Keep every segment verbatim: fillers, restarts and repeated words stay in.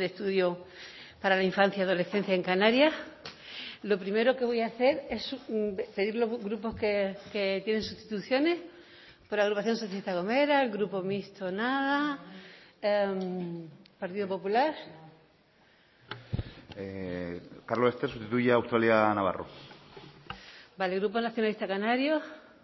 de Estudio para la Infancia y Adolescencia en Canarias. Lo primero que voy a hacer es pedir los grupos que, que tienen sustituciones. Por la Agrupación Socialista Gomera, el Grupo Mixto Nada, eh, Partido Popular. Eh, Carlos Ester sustituye a Australia Navarro. Vale, Grupo Nacionalista Canario.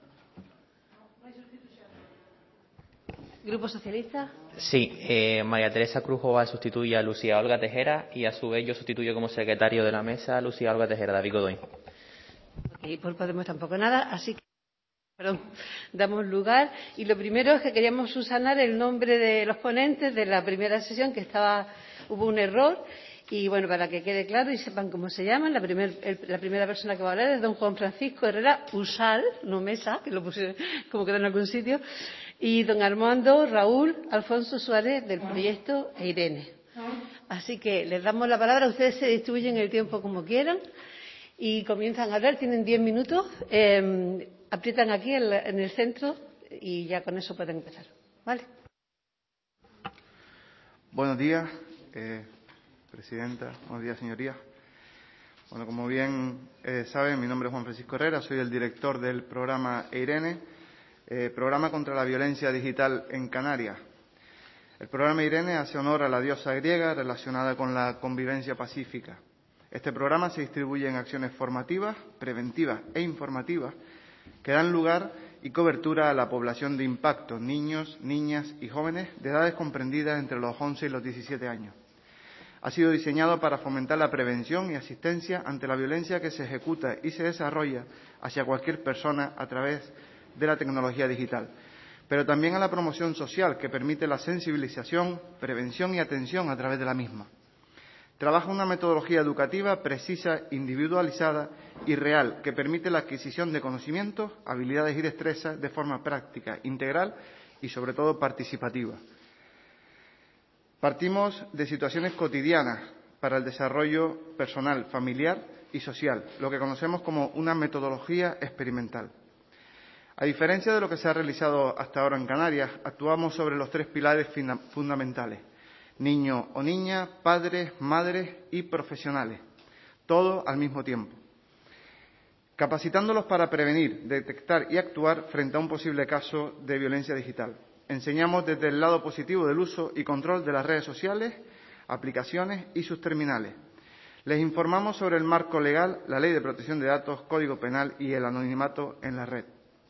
¿Grupo Socialista? Sí, eh, María Teresa Cruz Oval sustituye a Lucía Olga Tejera y a su vez yo sustituyo como secretario de la mesa a Lucía Olga Tejera, David Godoy. Y por Podemos tampoco nada, así que perdón, damos lugar. Y lo primero es que queríamos subsanar el nombre de los ponentes de la primera sesión, que estaba hubo un error. Y bueno, para que quede claro y sepan cómo se llaman, la, primer, el, la primera persona que va a hablar es don Juan Francisco Herrera Usal, no Mesa, que lo puse como quedó en algún sitio, y don Armando Raúl Alfonso Suárez del proyecto Eirene. Así que les damos la palabra, ustedes se distribuyen el tiempo como quieran y comienzan a hablar, tienen diez minutos, eh, aprietan aquí en, la, en el centro y ya con eso pueden empezar. ¿Vale? Buenos días. Eh... Presidenta, buenos días, señorías. Bueno, como bien eh, saben, mi nombre es Juan Francisco Herrera, soy el director del programa Eirene, eh, Programa contra la Violencia Digital en Canarias. El programa Eirene hace honor a la diosa griega relacionada con la convivencia pacífica. Este programa se distribuye en acciones formativas, preventivas e informativas que dan lugar y cobertura a la población de impacto, niños, niñas y jóvenes de edades comprendidas entre los once y los diecisiete años. Ha sido diseñado para fomentar la prevención y asistencia ante la violencia que se ejecuta y se desarrolla hacia cualquier persona a través de la tecnología digital, pero también a la promoción social que permite la sensibilización, prevención y atención a través de la misma. Trabaja una metodología educativa precisa, individualizada y real que permite la adquisición de conocimientos, habilidades y destrezas de forma práctica, integral y sobre todo participativa. Partimos de situaciones cotidianas para el desarrollo personal, familiar y social, lo que conocemos como una metodología experimental. A diferencia de lo que se ha realizado hasta ahora en Canarias, actuamos sobre los tres pilares fundamentales: niño o niña, padres, madres y profesionales, todo al mismo tiempo, capacitándolos para prevenir, detectar y actuar frente a un posible caso de violencia digital. Enseñamos desde el lado positivo del uso y control de las redes sociales, aplicaciones y sus terminales. Les informamos sobre el marco legal, la Ley de Protección de Datos, Código Penal y el anonimato en la red.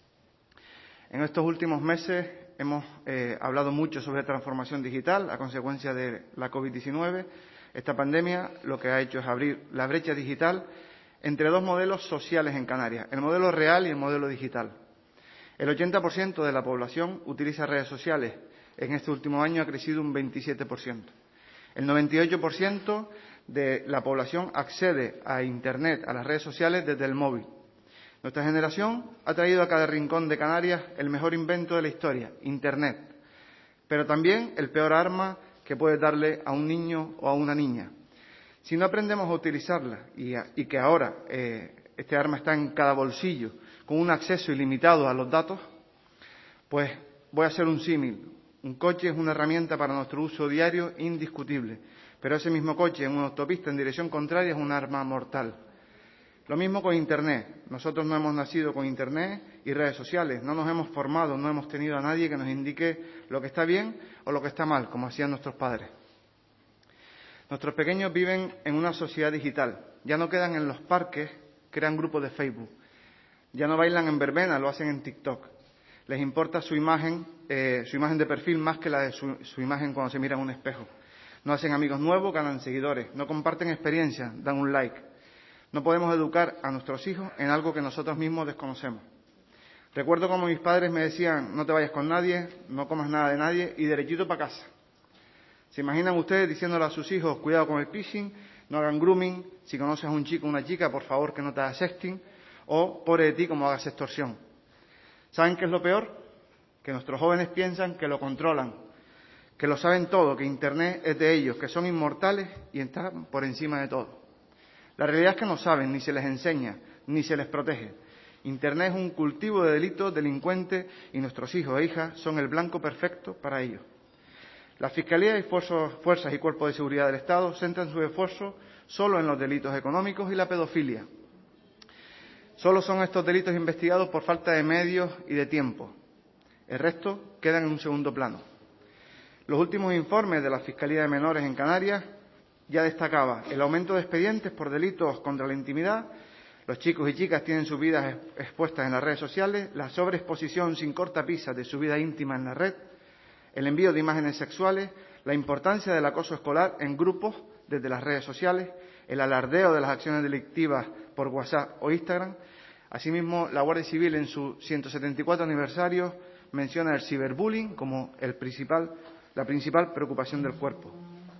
En estos últimos meses hemos eh, hablado mucho sobre transformación digital a consecuencia de la COVID diecinueve. Esta pandemia lo que ha hecho es abrir la brecha digital entre dos modelos sociales en Canarias, el modelo real y el modelo digital. El ochenta por ciento de la población utiliza redes sociales. En este último año ha crecido un veintisiete por ciento. El noventa y ocho por ciento de la población accede a Internet, a las redes sociales, desde el móvil. Nuestra generación ha traído a cada rincón de Canarias el mejor invento de la historia, Internet, pero también el peor arma que puede darle a un niño o a una niña. Si no aprendemos a utilizarla y, a, y que ahora eh, este arma está en cada bolsillo, con un acceso ilimitado a los datos, pues voy a hacer un símil. Un coche es una herramienta para nuestro uso diario indiscutible, pero ese mismo coche en una autopista en dirección contraria es un arma mortal. Lo mismo con Internet. Nosotros no hemos nacido con Internet y redes sociales, no nos hemos formado, no hemos tenido a nadie que nos indique lo que está bien o lo que está mal, como hacían nuestros padres. Nuestros pequeños viven en una sociedad digital, ya no quedan en los parques, crean grupos de Facebook. Ya no bailan en verbena, lo hacen en TikTok. Les importa su imagen, eh, su imagen de perfil más que la de su, su imagen cuando se mira en un espejo. No hacen amigos nuevos, ganan seguidores. No comparten experiencias, dan un like. No podemos educar a nuestros hijos en algo que nosotros mismos desconocemos. Recuerdo como mis padres me decían: no te vayas con nadie, no comas nada de nadie y derechito para casa. ¿Se imaginan ustedes diciéndole a sus hijos: cuidado con el phishing, no hagan grooming, si conoces a un chico o una chica, por favor que no te hagas sexting, o pobre de ti como hagas extorsión? ¿Saben qué es lo peor? Que nuestros jóvenes piensan que lo controlan, que lo saben todo, que Internet es de ellos, que son inmortales y están por encima de todo. La realidad es que no saben, ni se les enseña, ni se les protege. Internet es un cultivo de delitos, delincuentes, y nuestros hijos e hijas son el blanco perfecto para ellos. La Fiscalía y fuerzas y cuerpos de seguridad del Estado centran sus esfuerzos solo en los delitos económicos y la pedofilia. Solo son estos delitos investigados por falta de medios y de tiempo. El resto quedan en un segundo plano. Los últimos informes de la Fiscalía de Menores en Canarias ya destacaba el aumento de expedientes por delitos contra la intimidad. Los chicos y chicas tienen sus vidas expuestas en las redes sociales, la sobreexposición sin cortapisas de su vida íntima en la red, el envío de imágenes sexuales, la importancia del acoso escolar en grupos desde las redes sociales, el alardeo de las acciones delictivas por WhatsApp o Instagram. Asimismo, la Guardia Civil, en su ciento setenta y cuatro aniversario, menciona el ciberbullying como el principal, la principal preocupación del cuerpo.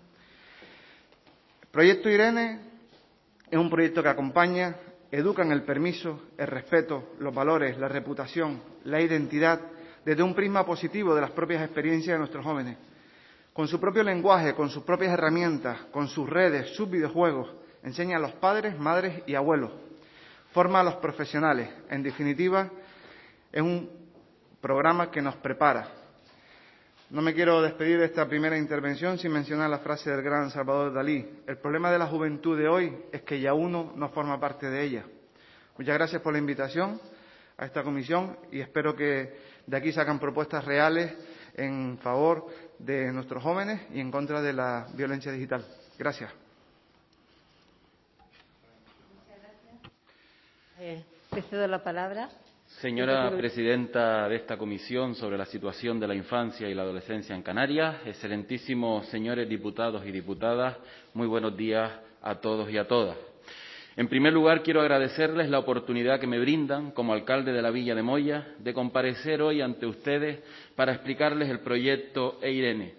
El proyecto Irene es un proyecto que acompaña, educa en el permiso, el respeto, los valores, la reputación, la identidad, desde un prisma positivo de las propias experiencias de nuestros jóvenes. Con su propio lenguaje, con sus propias herramientas, con sus redes, sus videojuegos, enseña a los padres, madres y abuelos. Forma a los profesionales. En definitiva, es un programa que nos prepara. No me quiero despedir de esta primera intervención sin mencionar la frase del gran Salvador Dalí. El problema de la juventud de hoy es que ya uno no forma parte de ella. Muchas gracias por la invitación a esta comisión y espero que de aquí sacan propuestas reales en favor de nuestros jóvenes y en contra de la violencia digital. Gracias. Eh, te cedo la palabra. Señora presidenta de esta comisión sobre la situación de la infancia y la adolescencia en Canarias, excelentísimos señores diputados y diputadas, muy buenos días a todos y a todas. En primer lugar, quiero agradecerles la oportunidad que me brindan, como alcalde de la Villa de Moya, de comparecer hoy ante ustedes para explicarles el proyecto EIRENE,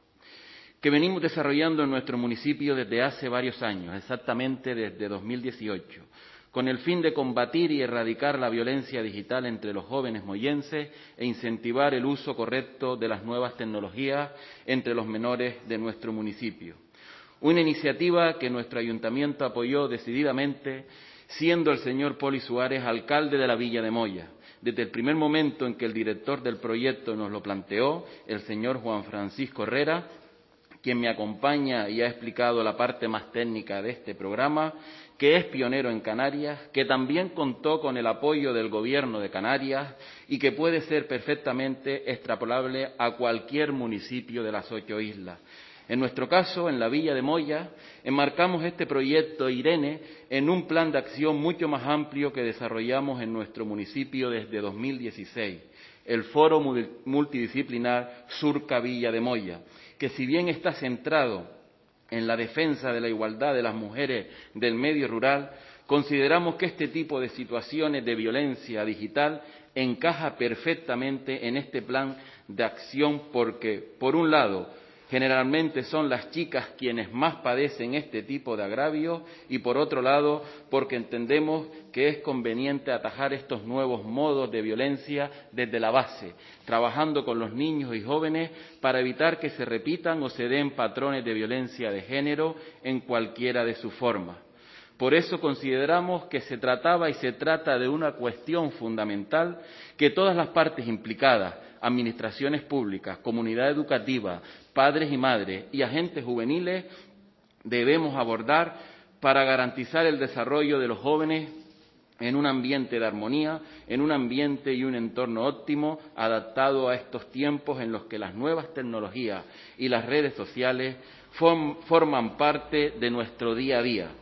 que venimos desarrollando en nuestro municipio desde hace varios años, exactamente desde dos mil dieciocho, con el fin de combatir y erradicar la violencia digital entre los jóvenes moyenses e incentivar el uso correcto de las nuevas tecnologías entre los menores de nuestro municipio. Una iniciativa que nuestro ayuntamiento apoyó decididamente, siendo el señor Poli Suárez alcalde de la Villa de Moya. Desde el primer momento en que el director del proyecto nos lo planteó, el señor Juan Francisco Herrera, quien me acompaña y ha explicado la parte más técnica de este programa, que es pionero en Canarias, que también contó con el apoyo del Gobierno de Canarias y que puede ser perfectamente extrapolable a cualquier municipio de las ocho islas. En nuestro caso, en la Villa de Moya, enmarcamos este proyecto IRENE en un plan de acción mucho más amplio que desarrollamos en nuestro municipio desde dos mil dieciséis, el Foro Multidisciplinar Surca Villa de Moya, que si bien está centrado en la defensa de la igualdad de las mujeres del medio rural, consideramos que este tipo de situaciones de violencia digital encaja perfectamente en este plan de acción porque, por un lado, generalmente son las chicas quienes más padecen este tipo de agravios y, por otro lado, porque entendemos que es conveniente atajar estos nuevos modos de violencia desde la base, trabajando con los niños y jóvenes para evitar que se repitan o se den patrones de violencia de género en cualquiera de sus formas. Por eso consideramos que se trataba y se trata de una cuestión fundamental que todas las partes implicadas, administraciones públicas, comunidad educativa, padres y madres y agentes juveniles, debemos abordar para garantizar el desarrollo de los jóvenes en un ambiente de armonía, en un ambiente y un entorno óptimo, adaptado a estos tiempos en los que las nuevas tecnologías y las redes sociales form, forman parte de nuestro día a día,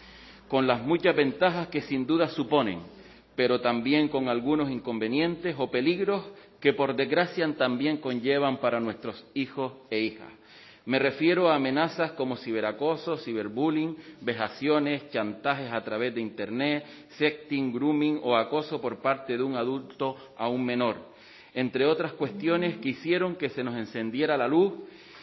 con las muchas ventajas que sin duda suponen, pero también con algunos inconvenientes o peligros que por desgracia también conllevan para nuestros hijos e hijas. Me refiero a amenazas como ciberacoso, ciberbullying, vejaciones, chantajes a través de Internet, sexting, grooming o acoso por parte de un adulto a un menor, entre otras cuestiones que hicieron que se nos encendiera la luz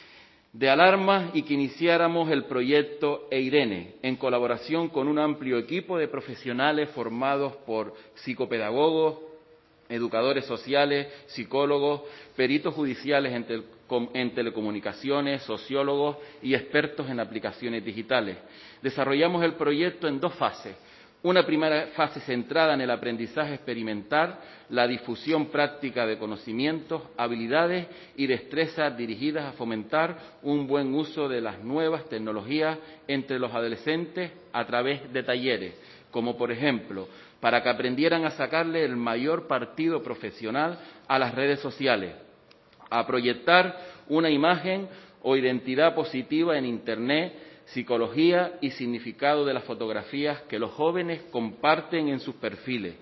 de alarma y que iniciáramos el proyecto EIRENE, en colaboración con un amplio equipo de profesionales formados por psicopedagogos, educadores sociales, psicólogos, peritos judiciales en, tel en telecomunicaciones, sociólogos y expertos en aplicaciones digitales. Desarrollamos el proyecto en dos fases. Una primera fase centrada en el aprendizaje experimental, la difusión práctica de conocimientos, habilidades y destrezas dirigidas a fomentar un buen uso de las nuevas tecnologías entre los adolescentes a través de talleres, como por ejemplo, para que aprendieran a sacarle el mayor partido profesional a las redes sociales, a proyectar una imagen o identidad positiva en Internet, psicología y significado de las fotografías que los jóvenes comparten en sus perfiles,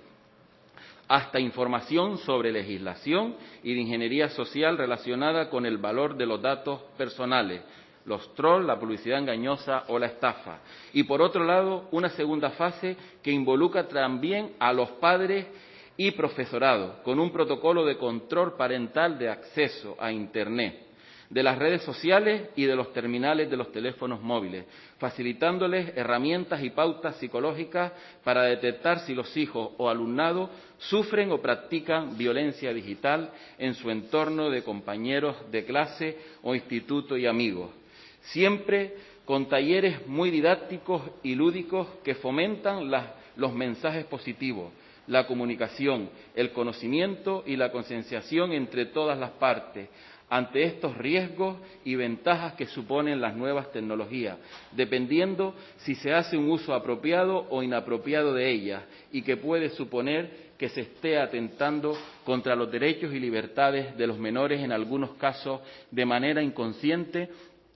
hasta información sobre legislación y de ingeniería social relacionada con el valor de los datos personales, los trolls, la publicidad engañosa o la estafa. Y, por otro lado, una segunda fase que involucra también a los padres y profesorado, con un protocolo de control parental de acceso a Internet, de las redes sociales y de los terminales de los teléfonos móviles, facilitándoles herramientas y pautas psicológicas para detectar si los hijos o alumnado sufren o practican violencia digital en su entorno de compañeros de clase o instituto y amigos. Siempre con talleres muy didácticos y lúdicos que fomentan las, los mensajes positivos, la comunicación, el conocimiento y la concienciación entre todas las partes, ante estos riesgos y ventajas que suponen las nuevas tecnologías, dependiendo si se hace un uso apropiado o inapropiado de ellas, y que puede suponer que se esté atentando contra los derechos y libertades de los menores, en algunos casos de manera inconsciente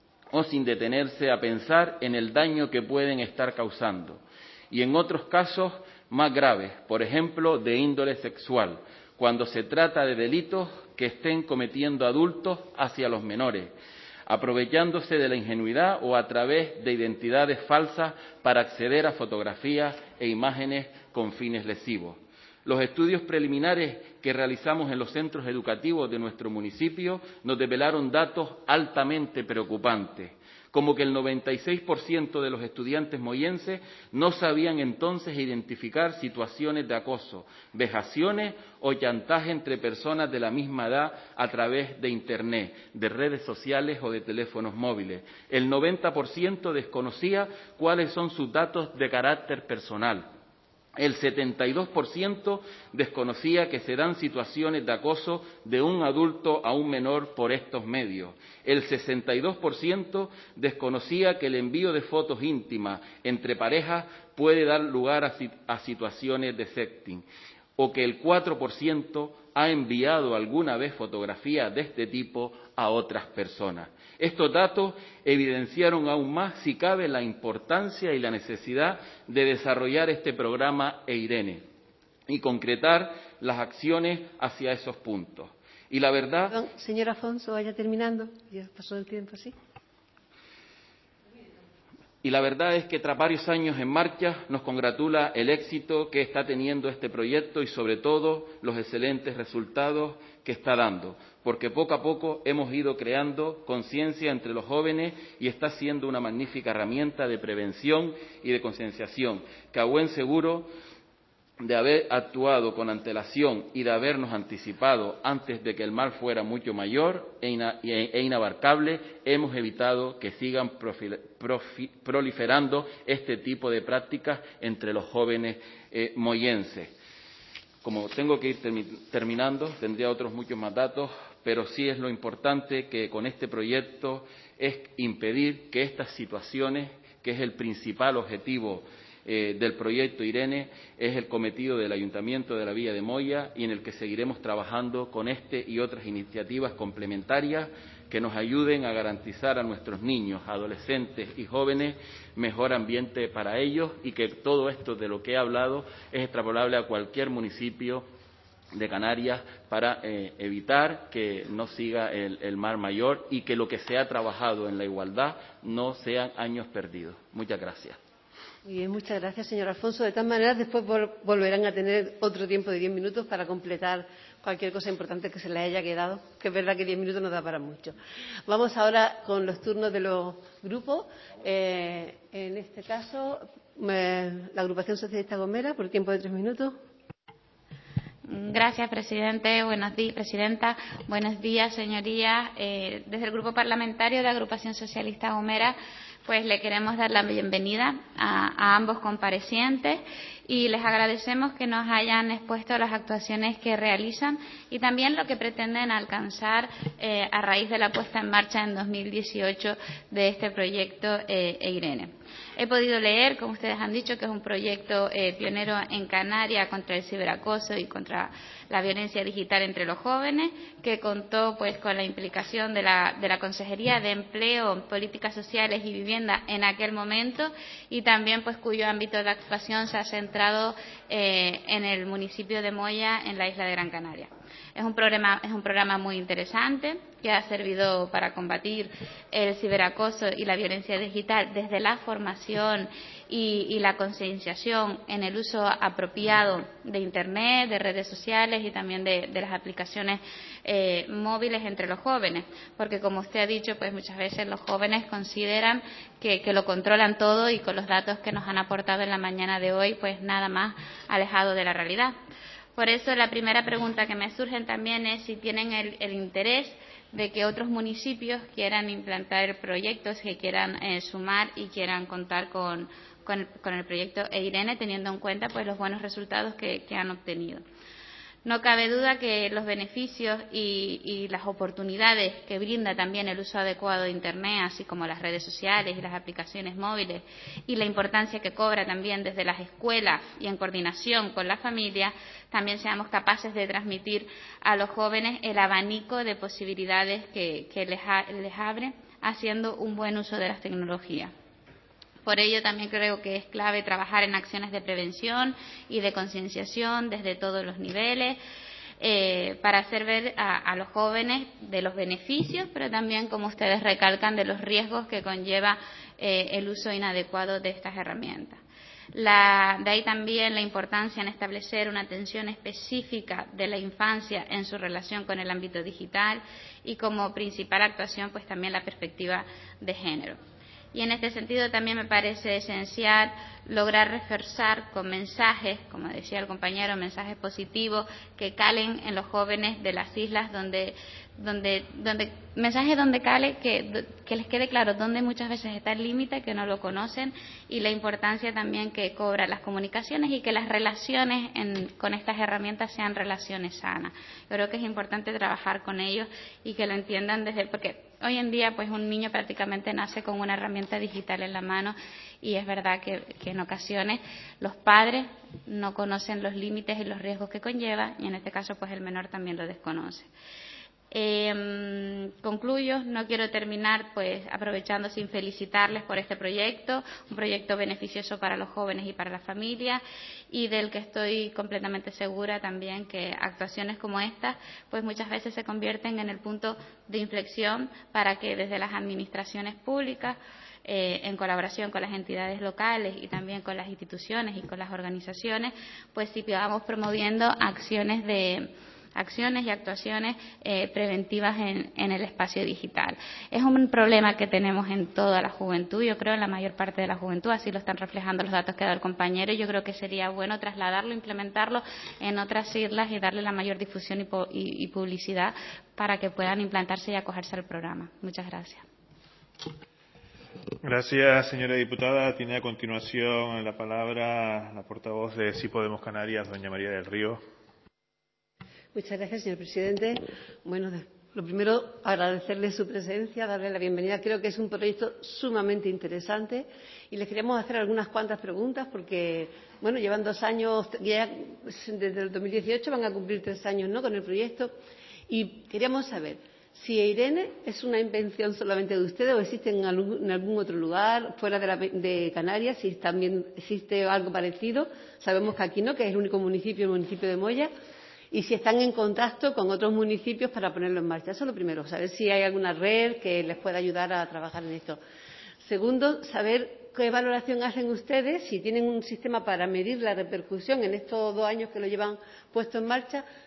o sin detenerse a pensar en el daño que pueden estar causando, y en otros casos más graves, por ejemplo, de índole sexual, cuando se trata de delitos que estén cometiendo adultos hacia los menores, aprovechándose de la ingenuidad o a través de identidades falsas para acceder a fotografías e imágenes con fines lesivos. Los estudios preliminares que realizamos en los centros educativos de nuestro municipio nos develaron datos altamente preocupantes, como que el noventa y seis por ciento de los estudiantes moyenses no sabían entonces identificar situaciones de acoso, vejaciones o chantaje entre personas de la misma edad a través de Internet, de redes sociales o de teléfonos móviles. El noventa por ciento desconocía cuáles son sus datos de carácter personal. El setenta y dos por ciento desconocía que se dan situaciones de acoso de un adulto a un menor por estos medios. El sesenta y dos por ciento desconocía que el envío de fotos íntimas entre parejas puede dar lugar a, a situaciones de sexting, o que el cuatro por ciento ha enviado alguna vez fotografías de este tipo a otras personas. Estos datos evidenciaron aún más, si cabe, la importancia y la necesidad de desarrollar este programa EIRENE y concretar las acciones hacia esos puntos. Y la verdad... Perdón, señor Afonso, vaya terminando. Ya pasó el tiempo, ¿sí? Y la verdad es que tras varios años en marcha nos congratula el éxito que está teniendo este proyecto y sobre todo los excelentes resultados que está dando, porque poco a poco hemos ido creando conciencia entre los jóvenes y está siendo una magnífica herramienta de prevención y de concienciación que a buen seguro de haber actuado con antelación y de habernos anticipado antes de que el mal fuera mucho mayor e, ina, e inabarcable, hemos evitado que sigan profil, profi, proliferando este tipo de prácticas entre los jóvenes eh, moyenses. Como tengo que ir termi terminando, tendría otros muchos más datos, pero sí es lo importante que con este proyecto es impedir que estas situaciones, que es el principal objetivo Eh, del proyecto IRENE, es el cometido del Ayuntamiento de la Villa de Moya y en el que seguiremos trabajando con este y otras iniciativas complementarias que nos ayuden a garantizar a nuestros niños, adolescentes y jóvenes mejor ambiente para ellos, y que todo esto de lo que he hablado es extrapolable a cualquier municipio de Canarias para eh, evitar que no siga el, el mal mayor y que lo que se ha trabajado en la igualdad no sean años perdidos. Muchas gracias. Muy bien, muchas gracias, señor Alfonso. De todas maneras, después vol volverán a tener otro tiempo de diez minutos para completar cualquier cosa importante que se les haya quedado, que es verdad que diez minutos no da para mucho. Vamos ahora con los turnos de los grupos. Eh, en este caso, eh, la agrupación socialista Gomera, por tiempo de tres minutos. Gracias, presidente. Buenos días, presidenta. Buenos días, señorías. Eh, desde el Grupo Parlamentario de Agrupación Socialista Gomera pues le queremos dar la bienvenida a, a ambos comparecientes y les agradecemos que nos hayan expuesto las actuaciones que realizan y también lo que pretenden alcanzar eh, a raíz de la puesta en marcha en dos mil dieciocho de este proyecto eh, EIRENE. He podido leer, como ustedes han dicho, que es un proyecto eh, pionero en Canarias contra el ciberacoso y contra la violencia digital entre los jóvenes, que contó pues con la implicación de la, de la Consejería de Empleo, Políticas Sociales y Vivienda en aquel momento y también pues cuyo ámbito de actuación se ha centrado eh, en el municipio de Moya, en la isla de Gran Canaria. Es un programa, es un programa muy interesante que ha servido para combatir el ciberacoso y la violencia digital desde la formación y, y la concienciación en el uso apropiado de Internet, de redes sociales y también de, de las aplicaciones eh, móviles entre los jóvenes, porque como usted ha dicho, pues muchas veces los jóvenes consideran que, que lo controlan todo y con los datos que nos han aportado en la mañana de hoy, pues nada más alejado de la realidad. Por eso la primera pregunta que me surge también es si tienen el, el interés de que otros municipios quieran implantar proyectos, que quieran eh, sumar y quieran contar con, con, el, con el proyecto EIRENE, teniendo en cuenta pues los buenos resultados que, que han obtenido. No cabe duda que los beneficios y, y las oportunidades que brinda también el uso adecuado de Internet, así como las redes sociales y las aplicaciones móviles, y la importancia que cobra también desde las escuelas y en coordinación con la familia, también seamos capaces de transmitir a los jóvenes el abanico de posibilidades que, que les, ha, les abre haciendo un buen uso de las tecnologías. Por ello, también creo que es clave trabajar en acciones de prevención y de concienciación desde todos los niveles eh, para hacer ver a, a los jóvenes de los beneficios, pero también, como ustedes recalcan, de los riesgos que conlleva eh, el uso inadecuado de estas herramientas. La, de ahí también la importancia en establecer una atención específica de la infancia en su relación con el ámbito digital y como principal actuación, pues también la perspectiva de género. Y en este sentido también me parece esencial lograr reforzar con mensajes, como decía el compañero, mensajes positivos que calen en los jóvenes de las islas, donde, donde, donde mensajes donde cale, que, que les quede claro dónde muchas veces está el límite, que no lo conocen, y la importancia también que cobran las comunicaciones y que las relaciones en, con estas herramientas sean relaciones sanas. Yo creo que es importante trabajar con ellos y que lo entiendan desde, porque hoy en día pues un niño prácticamente nace con una herramienta digital en la mano y es verdad que, que en ocasiones los padres no conocen los límites y los riesgos que conlleva y en este caso pues el menor también lo desconoce. Eh, concluyo, no quiero terminar pues aprovechando sin felicitarles por este proyecto, un proyecto beneficioso para los jóvenes y para las familias y del que estoy completamente segura también que actuaciones como estas pues muchas veces se convierten en el punto de inflexión para que desde las administraciones públicas Eh, en colaboración con las entidades locales y también con las instituciones y con las organizaciones, pues sí vamos promoviendo acciones de acciones y actuaciones eh, preventivas en, en el espacio digital. Es un problema que tenemos en toda la juventud, yo creo en la mayor parte de la juventud, así lo están reflejando los datos que ha dado el compañero, y yo creo que sería bueno trasladarlo, implementarlo en otras islas y darle la mayor difusión y, y, y publicidad para que puedan implantarse y acogerse al programa. Muchas gracias. Gracias, señora diputada. Tiene a continuación la palabra la portavoz de Sí Podemos Canarias, doña María del Río. Muchas gracias, señor presidente. Bueno, lo primero, agradecerle su presencia, darle la bienvenida. Creo que es un proyecto sumamente interesante y les queríamos hacer algunas cuantas preguntas porque, bueno, llevan dos años, ya desde el dos mil dieciocho van a cumplir tres años, ¿no?, con el proyecto y queríamos saber si EIRENE es una invención solamente de ustedes o existe en algún, en algún otro lugar fuera de, la, de Canarias, si también existe algo parecido. Sabemos que aquí no, que es el único municipio, el municipio de Moya, y si están en contacto con otros municipios para ponerlo en marcha. Eso es lo primero, saber si hay alguna red que les pueda ayudar a trabajar en esto. Segundo, saber qué valoración hacen ustedes, si tienen un sistema para medir la repercusión en estos dos años que lo llevan puesto en marcha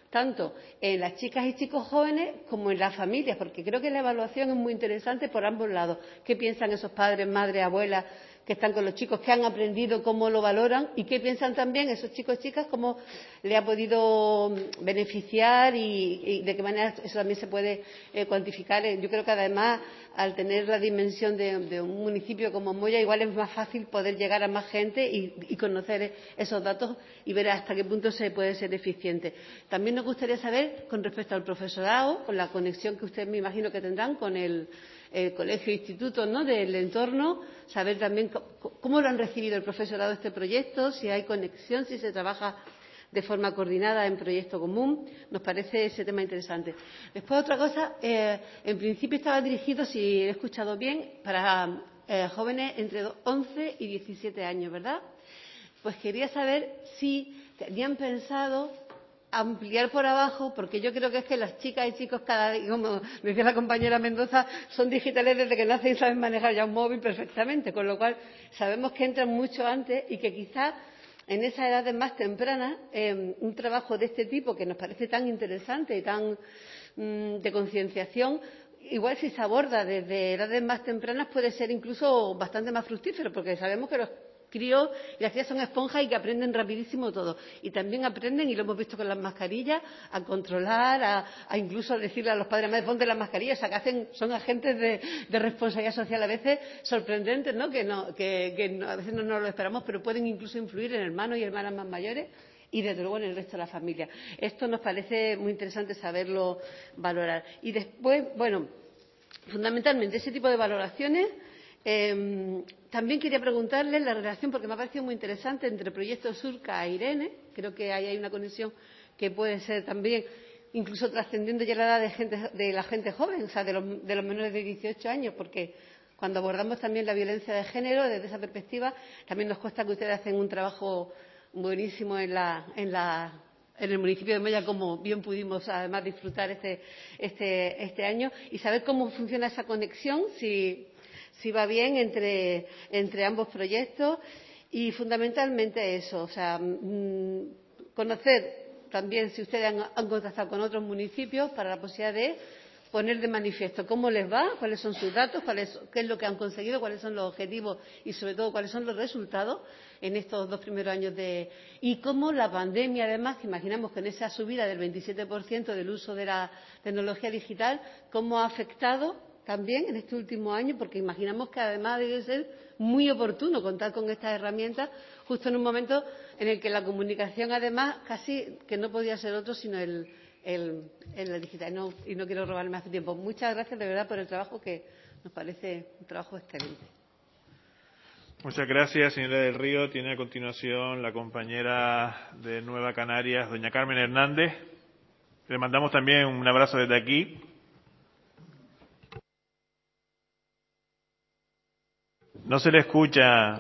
tanto en las chicas y chicos jóvenes como en las familias, porque creo que la evaluación es muy interesante por ambos lados. ¿Qué piensan esos padres, madres, abuelas que están con los chicos, qué han aprendido, cómo lo valoran y qué piensan también esos chicos y chicas, cómo le ha podido beneficiar y, y de qué manera eso también se puede eh, cuantificar? Yo creo que además, al tener la dimensión de, de un municipio como Moya, igual es más fácil poder llegar a más gente y, y conocer esos datos y ver hasta qué punto se puede ser eficiente. También nos gustaría saber, con respecto al profesorado, con la conexión que ustedes me imagino que tendrán con el el colegio e instituto, ¿no?, del entorno, saber también cómo lo han recibido el profesorado este proyecto, si hay conexión, si se trabaja de forma coordinada en proyecto común. Nos parece ese tema interesante. Después, otra cosa, eh, en principio estaba dirigido, si he escuchado bien, para eh, jóvenes entre once y diecisiete años, ¿verdad? Pues quería saber si tenían pensado ampliar por abajo, porque yo creo que es que las chicas y chicos, cada día, como decía la compañera Mendoza, son digitales desde que nacen y saben manejar ya un móvil perfectamente, con lo cual sabemos que entran mucho antes y que quizás en esas edades más tempranas eh, un trabajo de este tipo, que nos parece tan interesante y tan mmm, de concienciación, igual si se aborda desde edades más tempranas puede ser incluso bastante más fructífero, porque sabemos que los críos y las crías son esponjas y que aprenden rapidísimo todo. Y también aprenden, y lo hemos visto con las mascarillas, a controlar, a, a incluso decirle a los padres, madre, ponte las mascarillas, o sea, que hacen, son agentes de, de responsabilidad social a veces sorprendentes, ¿no? Que, no, que, que no, a veces no nos lo esperamos, pero pueden incluso influir en hermanos y hermanas más mayores y desde luego en el resto de la familia. Esto nos parece muy interesante saberlo valorar. Y después, bueno, fundamentalmente ese tipo de valoraciones. Eh, también quería preguntarle la relación, porque me ha parecido muy interesante, entre Proyecto Surca e Irene. Creo que ahí hay una conexión que puede ser también, incluso trascendiendo ya la edad de, gente, de la gente joven, o sea, de los, de los menores de dieciocho años, porque cuando abordamos también la violencia de género, desde esa perspectiva, también nos consta que ustedes hacen un trabajo buenísimo en la, en la en el municipio de Moya, como bien pudimos además disfrutar este, este, este año, y saber cómo funciona esa conexión, si si va bien entre, entre ambos proyectos y fundamentalmente eso, o sea, mmm, conocer también si ustedes han, han contactado con otros municipios para la posibilidad de poner de manifiesto cómo les va, cuáles son sus datos, cuáles, qué es lo que han conseguido, cuáles son los objetivos y sobre todo cuáles son los resultados en estos dos primeros años de y cómo la pandemia, además, que imaginamos que en esa subida del veintisiete por ciento del uso de la tecnología digital, cómo ha afectado también en este último año, porque imaginamos que además debe ser muy oportuno contar con estas herramientas justo en un momento en el que la comunicación, además, casi que no podía ser otro sino el, el, el digital. No, y no quiero robar más tiempo. Muchas gracias de verdad por el trabajo, que nos parece un trabajo excelente. Muchas gracias, señora del Río. Tiene a continuación la compañera de Nueva Canarias, doña Carmen Hernández. Le mandamos también un abrazo desde aquí. No se le escucha.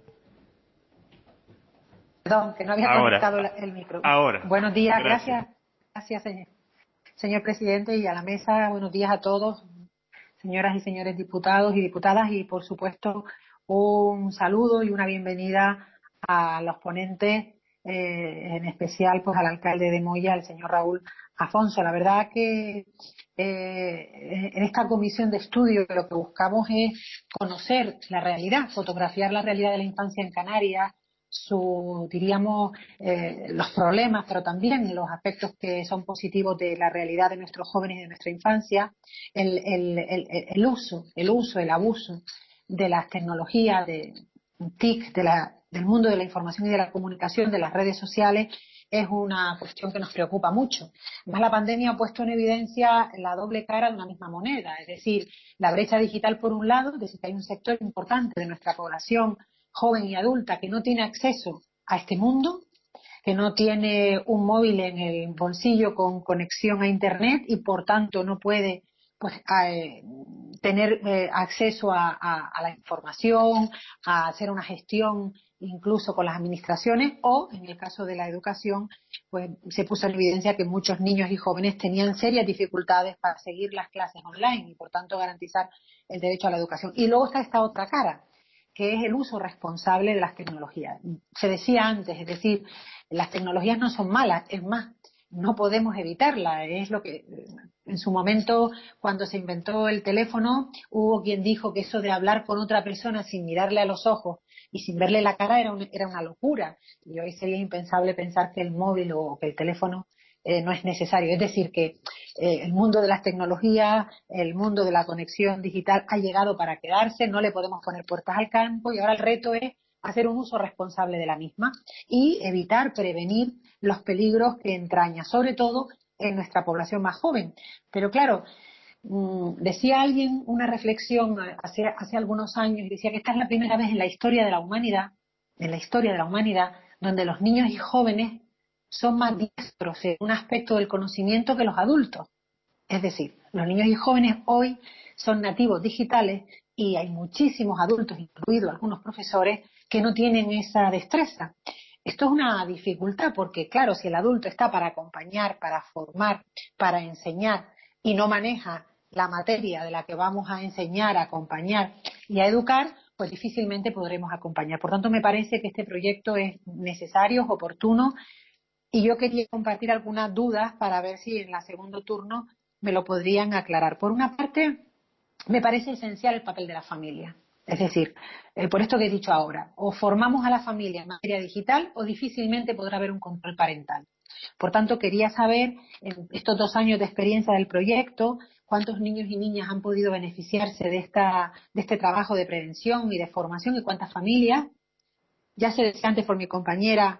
Perdón, que no había ahora, conectado el micro. Ahora. Buenos días, gracias. gracias, gracias señor, señor presidente, y a la mesa. Buenos días a todos, señoras y señores diputados y diputadas, y por supuesto un saludo y una bienvenida a los ponentes, eh, en especial pues al alcalde de Moya, el señor Raúl Afonso. La verdad que eh, en esta comisión de estudio lo que buscamos es conocer la realidad, fotografiar la realidad de la infancia en Canarias, su, diríamos, eh, los problemas, pero también los aspectos que son positivos de la realidad de nuestros jóvenes y de nuestra infancia, el, el, el, el uso, el uso, el abuso de las tecnologías, de T I C, de la, del mundo de la información y de la comunicación, de las redes sociales, es una cuestión que nos preocupa mucho. Además, la pandemia ha puesto en evidencia la doble cara de una misma moneda, es decir, la brecha digital por un lado, es decir, que hay un sector importante de nuestra población joven y adulta que no tiene acceso a este mundo, que no tiene un móvil en el bolsillo con conexión a Internet y por tanto no puede pues eh, tener eh, acceso a, a, a la información, a hacer una gestión incluso con las administraciones, o en el caso de la educación pues se puso en evidencia que muchos niños y jóvenes tenían serias dificultades para seguir las clases online y por tanto garantizar el derecho a la educación. Y luego está esta otra cara, que es el uso responsable de las tecnologías. Se decía antes, es decir, las tecnologías no son malas, es más, no podemos evitarla. Es lo que en su momento, cuando se inventó el teléfono, hubo quien dijo que eso de hablar con otra persona sin mirarle a los ojos y sin verle la cara era, un, era una locura. Y hoy sería impensable pensar que el móvil o que el teléfono eh, no es necesario. Es decir, que eh, el mundo de las tecnologías, el mundo de la conexión digital ha llegado para quedarse, no le podemos poner puertas al campo y ahora el reto es hacer un uso responsable de la misma y evitar, prevenir los peligros que entraña, sobre todo en nuestra población más joven. Pero claro, mmm, decía alguien una reflexión hace, hace algunos años y decía que esta es la primera vez en la historia de la humanidad, en la historia de la humanidad, donde los niños y jóvenes son más diestros en un aspecto del conocimiento que los adultos. Es decir, los niños y jóvenes hoy son nativos digitales y hay muchísimos adultos, incluidos algunos profesores, que no tienen esa destreza. Esto es una dificultad porque, claro, si el adulto está para acompañar, para formar, para enseñar y no maneja la materia de la que vamos a enseñar, a acompañar y a educar, pues difícilmente podremos acompañar. Por tanto, me parece que este proyecto es necesario, es oportuno y yo quería compartir algunas dudas para ver si en el segundo turno me lo podrían aclarar. Por una parte, me parece esencial el papel de la familia. Es decir, eh, por esto que he dicho ahora, o formamos a la familia en materia digital o difícilmente podrá haber un control parental. Por tanto, quería saber, en estos dos años de experiencia del proyecto, cuántos niños y niñas han podido beneficiarse de, esta, de este trabajo de prevención y de formación y cuántas familias. Ya se decía antes por mi compañera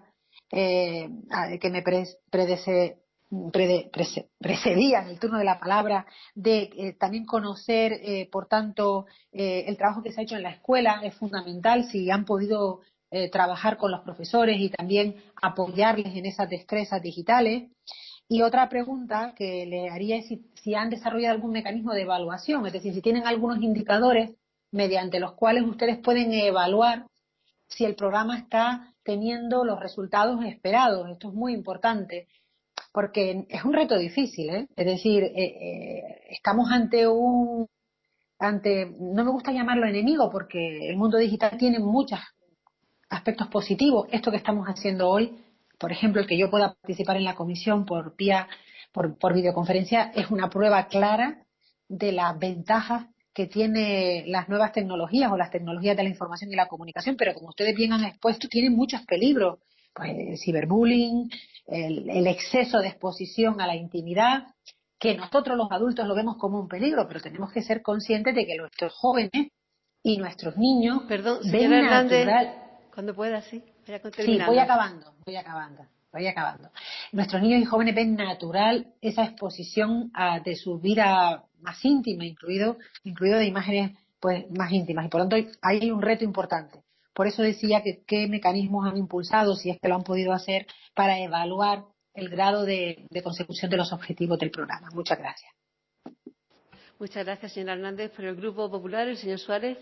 eh, que me pre, predece, Prede, prese, precedía en el turno de la palabra, de eh, también conocer, eh, por tanto, eh, el trabajo que se ha hecho en la escuela es fundamental, si han podido eh, trabajar con los profesores y también apoyarles en esas destrezas digitales. Y otra pregunta que le haría es si, si han desarrollado algún mecanismo de evaluación, es decir, si tienen algunos indicadores mediante los cuales ustedes pueden evaluar si el programa está teniendo los resultados esperados. Esto es muy importante, porque es un reto difícil, ¿eh? Es decir, eh, eh, estamos ante un, ante, no me gusta llamarlo enemigo, porque el mundo digital tiene muchos aspectos positivos. Esto que estamos haciendo hoy, por ejemplo, el que yo pueda participar en la comisión por vía, por, por videoconferencia, es una prueba clara de las ventajas que tiene las nuevas tecnologías o las tecnologías de la información y la comunicación, pero como ustedes bien han expuesto, tienen muchos peligros. Pues el ciberbullying, el, el exceso de exposición a la intimidad, que nosotros los adultos lo vemos como un peligro, pero tenemos que ser conscientes de que nuestros jóvenes y nuestros niños Perdón, ven señora Hernández, natural. cuando pueda, sí, vaya Sí, voy acabando, voy acabando, voy acabando. Nuestros niños y jóvenes ven natural esa exposición a, de su vida más íntima, incluido, incluido de imágenes pues más íntimas, y por lo tanto hay un reto importante. Por eso decía que qué mecanismos han impulsado, si es que lo han podido hacer, para evaluar el grado de, de consecución de los objetivos del programa. Muchas gracias. Muchas gracias, señora Hernández. Por el Grupo Popular, el señor Suárez.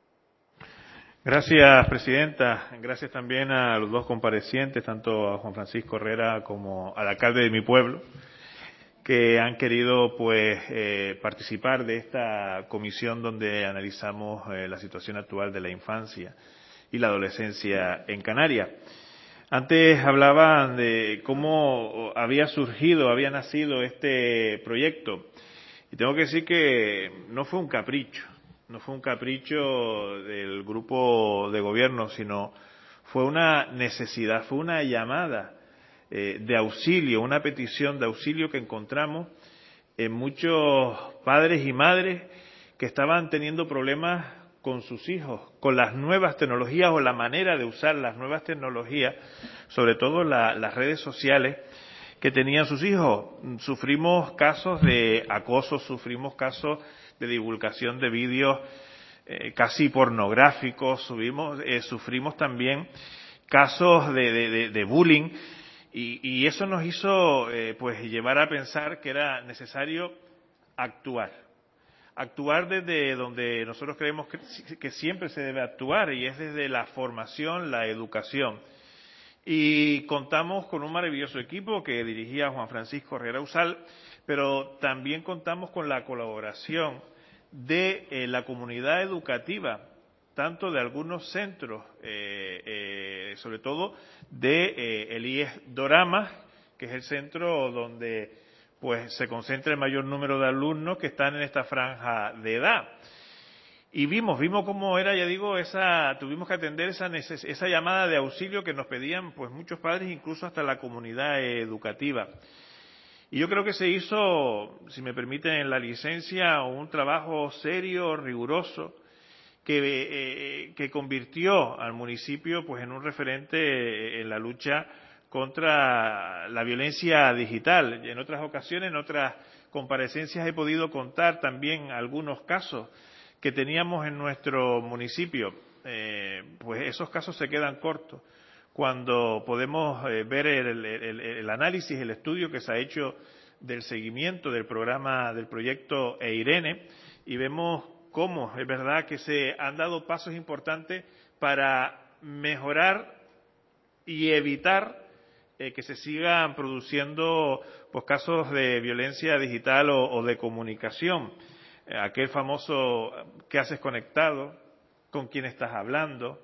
Gracias, presidenta. Gracias también a los dos comparecientes, tanto a Juan Francisco Herrera como al alcalde de mi pueblo, que han querido pues eh, participar de esta comisión donde analizamos eh, la situación actual de la infancia y la adolescencia en Canarias. Antes hablaban de cómo había surgido, había nacido este proyecto, y tengo que decir que no fue un capricho, no fue un capricho del grupo de gobierno, sino fue una necesidad, fue una llamada eh, de auxilio, una petición de auxilio que encontramos en muchos padres y madres que estaban teniendo problemas con sus hijos, con las nuevas tecnologías o la manera de usar las nuevas tecnologías, sobre todo la, las redes sociales que tenían sus hijos. Sufrimos casos de acoso, sufrimos casos de divulgación de vídeos eh, casi pornográficos, subimos, eh, sufrimos también casos de, de, de, de bullying, y, y eso nos hizo eh, pues llevar a pensar que era necesario actuar. Actuar desde donde nosotros creemos que, que siempre se debe actuar, y es desde la formación, la educación. Y contamos con un maravilloso equipo que dirigía Juan Francisco Herrera Usal, pero también contamos con la colaboración de eh, la comunidad educativa, tanto de algunos centros, eh, eh, sobre todo de eh, el I E S Doramas, que es el centro donde pues se concentra el mayor número de alumnos que están en esta franja de edad. Y vimos, vimos cómo era, ya digo, esa, tuvimos que atender esa, neces- esa llamada de auxilio que nos pedían pues muchos padres, incluso hasta la comunidad educativa. Y yo creo que se hizo, si me permiten, en la licencia un trabajo serio, riguroso, que, eh, que convirtió al municipio pues en un referente en la lucha contra la violencia digital. Y en otras ocasiones, en otras comparecencias, he podido contar también algunos casos que teníamos en nuestro municipio. Eh, pues esos casos se quedan cortos cuando podemos eh, ver el, el, el análisis, el estudio que se ha hecho del seguimiento del programa, del proyecto EIRENE, y vemos cómo es verdad que se han dado pasos importantes para mejorar y evitar eh, que se sigan produciendo pues, casos de violencia digital o, o de comunicación. Eh, aquel famoso ¿qué haces conectado? ¿Con quién estás hablando?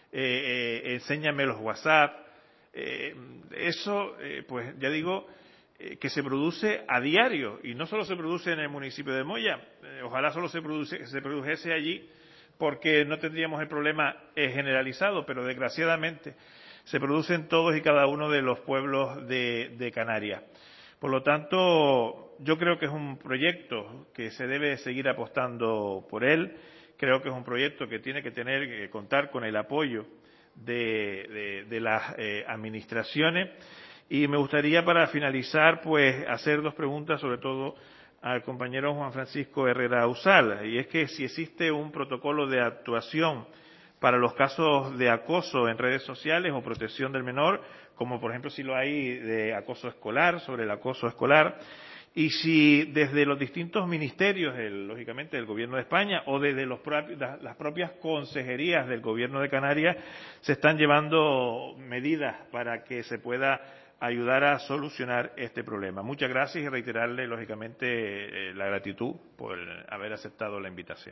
Eh, eh, enséñame los WhatsApp. Eh, eso, eh, pues ya digo, eh, que se produce a diario, y no solo se produce en el municipio de Moya. Eh, ojalá solo se, produce, se produjese allí, porque no tendríamos el problema eh, generalizado, pero desgraciadamente se produce en todos y cada uno de los pueblos de, de Canarias. Por lo tanto, yo creo que es un proyecto que se debe seguir apostando por él. Creo que es un proyecto que tiene que tener que contar con el apoyo de, de, de las eh, administraciones. Y me gustaría, para finalizar, pues hacer dos preguntas, sobre todo al compañero Juan Francisco Herrera Usal. Y es que si existe un protocolo de actuación para los casos de acoso en redes sociales o protección del menor, como por ejemplo si lo hay de acoso escolar, sobre el acoso escolar, y si desde los distintos ministerios, el, lógicamente del Gobierno de España, o desde los propios, las propias consejerías del Gobierno de Canarias, se están llevando medidas para que se pueda ayudar a solucionar este problema. Muchas gracias y reiterarle, lógicamente, eh, la gratitud por haber aceptado la invitación.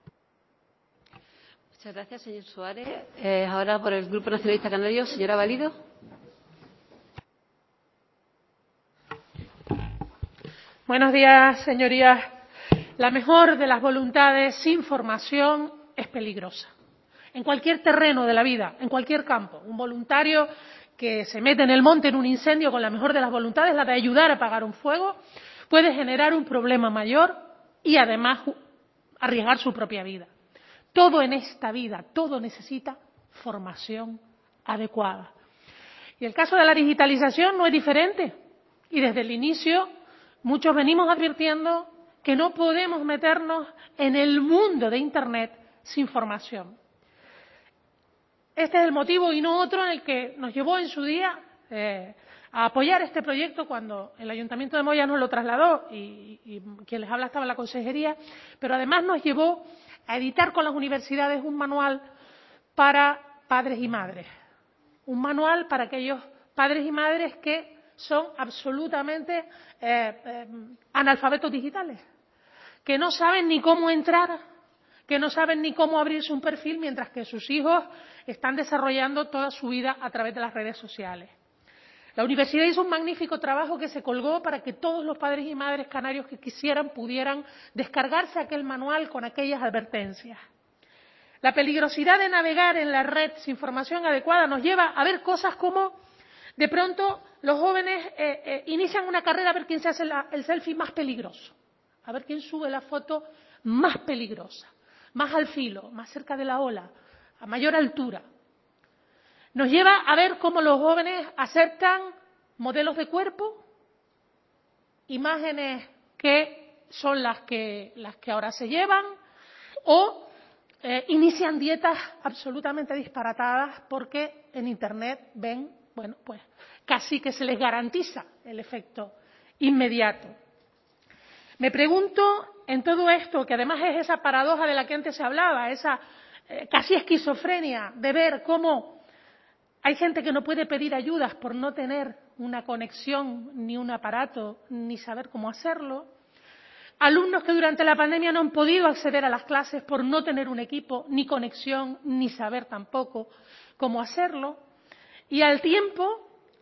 Muchas gracias, señor Suárez. Eh, ahora, por el Grupo Nacionalista Canario, señora Valido. Buenos días, señorías. La mejor de las voluntades sin formación es peligrosa. En cualquier terreno de la vida, en cualquier campo. Un voluntario que se mete en el monte en un incendio con la mejor de las voluntades, la de ayudar a apagar un fuego, puede generar un problema mayor y además arriesgar su propia vida. Todo en esta vida, todo necesita formación adecuada. Y el caso de la digitalización no es diferente. Y desde el inicio muchos venimos advirtiendo que no podemos meternos en el mundo de Internet sin formación. Este es el motivo y no otro en el que nos llevó en su día eh, a apoyar este proyecto cuando el Ayuntamiento de Moya nos lo trasladó y, y quien les habla estaba en la consejería, pero además nos llevó a editar con las universidades un manual para padres y madres. Un manual para aquellos padres y madres que son absolutamente eh, eh, analfabetos digitales, que no saben ni cómo entrar, que no saben ni cómo abrirse un perfil, mientras que sus hijos están desarrollando toda su vida a través de las redes sociales. La universidad hizo un magnífico trabajo que se colgó para que todos los padres y madres canarios que quisieran pudieran descargarse aquel manual con aquellas advertencias. La peligrosidad de navegar en la red sin formación adecuada nos lleva a ver cosas como, de pronto, los jóvenes eh, eh, inician una carrera a ver quién se hace la, el selfie más peligroso, a ver quién sube la foto más peligrosa, más al filo, más cerca de la ola, a mayor altura. Nos lleva a ver cómo los jóvenes aceptan modelos de cuerpo, imágenes que son las que, las que ahora se llevan, o eh, inician dietas absolutamente disparatadas porque en Internet ven, bueno, pues casi que se les garantiza el efecto inmediato. Me pregunto en todo esto, que además es esa paradoja de la que antes se hablaba, esa eh, casi esquizofrenia de ver cómo hay gente que no puede pedir ayudas por no tener una conexión, ni un aparato, ni saber cómo hacerlo. Alumnos que durante la pandemia no han podido acceder a las clases por no tener un equipo, ni conexión, ni saber tampoco cómo hacerlo. Y al tiempo,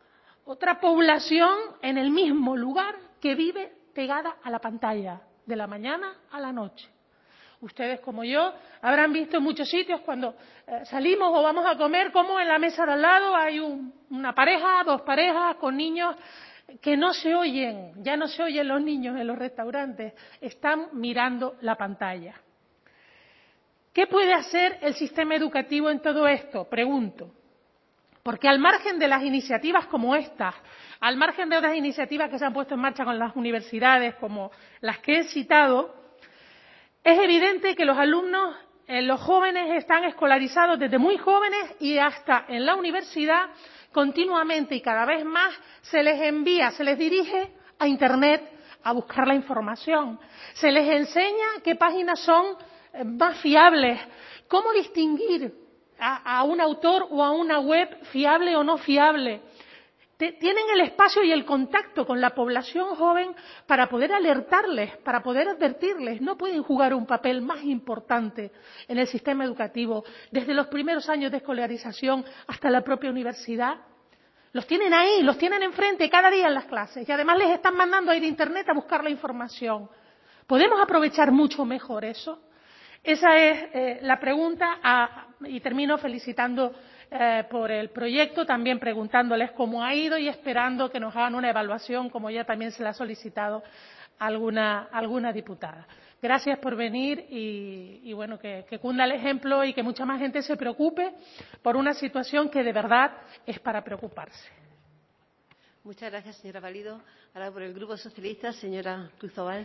otra población en el mismo lugar que vive pegada a la pantalla de la mañana a la noche. Ustedes, como yo, habrán visto en muchos sitios cuando eh, salimos o vamos a comer, como en la mesa de al lado hay un, una pareja, dos parejas con niños que no se oyen, ya no se oyen los niños en los restaurantes, están mirando la pantalla. ¿Qué puede hacer el sistema educativo en todo esto? Pregunto. Porque al margen de las iniciativas como estas, al margen de otras iniciativas que se han puesto en marcha con las universidades, como las que he citado, es evidente que los alumnos, eh, los jóvenes están escolarizados desde muy jóvenes y hasta en la universidad continuamente y cada vez más se les envía, se les dirige a Internet a buscar la información. Se les enseña qué páginas son eh, más fiables, cómo distinguir a, a un autor o a una web fiable o no fiable. Tienen el espacio y el contacto con la población joven para poder alertarles, para poder advertirles. No pueden jugar un papel más importante en el sistema educativo desde los primeros años de escolarización hasta la propia universidad. Los tienen ahí, los tienen enfrente cada día en las clases y además les están mandando a ir a Internet a buscar la información. ¿Podemos aprovechar mucho mejor eso? Esa es eh, la pregunta a, y termino felicitando Eh, por el proyecto, también preguntándoles cómo ha ido y esperando que nos hagan una evaluación, como ya también se le ha solicitado a alguna, alguna diputada. Gracias por venir y, y bueno, que, que cunda el ejemplo y que mucha más gente se preocupe por una situación que de verdad es para preocuparse. Muchas gracias, señora Valido. Ahora por el Grupo Socialista, señora Cruzobal.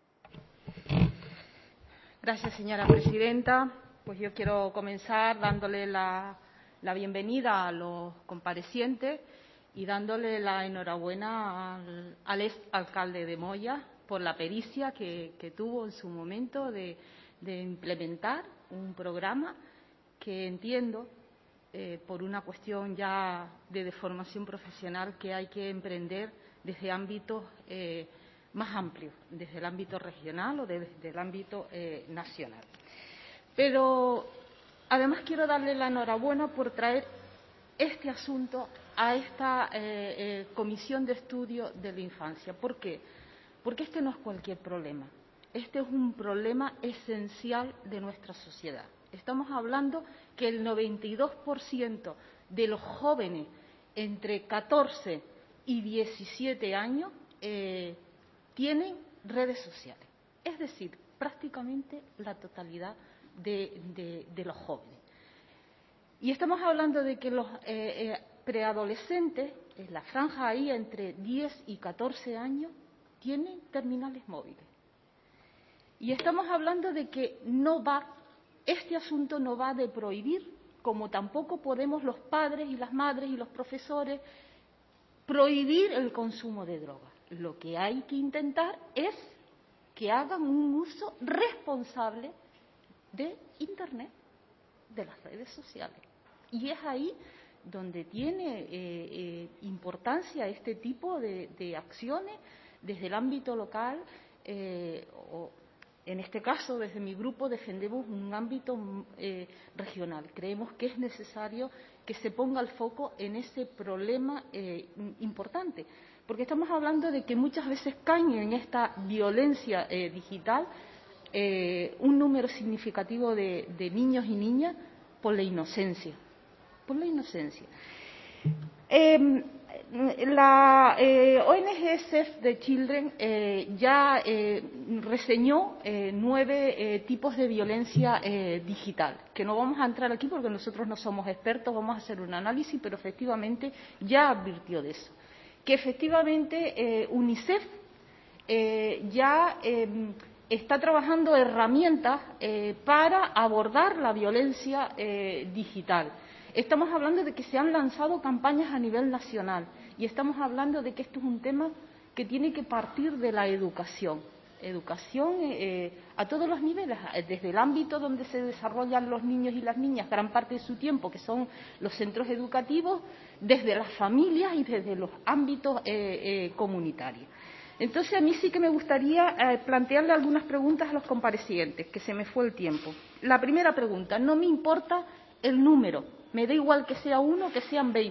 Gracias, señora presidenta. Pues yo quiero comenzar dándole la la bienvenida a los comparecientes y dándole la enhorabuena al, al ex alcalde de Moya por la pericia que, que tuvo en su momento de, de implementar un programa que entiendo, eh, por una cuestión ya de, de formación profesional, que hay que emprender desde ámbitos eh, más amplios, desde el ámbito regional o desde el ámbito eh, nacional. Pero además, quiero darle la enhorabuena por traer este asunto a esta eh, eh, comisión de estudio de la infancia. ¿Por qué? Porque este no es cualquier problema. Este es un problema esencial de nuestra sociedad. Estamos hablando que el noventa y dos por ciento de los jóvenes entre catorce y diecisiete años eh, tienen redes sociales. Es decir, prácticamente la totalidad De, de, de los jóvenes. Y estamos hablando de que los eh, eh, preadolescentes, en la franja ahí entre diez y catorce años, tienen terminales móviles. Y estamos hablando de que no va, este asunto no va de prohibir, como tampoco podemos los padres y las madres y los profesores prohibir el consumo de drogas. Lo que hay que intentar es que hagan un uso responsable de Internet, de las redes sociales. Y es ahí donde tiene eh, eh, importancia este tipo de, de acciones desde el ámbito local, eh, o en este caso desde mi grupo defendemos un ámbito eh, regional. Creemos que es necesario que se ponga el foco en ese problema eh, importante, porque estamos hablando de que muchas veces caen en esta violencia eh, digital Eh, un número significativo de, de niños y niñas por la inocencia, por la inocencia. Eh, la eh, O N G Save the Children eh, ya eh, reseñó eh, nueve eh, tipos de violencia eh, digital, que no vamos a entrar aquí porque nosotros no somos expertos, vamos a hacer un análisis, pero efectivamente ya advirtió de eso, que efectivamente eh, UNICEF eh, ya eh, está trabajando herramientas eh, para abordar la violencia eh, digital. Estamos hablando de que se han lanzado campañas a nivel nacional y estamos hablando de que esto es un tema que tiene que partir de la educación. Educación eh, a todos los niveles, desde el ámbito donde se desarrollan los niños y las niñas gran parte de su tiempo, que son los centros educativos, desde las familias y desde los ámbitos eh, eh, comunitarios. Entonces, a mí sí que me gustaría eh, plantearle algunas preguntas a los comparecientes, que se me fue el tiempo. La primera pregunta, no me importa el número, me da igual que sea uno o que sean veinte,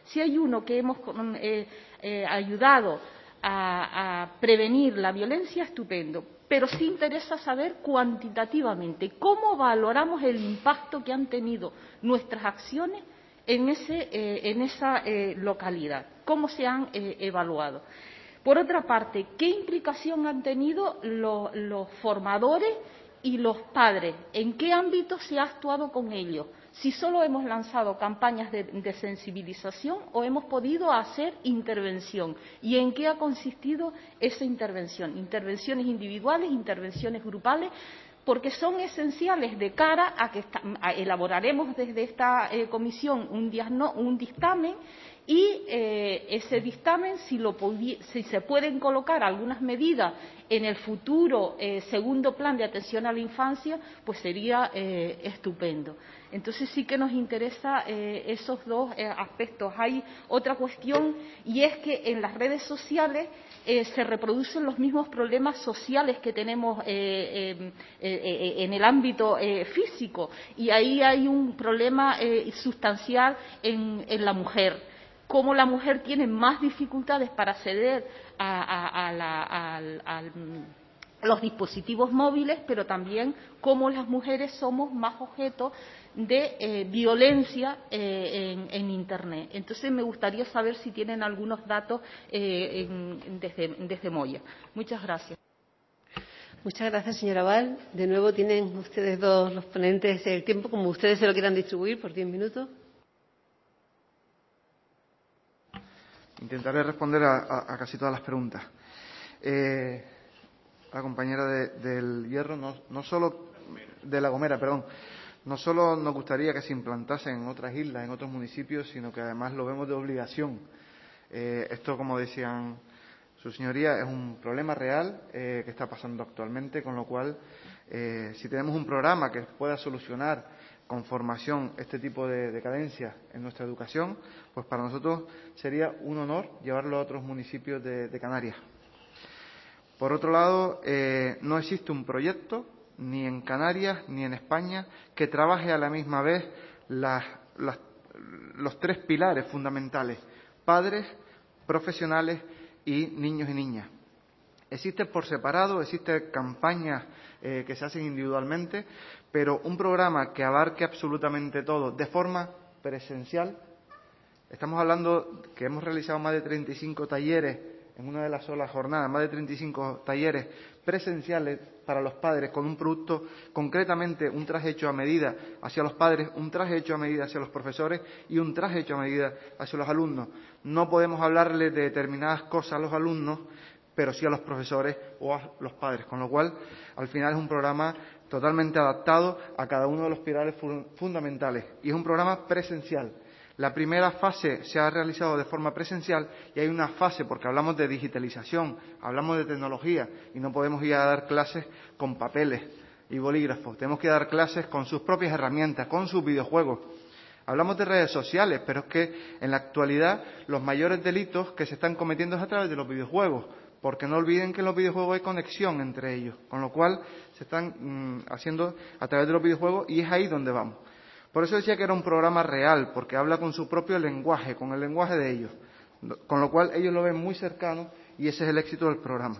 Si hay uno que hemos eh, eh, ayudado a, a prevenir la violencia, estupendo. Pero sí interesa saber cuantitativamente cómo valoramos el impacto que han tenido nuestras acciones en, ese, eh, en esa eh, localidad, cómo se han eh, evaluado. Por otra parte, ¿qué implicación han tenido los, los formadores y los padres? ¿En qué ámbito se ha actuado con ellos? Si solo hemos lanzado campañas de, de sensibilización o hemos podido hacer intervención. ¿Y en qué ha consistido esa intervención? Intervenciones individuales, intervenciones grupales, porque son esenciales de cara a que está, a elaboraremos desde esta eh, comisión un, diagno, un dictamen y eh, ese dictamen, si, lo si se pueden colocar algunas medidas en el futuro eh, segundo plan de atención a la infancia, pues sería eh, estupendo. Entonces sí que nos interesa eh, esos dos eh, aspectos. Hay otra cuestión y es que en las redes sociales eh, se reproducen los mismos problemas sociales que tenemos eh, eh, eh, en el ámbito eh, físico y ahí hay un problema eh, sustancial en, en la mujer. Cómo la mujer tiene más dificultades para acceder a, a, a, la, a, a, a los dispositivos móviles, pero también cómo las mujeres somos más objeto de eh, violencia eh, en, en Internet. Entonces, me gustaría saber si tienen algunos datos eh, en, desde, desde Moya. Muchas gracias. Muchas gracias, señora Val. De nuevo tienen ustedes dos, los ponentes, el tiempo como ustedes se lo quieran distribuir, por diez minutos. Intentaré responder a, a, a casi todas las preguntas. Eh, la compañera de, del Hierro, no, no solo de La Gomera, perdón, no solo nos gustaría que se implantase en otras islas, en otros municipios, sino que además lo vemos de obligación. Eh, esto, como decían su señoría, es un problema real eh, que está pasando actualmente, con lo cual, eh, si tenemos un programa que pueda solucionar con formación este tipo de, de carencias en nuestra educación, pues para nosotros sería un honor llevarlo a otros municipios de, de Canarias. Por otro lado, eh, no existe un proyecto, ni en Canarias ni en España, que trabaje a la misma vez las, las, los tres pilares fundamentales: padres, profesionales y niños y niñas. Existe por separado, existen campañas eh, que se hacen individualmente, pero un programa que abarque absolutamente todo de forma presencial. Estamos hablando que hemos realizado más de treinta y cinco talleres en una de las solas jornadas, más de treinta y cinco talleres presenciales para los padres, con un producto, concretamente un traje hecho a medida hacia los padres, un traje hecho a medida hacia los profesores y un traje hecho a medida hacia los alumnos. No podemos hablarles de determinadas cosas a los alumnos, pero sí a los profesores o a los padres, con lo cual al final es un programa totalmente adaptado a cada uno de los pilares fundamentales y es un programa presencial. La primera fase se ha realizado de forma presencial y hay una fase, porque hablamos de digitalización, hablamos de tecnología y no podemos ir a dar clases con papeles y bolígrafos, tenemos que dar clases con sus propias herramientas, con sus videojuegos. Hablamos de redes sociales, pero es que en la actualidad los mayores delitos que se están cometiendo es a través de los videojuegos, porque no olviden que en los videojuegos hay conexión entre ellos, con lo cual se están mmm, haciendo a través de los videojuegos y es ahí donde vamos. Por eso decía que era un programa real, porque habla con su propio lenguaje, con el lenguaje de ellos, con lo cual ellos lo ven muy cercano y ese es el éxito del programa.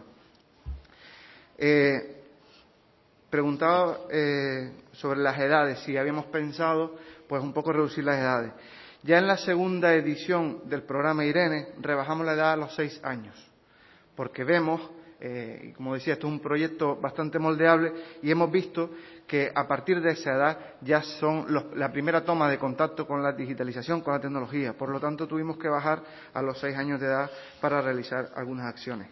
Eh, preguntaba eh, sobre las edades, si habíamos pensado pues un poco reducir las edades. Ya en la segunda edición del programa Irene rebajamos la edad a los seis años, porque vemos, eh, y como decía, esto es un proyecto bastante moldeable y hemos visto que a partir de esa edad ya son los, la primera toma de contacto con la digitalización, con la tecnología. Por lo tanto, tuvimos que bajar a los seis años de edad para realizar algunas acciones.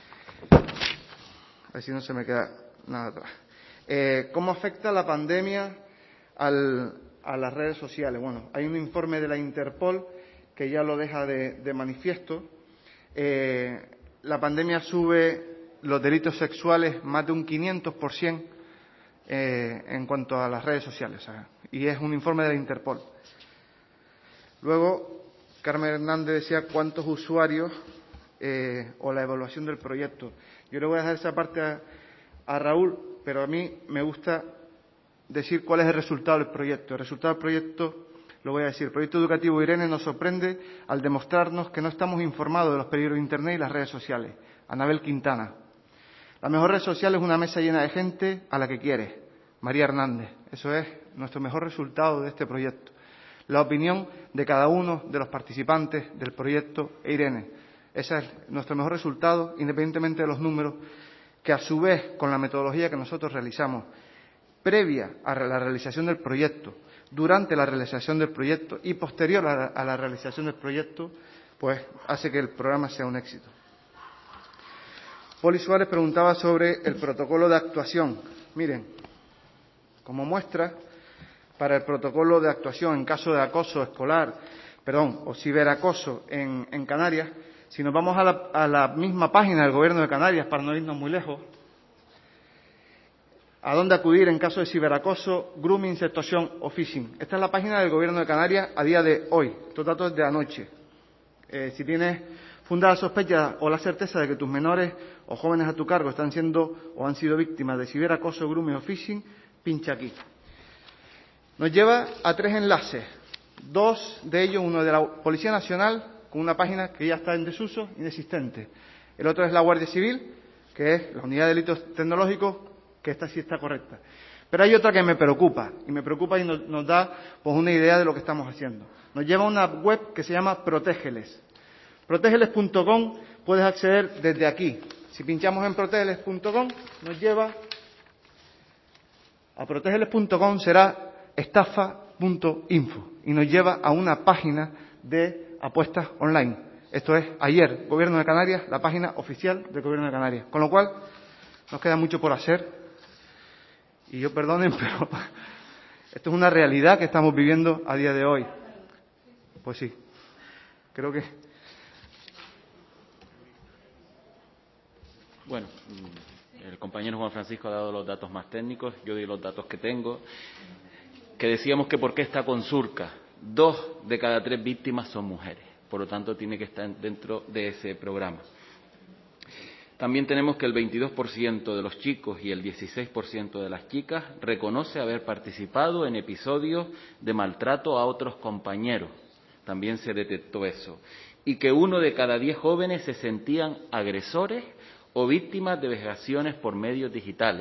Así no se me queda nada atrás. Eh, ¿Cómo afecta la pandemia al, a las redes sociales? Bueno, hay un informe de la Interpol que ya lo deja de, de manifiesto. Eh, la pandemia sube los delitos sexuales más de un quinientos por ciento eh, en cuanto a las redes sociales, ¿sabes? Y es un informe de la Interpol. Luego, Carmen Hernández decía cuántos usuarios eh, o la evaluación del proyecto. Yo le voy a dejar esa parte a, a Raúl, pero a mí me gusta decir cuál es el resultado del proyecto. El resultado del proyecto lo voy a decir. El proyecto educativo Irene nos sorprende al demostrarnos que no estamos informados de los peligros de Internet y las redes sociales. Anabel Quintana. La mejor red social es una mesa llena de gente a la que quieres. María Hernández. Eso es nuestro mejor resultado de este proyecto. La opinión de cada uno de los participantes del proyecto Irene. Ese es nuestro mejor resultado, independientemente de los números, que a su vez, con la metodología que nosotros realizamos, previa a la realización del proyecto, durante la realización del proyecto y posterior a la, a la realización del proyecto, pues hace que el programa sea un éxito. Poli Suárez preguntaba sobre el protocolo de actuación. Miren, como muestra, para el protocolo de actuación en caso de acoso escolar, perdón, o ciberacoso en, en Canarias, si nos vamos a la, a la misma página del Gobierno de Canarias, para no irnos muy lejos, ¿a dónde acudir en caso de ciberacoso, grooming, sextorsión o phishing? Esta es la página del Gobierno de Canarias a día de hoy. Estos datos de anoche. Eh, si tienes fundada sospecha o la certeza de que tus menores o jóvenes a tu cargo están siendo o han sido víctimas de ciberacoso, grooming o phishing, pincha aquí. Nos lleva a tres enlaces. Dos de ellos, uno de la Policía Nacional, con una página que ya está en desuso, inexistente. El otro es la Guardia Civil, que es la Unidad de Delitos Tecnológicos, que esta sí está correcta. Pero hay otra que me preocupa, y me preocupa y nos, nos da pues una idea de lo que estamos haciendo. Nos lleva a una web que se llama Protégeles. Protégeles punto com puedes acceder desde aquí. Si pinchamos en protégeles punto com, nos lleva a protégeles punto com, será estafa punto info, y nos lleva a una página de apuestas online. Esto es ayer, Gobierno de Canarias, la página oficial del Gobierno de Canarias. Con lo cual, nos queda mucho por hacer. Y yo perdonen, pero esto es una realidad que estamos viviendo a día de hoy. Pues sí, creo que... Bueno, el compañero Juan Francisco ha dado los datos más técnicos, yo doy los datos que tengo, que decíamos que por qué está con Surca. Dos de cada tres víctimas son mujeres, por lo tanto tiene que estar dentro de ese programa. También tenemos que el veintidós por ciento de los chicos y el dieciséis por ciento de las chicas reconoce haber participado en episodios de maltrato a otros compañeros. También se detectó eso. Y que uno de cada diez jóvenes se sentían agresores o víctimas de vejaciones por medios digitales.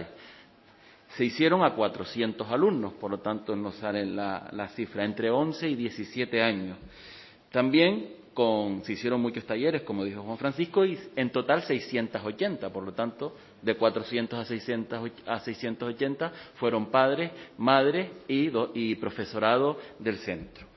Se hicieron a cuatrocientos alumnos, por lo tanto nos sale la, la cifra, entre once y diecisiete años. También con, se hicieron muchos talleres, como dijo Juan Francisco, y en total seiscientos ochenta, por lo tanto, de cuatrocientos a seiscientos, a seiscientos ochenta fueron padres, madres y, do, y profesorado del centro.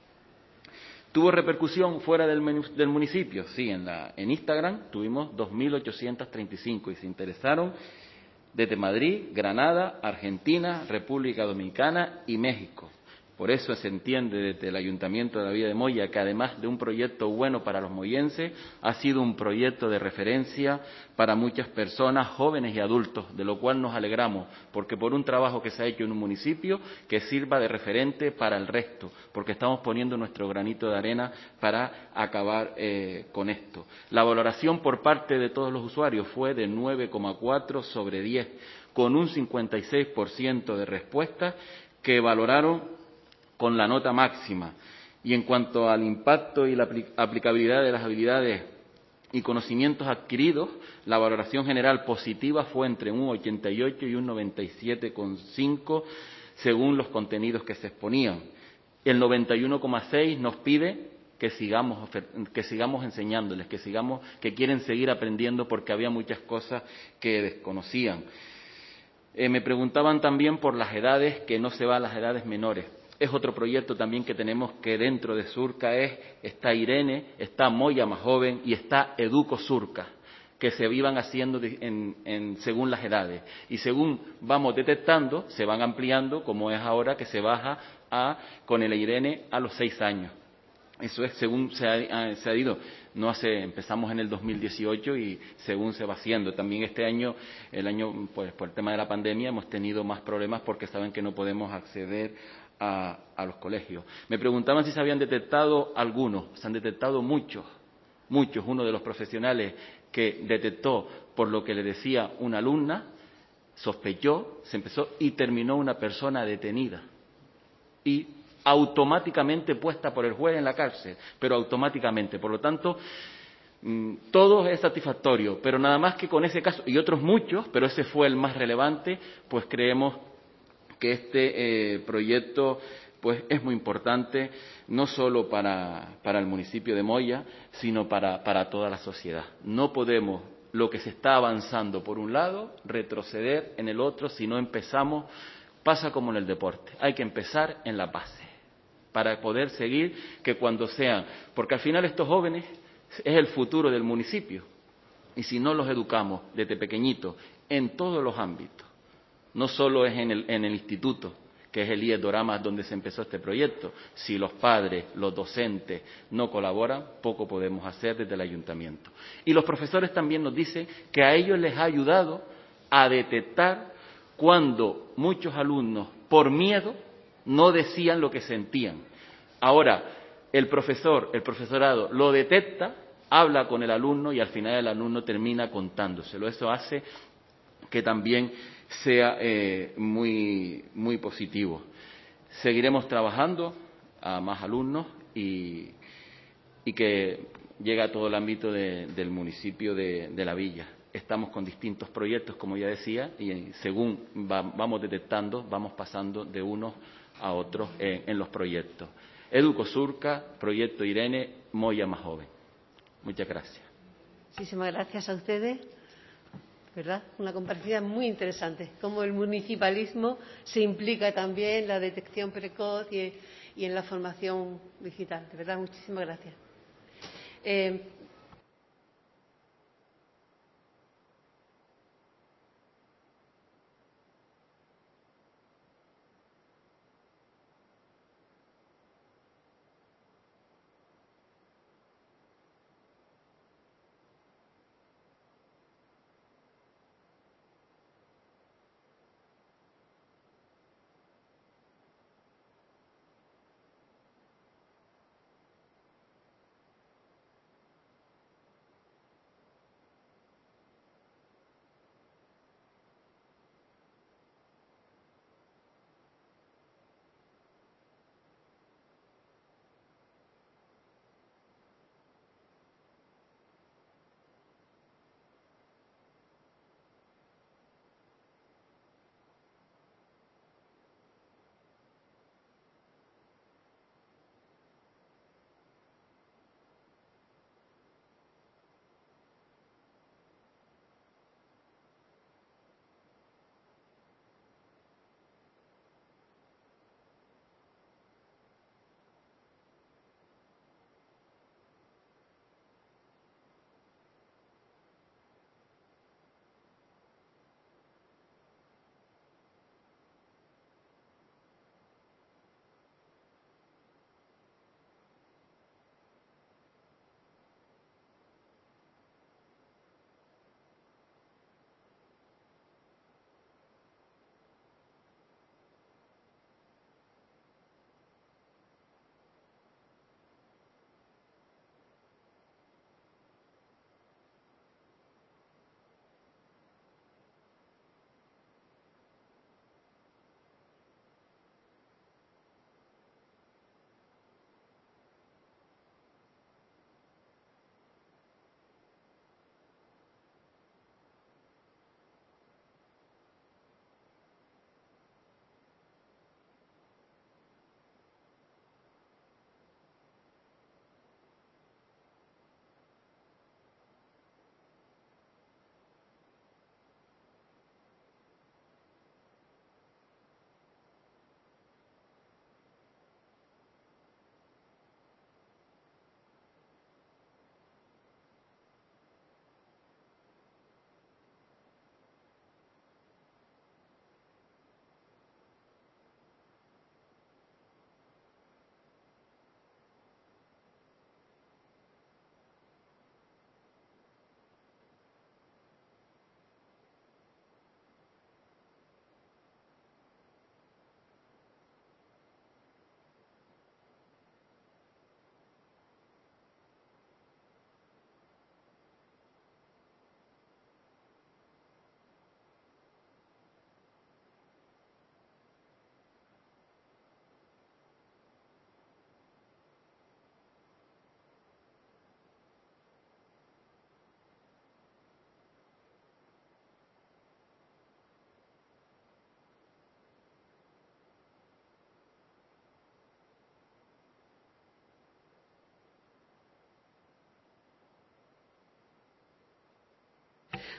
¿Tuvo repercusión fuera del, menú, del municipio? Sí, en, la, en Instagram tuvimos dos mil ochocientos treinta y cinco y se interesaron desde Madrid, Granada, Argentina, República Dominicana y México. Por eso se entiende desde el Ayuntamiento de la Villa de Moya que además de un proyecto bueno para los moyenses, ha sido un proyecto de referencia para muchas personas, jóvenes y adultos, de lo cual nos alegramos, porque por un trabajo que se ha hecho en un municipio que sirva de referente para el resto, porque estamos poniendo nuestro granito de arena para acabar eh, con esto. La valoración por parte de todos los usuarios fue de nueve coma cuatro sobre diez, con un cincuenta y seis por ciento de respuestas que valoraron con la nota máxima. Y en cuanto al impacto y la aplicabilidad de las habilidades y conocimientos adquiridos, la valoración general positiva fue entre un ochenta y ocho y un noventa y siete coma cinco según los contenidos que se exponían. El noventa y uno coma seis nos pide que sigamos, que sigamos enseñándoles, que sigamos, que quieren seguir aprendiendo porque había muchas cosas que desconocían. Eh, me preguntaban también por las edades, que no se va a las edades menores. Es otro proyecto también que tenemos que dentro de Surca es, está Irene, está Moya más joven y está Educo Surca, que se iban haciendo en, en, según las edades. Y según vamos detectando, se van ampliando, como es ahora que se baja a, con el Irene a los seis años. Eso es según se ha, se ha ido. No hace, empezamos en el dos mil dieciocho y según se va haciendo. También este año, el año, pues por el tema de la pandemia, hemos tenido más problemas porque saben que no podemos acceder A, a los colegios. Me preguntaban si se habían detectado algunos. Se han detectado muchos, muchos. Uno de los profesionales que detectó por lo que le decía una alumna, sospechó, se empezó y terminó una persona detenida. Y automáticamente puesta por el juez en la cárcel, pero automáticamente. Por lo tanto, todo es satisfactorio, pero nada más que con ese caso, y otros muchos, pero ese fue el más relevante, pues creemos que este eh, proyecto pues es muy importante, no solo para, para el municipio de Moya, sino para, para toda la sociedad. No podemos, lo que se está avanzando por un lado, retroceder en el otro, si no empezamos, pasa como en el deporte, hay que empezar en la base, para poder seguir, que cuando sean, porque al final estos jóvenes es el futuro del municipio, y si no los educamos desde pequeñitos en todos los ámbitos, no solo es en el, en el instituto, que es el I E S Doramas donde se empezó este proyecto, si los padres, los docentes no colaboran, poco podemos hacer desde el ayuntamiento. Y los profesores también nos dicen que a ellos les ha ayudado a detectar cuando muchos alumnos, por miedo, no decían lo que sentían. Ahora, el profesor, el profesorado lo detecta, habla con el alumno y al final el alumno termina contándoselo. Eso hace que también sea eh, muy, muy positivo. Seguiremos trabajando a más alumnos y, y que llegue a todo el ámbito de, del municipio de, de La Villa. Estamos con distintos proyectos, como ya decía, y según va, vamos detectando, vamos pasando de unos a otros en, en los proyectos. Educo Surca, Proyecto Irene, Moya Más Joven. Muchas gracias. Muchísimas gracias a ustedes. ¿Verdad? Una comparecencia muy interesante, cómo el municipalismo se implica también en la detección precoz y, y en la formación digital. De verdad, muchísimas gracias. Eh,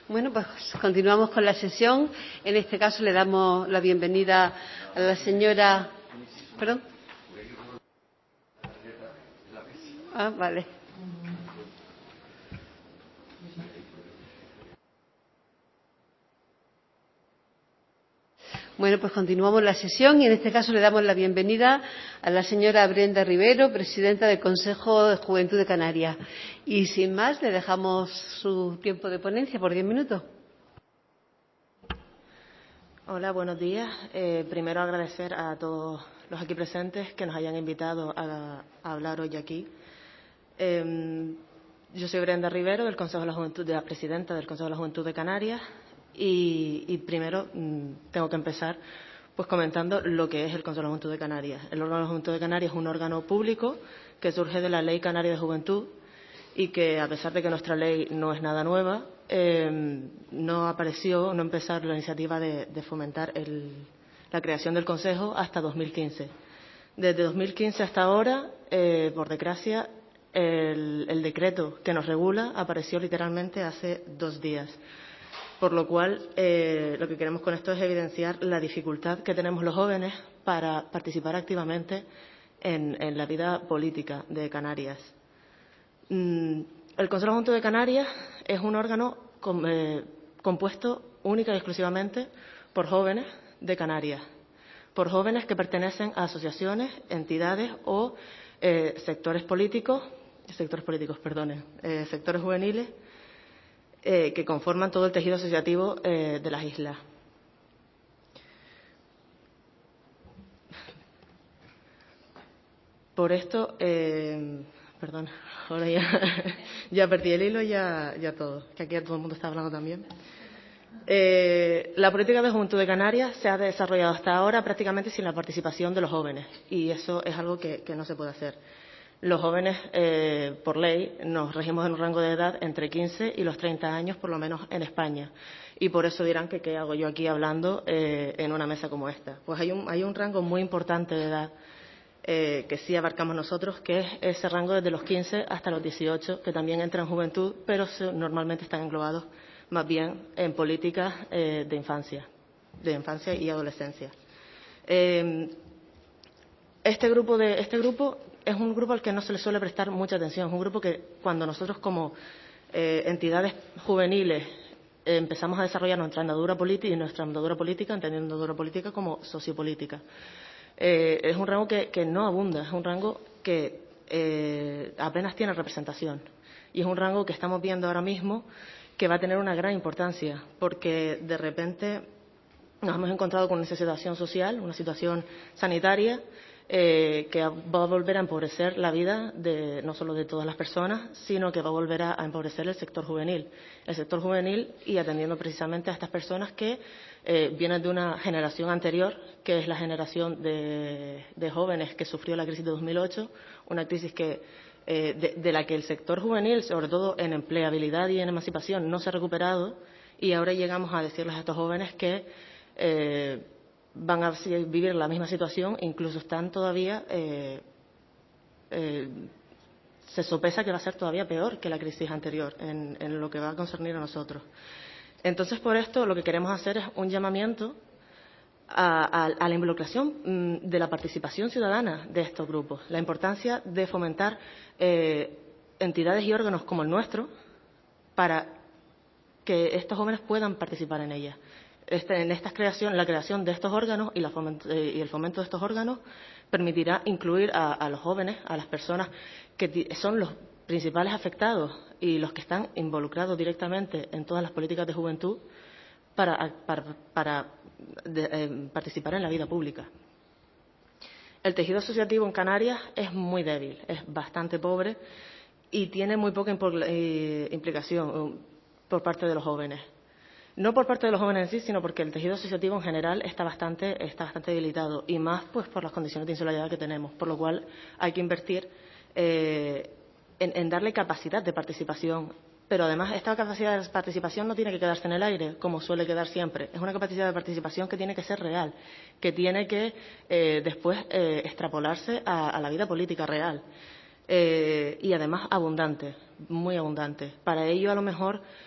Bueno, pues continuamos con la sesión. En este caso le damos la bienvenida a la señora. ¿Perdón? Ah, vale. Bueno, pues continuamos la sesión y en este caso le damos la bienvenida a la señora Brenda Rivero, presidenta del Consejo de Juventud de Canarias. Y sin más, le dejamos su tiempo de ponencia por diez minutos. Hola, buenos días. Eh, primero agradecer a todos los aquí presentes que nos hayan invitado a, a hablar hoy aquí. Eh, yo soy Brenda Rivero, del Consejo de la Juventud, de la presidenta del Consejo de la Juventud de Canarias. Y, y primero mmm, tengo que empezar pues comentando lo que es el Consejo de la Juventud de Canarias. El órgano de la Juventud de Canarias es un órgano público que surge de la Ley Canaria de Juventud y que, a pesar de que nuestra ley no es nada nueva, eh, no apareció, no empezó la iniciativa de, de fomentar el, la creación del Consejo hasta dos mil quince. Desde dos mil quince hasta ahora, eh, por desgracia, el, el decreto que nos regula apareció literalmente hace dos días. Por lo cual, eh, lo que queremos con esto es evidenciar la dificultad que tenemos los jóvenes para participar activamente en, en la vida política de Canarias. Mm, el Consejo de la Juventud de Canarias es un órgano com, eh, compuesto única y exclusivamente por jóvenes de Canarias, por jóvenes que pertenecen a asociaciones, entidades o eh, sectores políticos, sectores políticos, perdone, eh, sectores juveniles, Eh, que conforman todo el tejido asociativo eh, de las islas. Por esto, eh, perdón, ahora ya, ya perdí el hilo, ya, ya todo, que aquí todo el mundo está hablando también. Eh, la política de Juventud de Canarias se ha desarrollado hasta ahora prácticamente sin la participación de los jóvenes y eso es algo que, que no se puede hacer. Los jóvenes, eh, por ley, nos regimos en un rango de edad entre quince y los treinta años, por lo menos en España. Y por eso dirán que qué hago yo aquí hablando eh, en una mesa como esta. Pues hay un, hay un rango muy importante de edad eh, que sí abarcamos nosotros, que es ese rango desde los quince hasta los dieciocho, que también entra en juventud, pero se, normalmente están englobados más bien en políticas eh, de infancia, de infancia y adolescencia. Eh, este grupo de este grupo es un grupo al que no se le suele prestar mucha atención. Es un grupo que cuando nosotros como eh, entidades juveniles eh, empezamos a desarrollar nuestra andadura política y nuestra andadura política, entendiendo andadura política como sociopolítica. Eh, es un rango que, que no abunda, es un rango que eh, apenas tiene representación. Y es un rango que estamos viendo ahora mismo que va a tener una gran importancia, porque de repente nos hemos encontrado con una situación social, una situación sanitaria, Eh, que va a volver a empobrecer la vida de, no solo de todas las personas, sino que va a volver a, a empobrecer el sector juvenil. El sector juvenil y atendiendo precisamente a estas personas que eh, vienen de una generación anterior, que es la generación de, de jóvenes que sufrió la crisis de dos mil ocho, una crisis que, eh, de, de la que el sector juvenil, sobre todo en empleabilidad y en emancipación, no se ha recuperado y ahora llegamos a decirles a estos jóvenes que eh, van a vivir la misma situación, incluso están todavía, eh, eh, se sopesa que va a ser todavía peor que la crisis anterior en, en lo que va a concernir a nosotros. Entonces, por esto, lo que queremos hacer es un llamamiento a, a, a la involucración mmm, de la participación ciudadana de estos grupos, la importancia de fomentar eh, entidades y órganos como el nuestro para que estos jóvenes puedan participar en ellas. Este, en esta creación, la creación de estos órganos y, la fomento, eh, y el fomento de estos órganos permitirá incluir a, a los jóvenes, a las personas que son los principales afectados y los que están involucrados directamente en todas las políticas de juventud para, para, para de, eh, participar en la vida pública. El tejido asociativo en Canarias es muy débil, es bastante pobre y tiene muy poca eh, implicación por parte de los jóvenes. No por parte de los jóvenes en sí, sino porque el tejido asociativo en general está bastante, está bastante debilitado y más pues por las condiciones de insularidad que tenemos, por lo cual hay que invertir eh, en, en darle capacidad de participación. Pero además esta capacidad de participación no tiene que quedarse en el aire, como suele quedar siempre. Es una capacidad de participación que tiene que ser real, que tiene que eh, después eh, extrapolarse a, a la vida política real eh, y además abundante, muy abundante. Para ello a lo mejor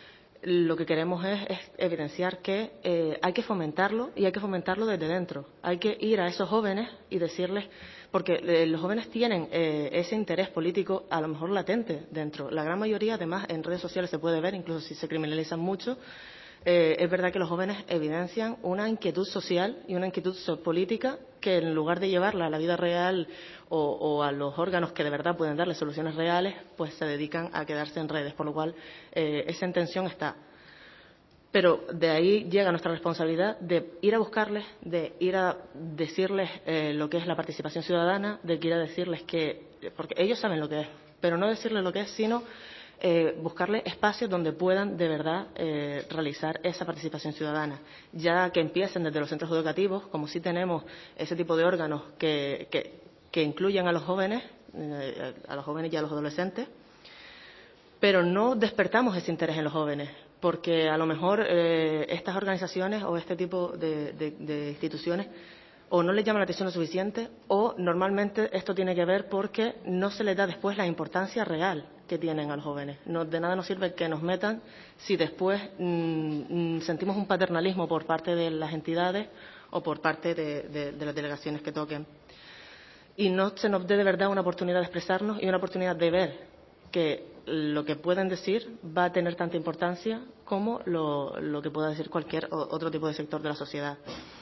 lo que queremos es, es evidenciar que eh, hay que fomentarlo y hay que fomentarlo desde dentro. Hay que ir a esos jóvenes y decirles, porque eh, los jóvenes tienen eh, ese interés político a lo mejor latente dentro. La gran mayoría, además, en redes sociales se puede ver, incluso si se criminalizan mucho. Eh, es verdad que los jóvenes evidencian una inquietud social y una inquietud política que, en lugar de llevarla a la vida real o, o a los órganos que de verdad pueden darle soluciones reales, pues se dedican a quedarse en redes, por lo cual eh, esa intención está. Pero de ahí llega nuestra responsabilidad de ir a buscarles, de ir a decirles eh, lo que es la participación ciudadana, de ir a decirles que, porque ellos saben lo que es, pero no decirles lo que es, sino Eh, buscarle espacios donde puedan de verdad eh, realizar esa participación ciudadana, ya que empiecen desde los centros educativos, como sí tenemos ese tipo de órganos que, que, que incluyen a los jóvenes, eh, a los jóvenes y a los adolescentes, pero no despertamos ese interés en los jóvenes, porque a lo mejor eh, estas organizaciones o este tipo de, de, de instituciones o no les llama la atención lo suficiente, o normalmente esto tiene que ver porque no se les da después la importancia real que tienen a los jóvenes. No, de nada nos sirve que nos metan si después mmm, sentimos un paternalismo por parte de las entidades o por parte de, de, de las delegaciones que toquen. Y no se nos dé de verdad una oportunidad de expresarnos y una oportunidad de ver que lo que pueden decir va a tener tanta importancia como lo, lo que pueda decir cualquier otro tipo de sector de la sociedad.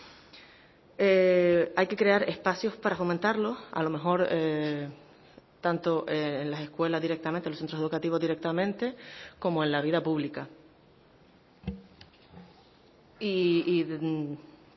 Eh, hay que crear espacios para fomentarlo, a lo mejor eh, tanto eh, en las escuelas directamente, en los centros educativos directamente, como en la vida pública. Y, y mm,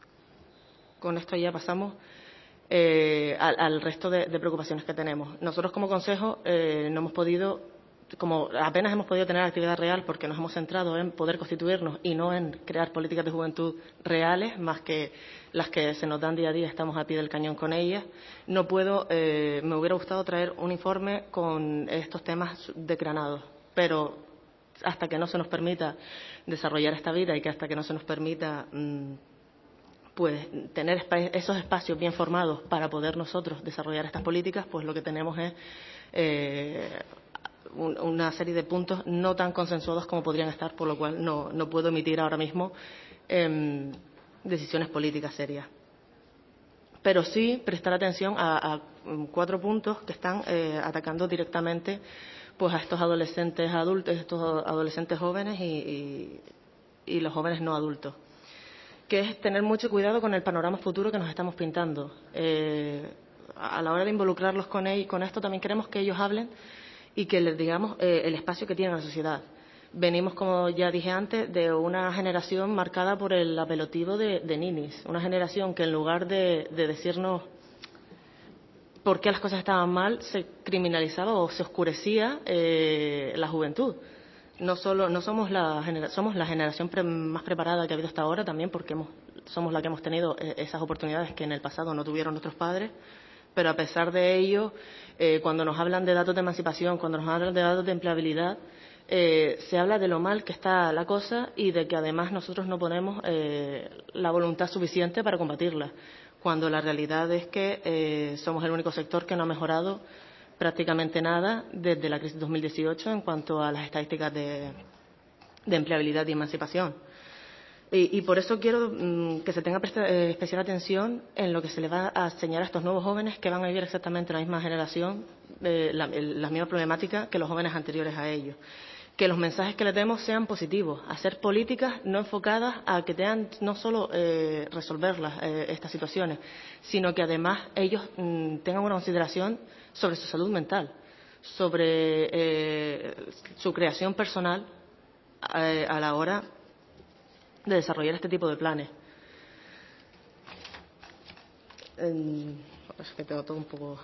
con esto ya pasamos eh, al, al resto de, de preocupaciones que tenemos. Nosotros como Consejo eh, no hemos podido, como apenas hemos podido tener actividad real porque nos hemos centrado en poder constituirnos y no en crear políticas de juventud reales, más que las que se nos dan día a día, estamos a pie del cañón con ellas. No puedo, eh, me hubiera gustado traer un informe con estos temas desgranados, pero hasta que no se nos permita desarrollar esta vida y que hasta que no se nos permita mmm, pues tener esos espacios bien formados para poder nosotros desarrollar estas políticas, pues lo que tenemos es eh, una serie de puntos no tan consensuados como podrían estar, por lo cual no, no puedo emitir ahora mismo eh, decisiones políticas serias. Pero sí prestar atención a, a cuatro puntos que están eh, atacando directamente pues a estos adolescentes adultos, estos adolescentes jóvenes y, y, y los jóvenes no adultos, que es tener mucho cuidado con el panorama futuro que nos estamos pintando. Eh, a la hora de involucrarlos con, él, con esto también queremos que ellos hablen y que les digamos eh, el espacio que tiene la sociedad. Venimos, como ya dije antes, de una generación marcada por el apelativo de, de ninis, una generación que en lugar de, de decirnos por qué las cosas estaban mal, se criminalizaba o se oscurecía eh, la juventud. No solo no somos la genera, somos la generación pre, más preparada que ha habido hasta ahora, también porque hemos, somos la que hemos tenido eh, esas oportunidades que en el pasado no tuvieron nuestros padres. Pero a pesar de ello, eh, cuando nos hablan de datos de emancipación, cuando nos hablan de datos de empleabilidad, eh, se habla de lo mal que está la cosa y de que además nosotros no ponemos eh, la voluntad suficiente para combatirla, cuando la realidad es que eh, somos el único sector que no ha mejorado prácticamente nada desde la crisis dos mil dieciocho en cuanto a las estadísticas de, de empleabilidad y emancipación. Y, y por eso quiero mmm, que se tenga eh, especial atención en lo que se le va a enseñar a estos nuevos jóvenes que van a vivir exactamente la misma generación, eh, la, el, la misma problemática que los jóvenes anteriores a ellos. Que los mensajes que les demos sean positivos, hacer políticas no enfocadas a que tengan no solo eh, resolver las, eh, estas situaciones, sino que además ellos mmm, tengan una consideración sobre su salud mental, sobre eh, su creación personal eh, a la hora de desarrollar este tipo de planes. Eh, es que tengo todo un poco.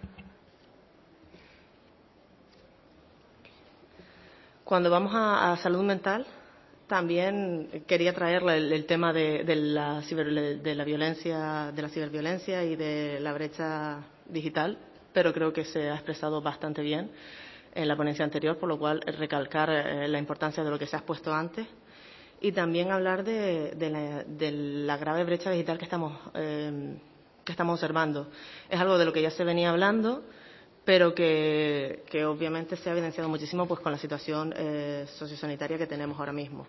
Cuando vamos a, a salud mental, también quería traerle el, el tema de, de, la ciber, de la violencia, de la ciberviolencia y de la brecha digital, pero creo que se ha expresado bastante bien en la ponencia anterior, por lo cual recalcar eh, la importancia de lo que se ha expuesto antes. Y también hablar de, de, la, de la grave brecha digital que estamos, eh, que estamos observando. Es algo de lo que ya se venía hablando, pero que, que obviamente se ha evidenciado muchísimo pues con la situación eh, sociosanitaria que tenemos ahora mismo.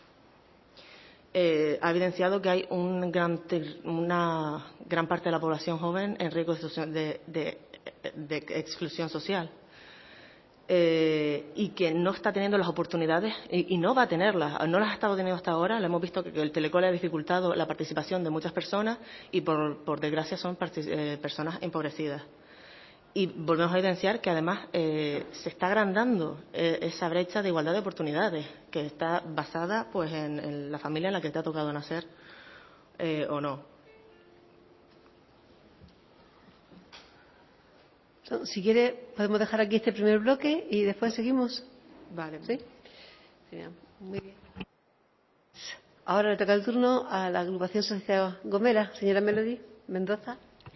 Eh, ha evidenciado que hay un gran, una gran parte de la población joven en riesgo de, de, de exclusión social. Eh, y que no está teniendo las oportunidades y, y no va a tenerlas, no las ha estado teniendo hasta ahora. Le hemos visto que, que el telecole ha dificultado la participación de muchas personas y, por, por desgracia, son eh, personas empobrecidas. Y volvemos a evidenciar que, además, eh, se está agrandando eh, esa brecha de igualdad de oportunidades, que está basada pues, en, en la familia en la que te ha tocado nacer eh, o no. Si quiere, podemos dejar aquí este primer bloque y después seguimos. Vale. ¿Sí? Bien, muy bien. Ahora le toca el turno a la agrupación social Gomera. Señora Melody Mendoza.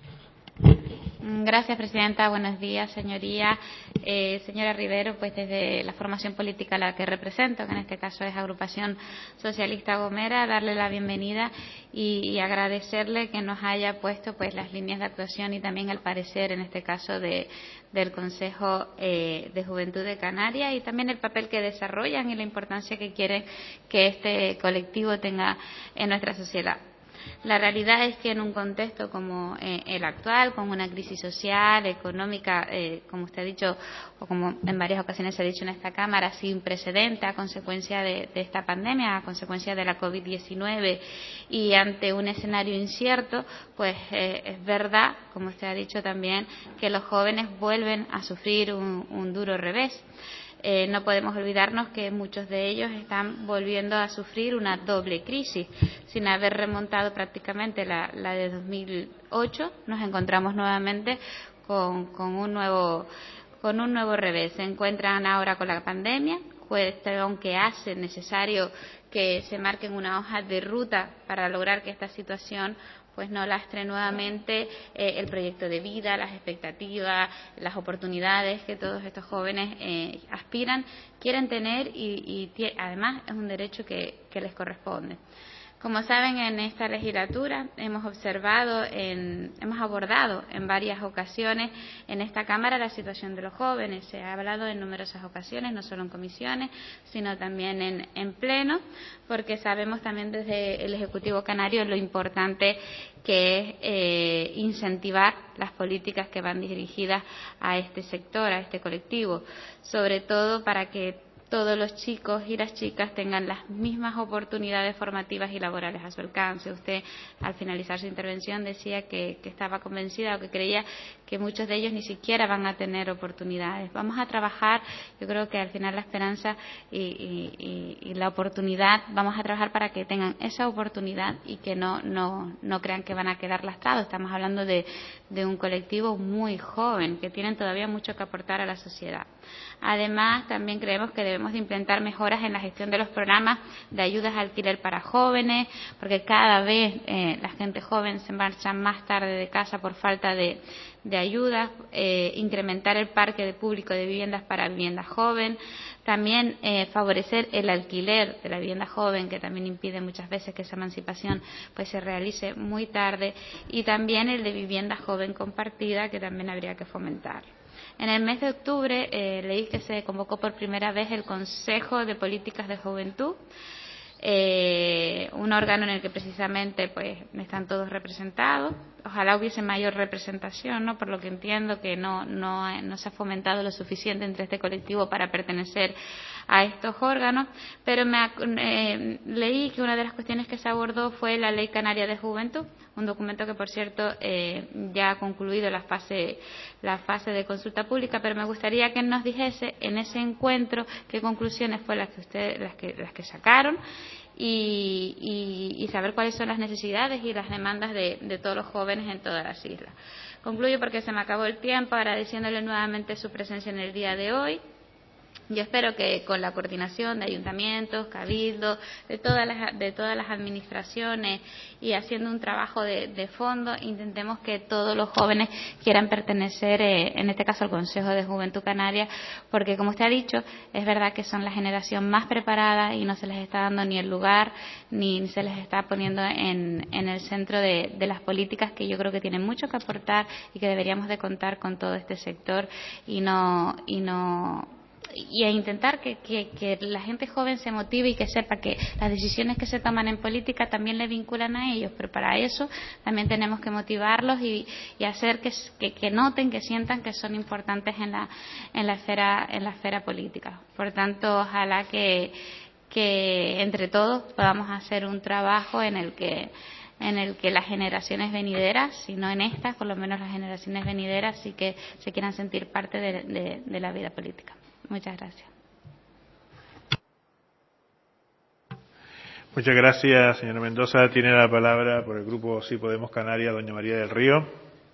Gracias, presidenta. Buenos días, señoría. Eh, señora Rivero, pues desde la formación política a la que represento, que en este caso es Agrupación Socialista Gomera, darle la bienvenida y, y agradecerle que nos haya puesto pues las líneas de actuación y también el parecer, en este caso, de, del Consejo eh, de Juventud de Canarias y también el papel que desarrollan y la importancia que quieren que este colectivo tenga en nuestra sociedad. La realidad es que en un contexto como eh, el actual, con una crisis social, económica, eh, como usted ha dicho, o como en varias ocasiones se ha dicho en esta Cámara, sin precedente a consecuencia de, de esta pandemia, a consecuencia de la COVID diecinueve y ante un escenario incierto, pues eh, es verdad, como usted ha dicho también, que los jóvenes vuelven a sufrir un, un duro revés. Eh, no podemos olvidarnos que muchos de ellos están volviendo a sufrir una doble crisis. Sin haber remontado prácticamente la, la de dos mil ocho, nos encontramos nuevamente con, con, un nuevo, con un nuevo revés. Se encuentran ahora con la pandemia, cuestión que hace necesario que se marquen una hoja de ruta para lograr que esta situación pues no lastre nuevamente eh, el proyecto de vida, las expectativas, las oportunidades que todos estos jóvenes eh, aspiran, quieren tener y, y además es un derecho que, que les corresponde. Como saben, en esta legislatura hemos observado, en, hemos abordado en varias ocasiones en esta Cámara la situación de los jóvenes. Se ha hablado en numerosas ocasiones, no solo en comisiones, sino también en, en pleno, porque sabemos también desde el Ejecutivo Canario lo importante que es eh, incentivar las políticas que van dirigidas a este sector, a este colectivo, sobre todo para que todos los chicos y las chicas tengan las mismas oportunidades formativas y laborales a su alcance. Usted, al finalizar su intervención, decía que, que estaba convencida o que creía que muchos de ellos ni siquiera van a tener oportunidades. Vamos a trabajar, yo creo que al final la esperanza y, y, y, y la oportunidad, vamos a trabajar para que tengan esa oportunidad y que no, no, no crean que van a quedar lastrados. Estamos hablando de, de un colectivo muy joven, que tienen todavía mucho que aportar a la sociedad. Además, también creemos que debemos de implementar mejoras en la gestión de los programas de ayudas al alquiler para jóvenes, porque cada vez eh, la gente joven se marcha más tarde de casa por falta de, de ayudas, eh, incrementar el parque de público de viviendas para vivienda joven, también eh, favorecer el alquiler de la vivienda joven, que también impide muchas veces que esa emancipación pues se realice muy tarde, y también el de vivienda joven compartida, que también habría que fomentar. En el mes de octubre eh, leí que se convocó por primera vez el Consejo de Políticas de Juventud, eh, un órgano en el que precisamente pues están todos representados. Ojalá hubiese mayor representación, ¿no? Por lo que entiendo que no, no, no se ha fomentado lo suficiente entre este colectivo para pertenecer a estos órganos, pero me, eh, leí que una de las cuestiones que se abordó fue la Ley Canaria de Juventud, un documento que, por cierto, eh, ya ha concluido la fase, la fase de consulta pública, pero me gustaría que nos dijese en ese encuentro qué conclusiones fue las que ustedes, las que, las que sacaron y, y, y saber cuáles son las necesidades y las demandas de, de todos los jóvenes en todas las islas. Concluyo porque se me acabó el tiempo, agradeciéndole nuevamente su presencia en el día de hoy Yo espero que con la coordinación de ayuntamientos, cabildos, de todas las, de todas las administraciones y haciendo un trabajo de, de fondo, intentemos que todos los jóvenes quieran pertenecer, eh, en este caso al Consejo de Juventud Canaria, porque como usted ha dicho, es verdad que son la generación más preparada y no se les está dando ni el lugar, ni, ni se les está poniendo en, en el centro de, de las políticas, que yo creo que tienen mucho que aportar y que deberíamos de contar con todo este sector y no, y no y a intentar que, que, que la gente joven se motive y que sepa que las decisiones que se toman en política también le vinculan a ellos, pero para eso también tenemos que motivarlos y, y hacer que, que, que noten, que sientan que son importantes en la, en la esfera, en la esfera política. Por tanto, ojalá que, que entre todos podamos hacer un trabajo en el que en el que las generaciones venideras, si no en estas, por lo menos las generaciones venideras sí que se quieran sentir parte de, de, de la vida política. Muchas gracias. Muchas gracias, señora Mendoza. Tiene la palabra por el grupo Sí Podemos Canarias, doña María del Río.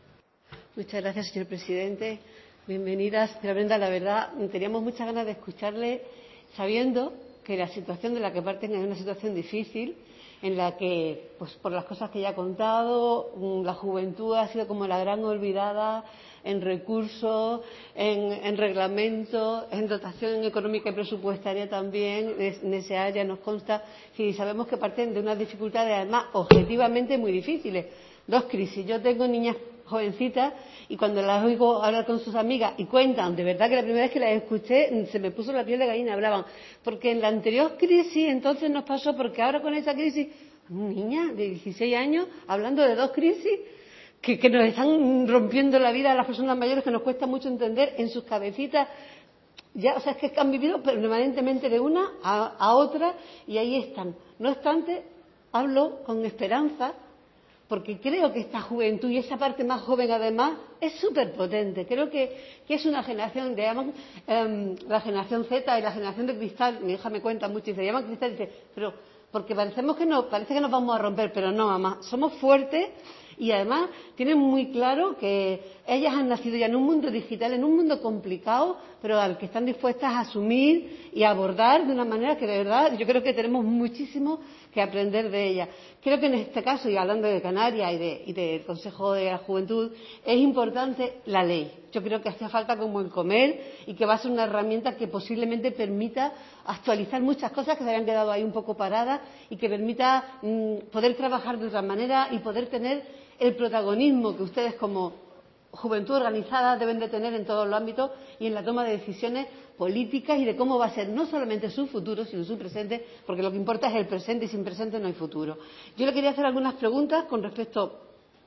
Muchas gracias, señor presidente. Bienvenida, señora Brenda. La verdad, teníamos muchas ganas de escucharle, sabiendo que la situación de la que parten es una situación difícil, en la que, pues por las cosas que ya ha contado, la juventud ha sido como la gran olvidada en recursos, en, en reglamentos, en dotación económica y presupuestaria también, en ese área nos consta, y sabemos que parten de unas dificultades, además, objetivamente muy difíciles. Dos crisis. Yo tengo niñas jovencitas y cuando las oigo hablar con sus amigas y cuentan, de verdad que la primera vez que las escuché se me puso la piel de gallina, hablaban, porque en la anterior crisis entonces nos pasó, porque ahora con esa crisis, niña de dieciséis años hablando de dos crisis que, que nos están rompiendo la vida a las personas mayores, que nos cuesta mucho entender en sus cabecitas. Ya, o sea, es que han vivido permanentemente de una a, a otra y ahí están. No obstante, hablo con esperanza, porque creo que esta juventud y esa parte más joven además es súper potente. Creo que, que es una generación, de, um, la generación Z y la generación de cristal. Mi hija me cuenta mucho y se llama cristal y dice, pero porque parecemos que no, parece que nos vamos a romper, pero no, mamá, somos fuertes y además tienen muy claro que ellas han nacido ya en un mundo digital, en un mundo complicado, pero al que están dispuestas a asumir y a abordar de una manera que de verdad yo creo que tenemos muchísimo que aprender de ellas. Creo que en este caso, y hablando de Canarias y, de, y del Consejo de la Juventud, es importante la ley. Yo creo que hace falta como el comer y que va a ser una herramienta que posiblemente permita actualizar muchas cosas que se habían quedado ahí un poco paradas y que permita mmm, poder trabajar de otra manera y poder tener el protagonismo que ustedes como juventud organizada deben de tener en todos los ámbitos y en la toma de decisiones políticas y de cómo va a ser no solamente su futuro, sino su presente, porque lo que importa es el presente y sin presente no hay futuro. Yo le quería hacer algunas preguntas con respecto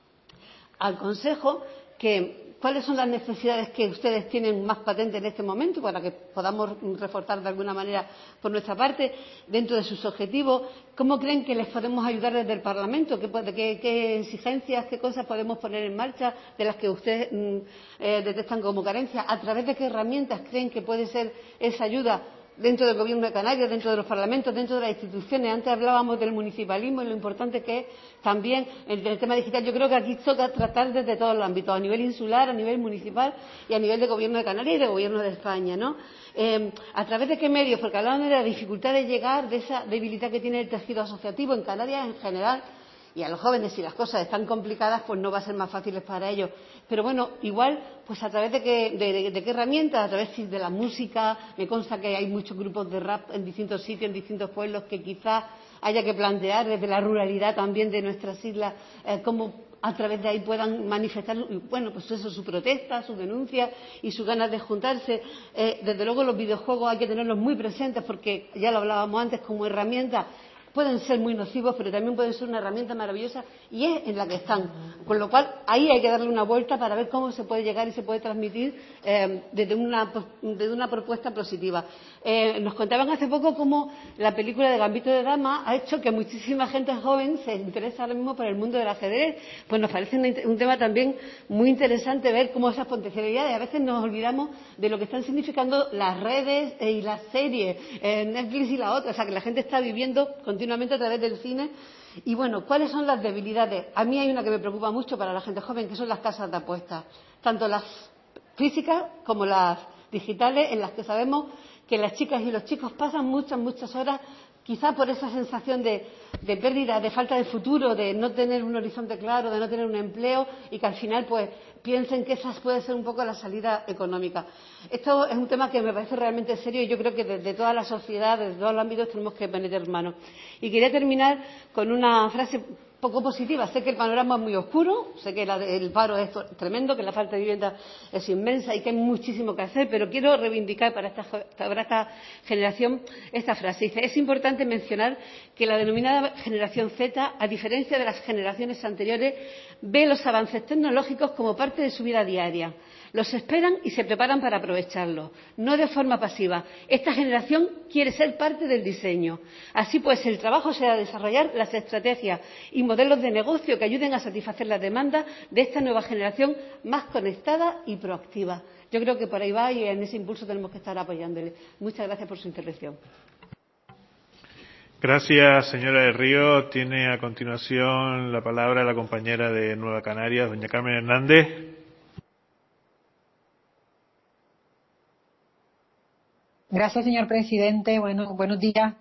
al Consejo, que cuáles son las necesidades que ustedes tienen más patentes en este momento para que podamos reforzar de alguna manera por nuestra parte dentro de sus objetivos. ¿Cómo creen que les podemos ayudar desde el Parlamento? ¿Qué, qué, qué exigencias, qué cosas podemos poner en marcha de las que ustedes eh, detectan como carencias? ¿A través de qué herramientas creen que puede ser esa ayuda dentro del Gobierno de Canarias, dentro de los parlamentos, dentro de las instituciones? Antes hablábamos del municipalismo y lo importante que es también el, el tema digital. Yo creo que aquí toca tratar desde todos los ámbitos, a nivel insular, a nivel municipal y a nivel de Gobierno de Canarias y de Gobierno de España, ¿no? Eh, ¿A través de qué medios? Porque hablaban de la dificultad de llegar, de esa debilidad que tiene el tejido asociativo en Canarias en general. Y a los jóvenes, si las cosas están complicadas, pues no va a ser más fáciles para ellos. Pero bueno, igual, pues a través de qué, de, de, de qué herramientas, a través de la música. Me consta que hay muchos grupos de rap en distintos sitios, en distintos pueblos, que quizás haya que plantear desde la ruralidad también de nuestras islas, eh, cómo a través de ahí puedan manifestar, bueno, pues eso, su protesta, su denuncia y sus ganas de juntarse. Eh, desde luego los videojuegos hay que tenerlos muy presentes porque, ya lo hablábamos antes, como herramienta pueden ser muy nocivos, pero también pueden ser una herramienta maravillosa y es en la que están. Con lo cual, ahí hay que darle una vuelta para ver cómo se puede llegar y se puede transmitir eh, desde, una, desde una propuesta positiva. Eh, nos contaban hace poco cómo la película de Gambito de Dama ha hecho que muchísima gente joven se interese ahora mismo por el mundo del ajedrez. Pues nos parece un, un tema también muy interesante ver cómo esas potencialidades. A veces nos olvidamos de lo que están significando las redes eh, y las series, eh, Netflix y la otra. O sea, que la gente está viviendo continuamente a través del cine. Y bueno, ¿cuáles son las debilidades? A mí hay una que me preocupa mucho para la gente joven, que son las casas de apuestas, tanto las físicas como las digitales en las que sabemos que las chicas y los chicos pasan muchas, muchas horas, quizá por esa sensación de, de pérdida, de falta de futuro, de no tener un horizonte claro, de no tener un empleo y que al final pues piensen que esa puede ser un poco la salida económica. Esto es un tema que me parece realmente serio y yo creo que desde toda la sociedad, desde todos los ámbitos tenemos que meter mano. Y quería terminar con una frase poco positiva. Sé que el panorama es muy oscuro, sé que la, el paro es tremendo, que la falta de vivienda es inmensa y que hay muchísimo que hacer, pero quiero reivindicar para esta, para esta generación esta frase. Dice, es importante mencionar que la denominada generación Z, a diferencia de las generaciones anteriores, ve los avances tecnológicos como parte de su vida diaria. Los esperan y se preparan para aprovecharlos, no de forma pasiva. Esta generación quiere ser parte del diseño. Así pues, el trabajo será desarrollar las estrategias y modelos de negocio que ayuden a satisfacer las demandas de esta nueva generación más conectada y proactiva. Yo creo que por ahí va y en ese impulso tenemos que estar apoyándole. Muchas gracias por su intervención. Gracias, señora del Río. Tiene a continuación la palabra la compañera de Nueva Canarias, doña Carmen Hernández. Gracias, señor presidente. Bueno, buenos días.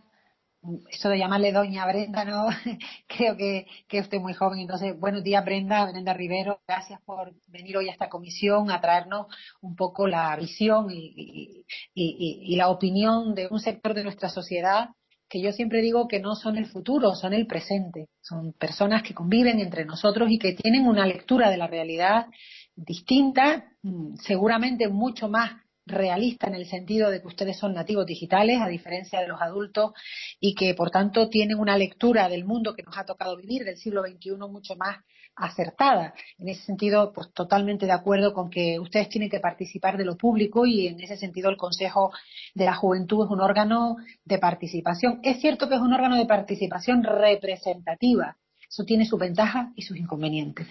Eso de llamarle doña Brenda, no, creo que, que usted es muy joven. Entonces, buenos días, Brenda, Brenda Rivero. Gracias por venir hoy a esta comisión a traernos un poco la visión y, y, y, y la opinión de un sector de nuestra sociedad que yo siempre digo que no son el futuro, son el presente. Son personas que conviven entre nosotros y que tienen una lectura de la realidad distinta, seguramente mucho más realista en el sentido de que ustedes son nativos digitales, a diferencia de los adultos, y que por tanto tienen una lectura del mundo que nos ha tocado vivir, del siglo veintiuno, mucho más acertada. En ese sentido, pues totalmente de acuerdo con que ustedes tienen que participar de lo público y en ese sentido el Consejo de la Juventud es un órgano de participación. Es cierto que es un órgano de participación representativa. Eso tiene sus ventajas y sus inconvenientes.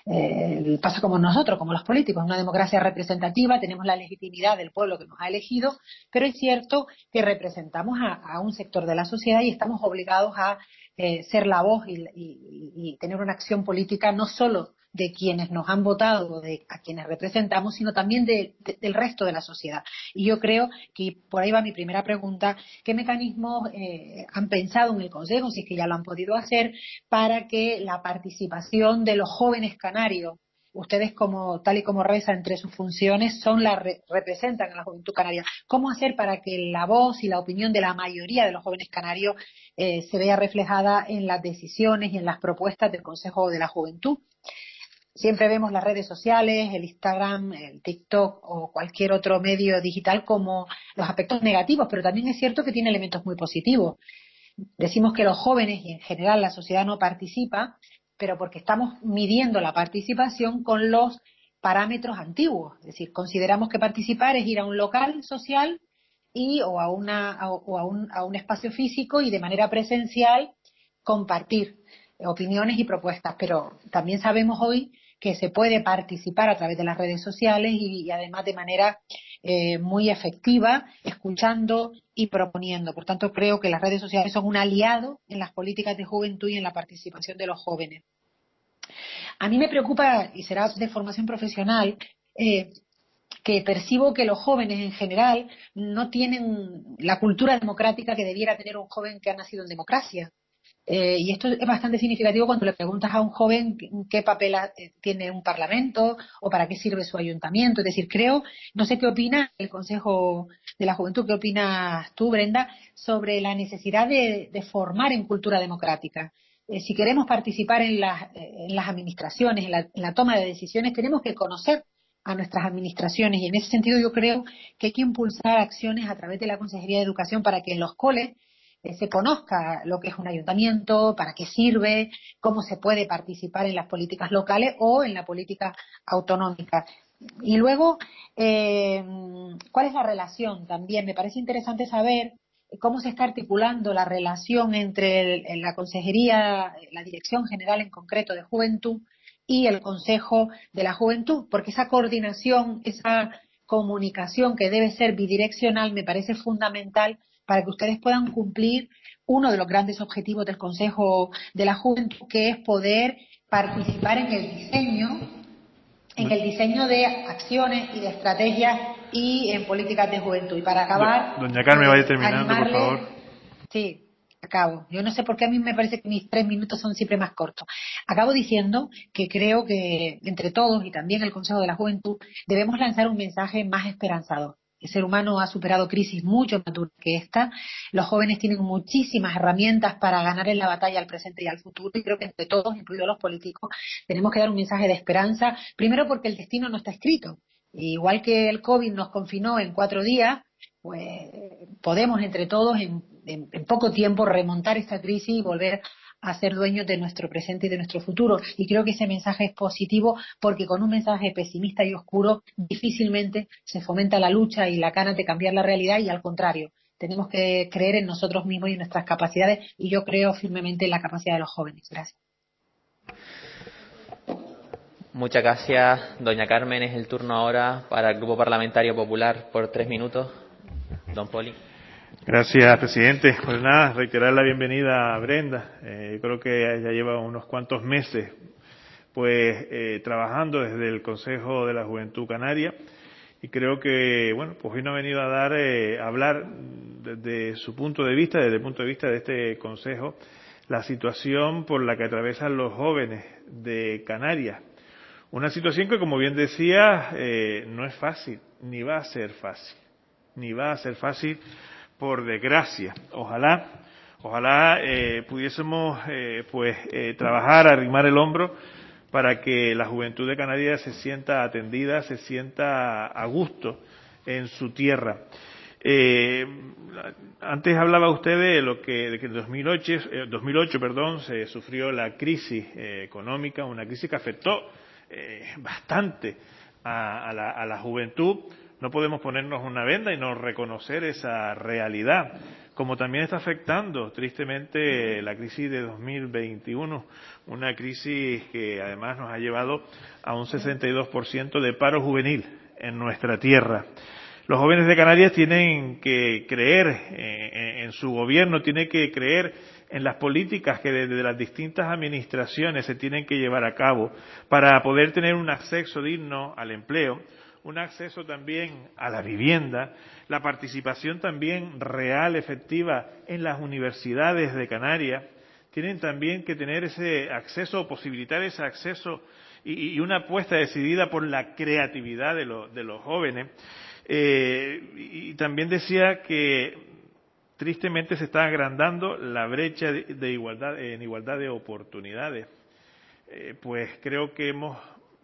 Eh, pasa como nosotros, como los políticos, una democracia representativa, tenemos la legitimidad del pueblo que nos ha elegido, pero es cierto que representamos a, a un sector de la sociedad y estamos obligados a eh, ser la voz y, y, y tener una acción política no solo de quienes nos han votado, de a quienes representamos, sino también de, de, del resto de la sociedad. Y yo creo que por ahí va mi primera pregunta, ¿qué mecanismos eh, han pensado en el Consejo, si es que ya lo han podido hacer, para que la participación de los jóvenes canarios, ustedes como tal y como reza entre sus funciones, son la re, representan a la juventud canaria, ¿cómo hacer para que la voz y la opinión de la mayoría de los jóvenes canarios eh, se vea reflejada en las decisiones y en las propuestas del Consejo de la Juventud? Siempre vemos las redes sociales, el Instagram, el TikTok o cualquier otro medio digital como los aspectos negativos, pero también es cierto que tiene elementos muy positivos. Decimos que los jóvenes y en general la sociedad no participa, pero porque estamos midiendo la participación con los parámetros antiguos. Es decir, consideramos que participar es ir a un local social y o a, una, a, o a, un, a un espacio físico y de manera presencial compartir opiniones y propuestas, pero también sabemos hoy que se puede participar a través de las redes sociales y, y además de manera eh, muy efectiva, escuchando y proponiendo. Por tanto, creo que las redes sociales son un aliado en las políticas de juventud y en la participación de los jóvenes. A mí me preocupa, y será de formación profesional, eh, que percibo que los jóvenes en general no tienen la cultura democrática que debiera tener un joven que ha nacido en democracia. Eh, y esto es bastante significativo cuando le preguntas a un joven qué papel tiene un parlamento o para qué sirve su ayuntamiento. Es decir, creo, no sé qué opina el Consejo de la Juventud, qué opinas tú, Brenda, sobre la necesidad de, de formar en cultura democrática. Eh, si queremos participar en las, en las administraciones, en la, en la toma de decisiones, tenemos que conocer a nuestras administraciones y en ese sentido yo creo que hay que impulsar acciones a través de la Consejería de Educación para que en los coles se conozca lo que es un ayuntamiento, para qué sirve, cómo se puede participar en las políticas locales o en la política autonómica. Y luego, eh, ¿cuál es la relación? También me parece interesante saber cómo se está articulando la relación entre el, la Consejería, la Dirección General en concreto de Juventud y el Consejo de la Juventud, porque esa coordinación, esa comunicación que debe ser bidireccional me parece fundamental para que ustedes puedan cumplir uno de los grandes objetivos del Consejo de la Juventud, que es poder participar en el diseño en el diseño de acciones y de estrategias y en políticas de juventud. Y para acabar... Doña Carmen, vaya terminando, por favor. Sí, acabo. Yo no sé por qué a mí me parece que mis tres minutos son siempre más cortos. Acabo diciendo que creo que entre todos y también el Consejo de la Juventud debemos lanzar un mensaje más esperanzador. El ser humano ha superado crisis mucho más duras que esta. Los jóvenes tienen muchísimas herramientas para ganar en la batalla al presente y al futuro, y creo que entre todos, incluidos los políticos, tenemos que dar un mensaje de esperanza, primero porque el destino no está escrito. Igual que el COVID nos confinó en cuatro días, pues podemos entre todos en, en, en poco tiempo remontar esta crisis y volver a ser dueños de nuestro presente y de nuestro futuro. Y creo que ese mensaje es positivo, porque con un mensaje pesimista y oscuro difícilmente se fomenta la lucha y la ganas de cambiar la realidad, y al contrario, tenemos que creer en nosotros mismos y en nuestras capacidades, y yo creo firmemente en la capacidad de los jóvenes. Gracias. Muchas gracias, doña Carmen. Es el turno ahora para el Grupo Parlamentario Popular por tres minutos. Don Poli. Gracias, presidente. Pues nada, reiterar la bienvenida a Brenda. Eh, yo creo que ya lleva unos cuantos meses pues eh, trabajando desde el Consejo de la Juventud Canaria, y creo que, bueno, pues hoy nos ha venido a dar, eh, a hablar desde su punto de vista, desde el punto de vista de este Consejo, la situación por la que atraviesan los jóvenes de Canarias. Una situación que, como bien decía, eh, no es fácil, ni va a ser fácil, ni va a ser fácil, por desgracia. Ojalá, ojalá eh, pudiésemos eh, pues eh, trabajar, arrimar el hombro para que la juventud de Canarias se sienta atendida, se sienta a gusto en su tierra. Eh, antes hablaba usted de lo que, de que en dos mil ocho, eh, dos mil ocho perdón, se sufrió la crisis eh, económica, una crisis que afectó eh, bastante a, a, la, a la juventud. No podemos ponernos una venda y no reconocer esa realidad, como también está afectando tristemente la crisis de dos mil veintiuno, una crisis que además nos ha llevado a un sesenta y dos por ciento de paro juvenil en nuestra tierra. Los jóvenes de Canarias tienen que creer en su gobierno, tienen que creer en las políticas que desde las distintas administraciones se tienen que llevar a cabo para poder tener un acceso digno al empleo, un acceso también a la vivienda, la participación también real, efectiva en las universidades de Canarias. Tienen también que tener ese acceso, posibilitar ese acceso y, y una apuesta decidida por la creatividad de, lo, de los jóvenes. Eh, y también decía que tristemente se está agrandando la brecha de, de igualdad, en igualdad de oportunidades. Eh, pues creo que hemos,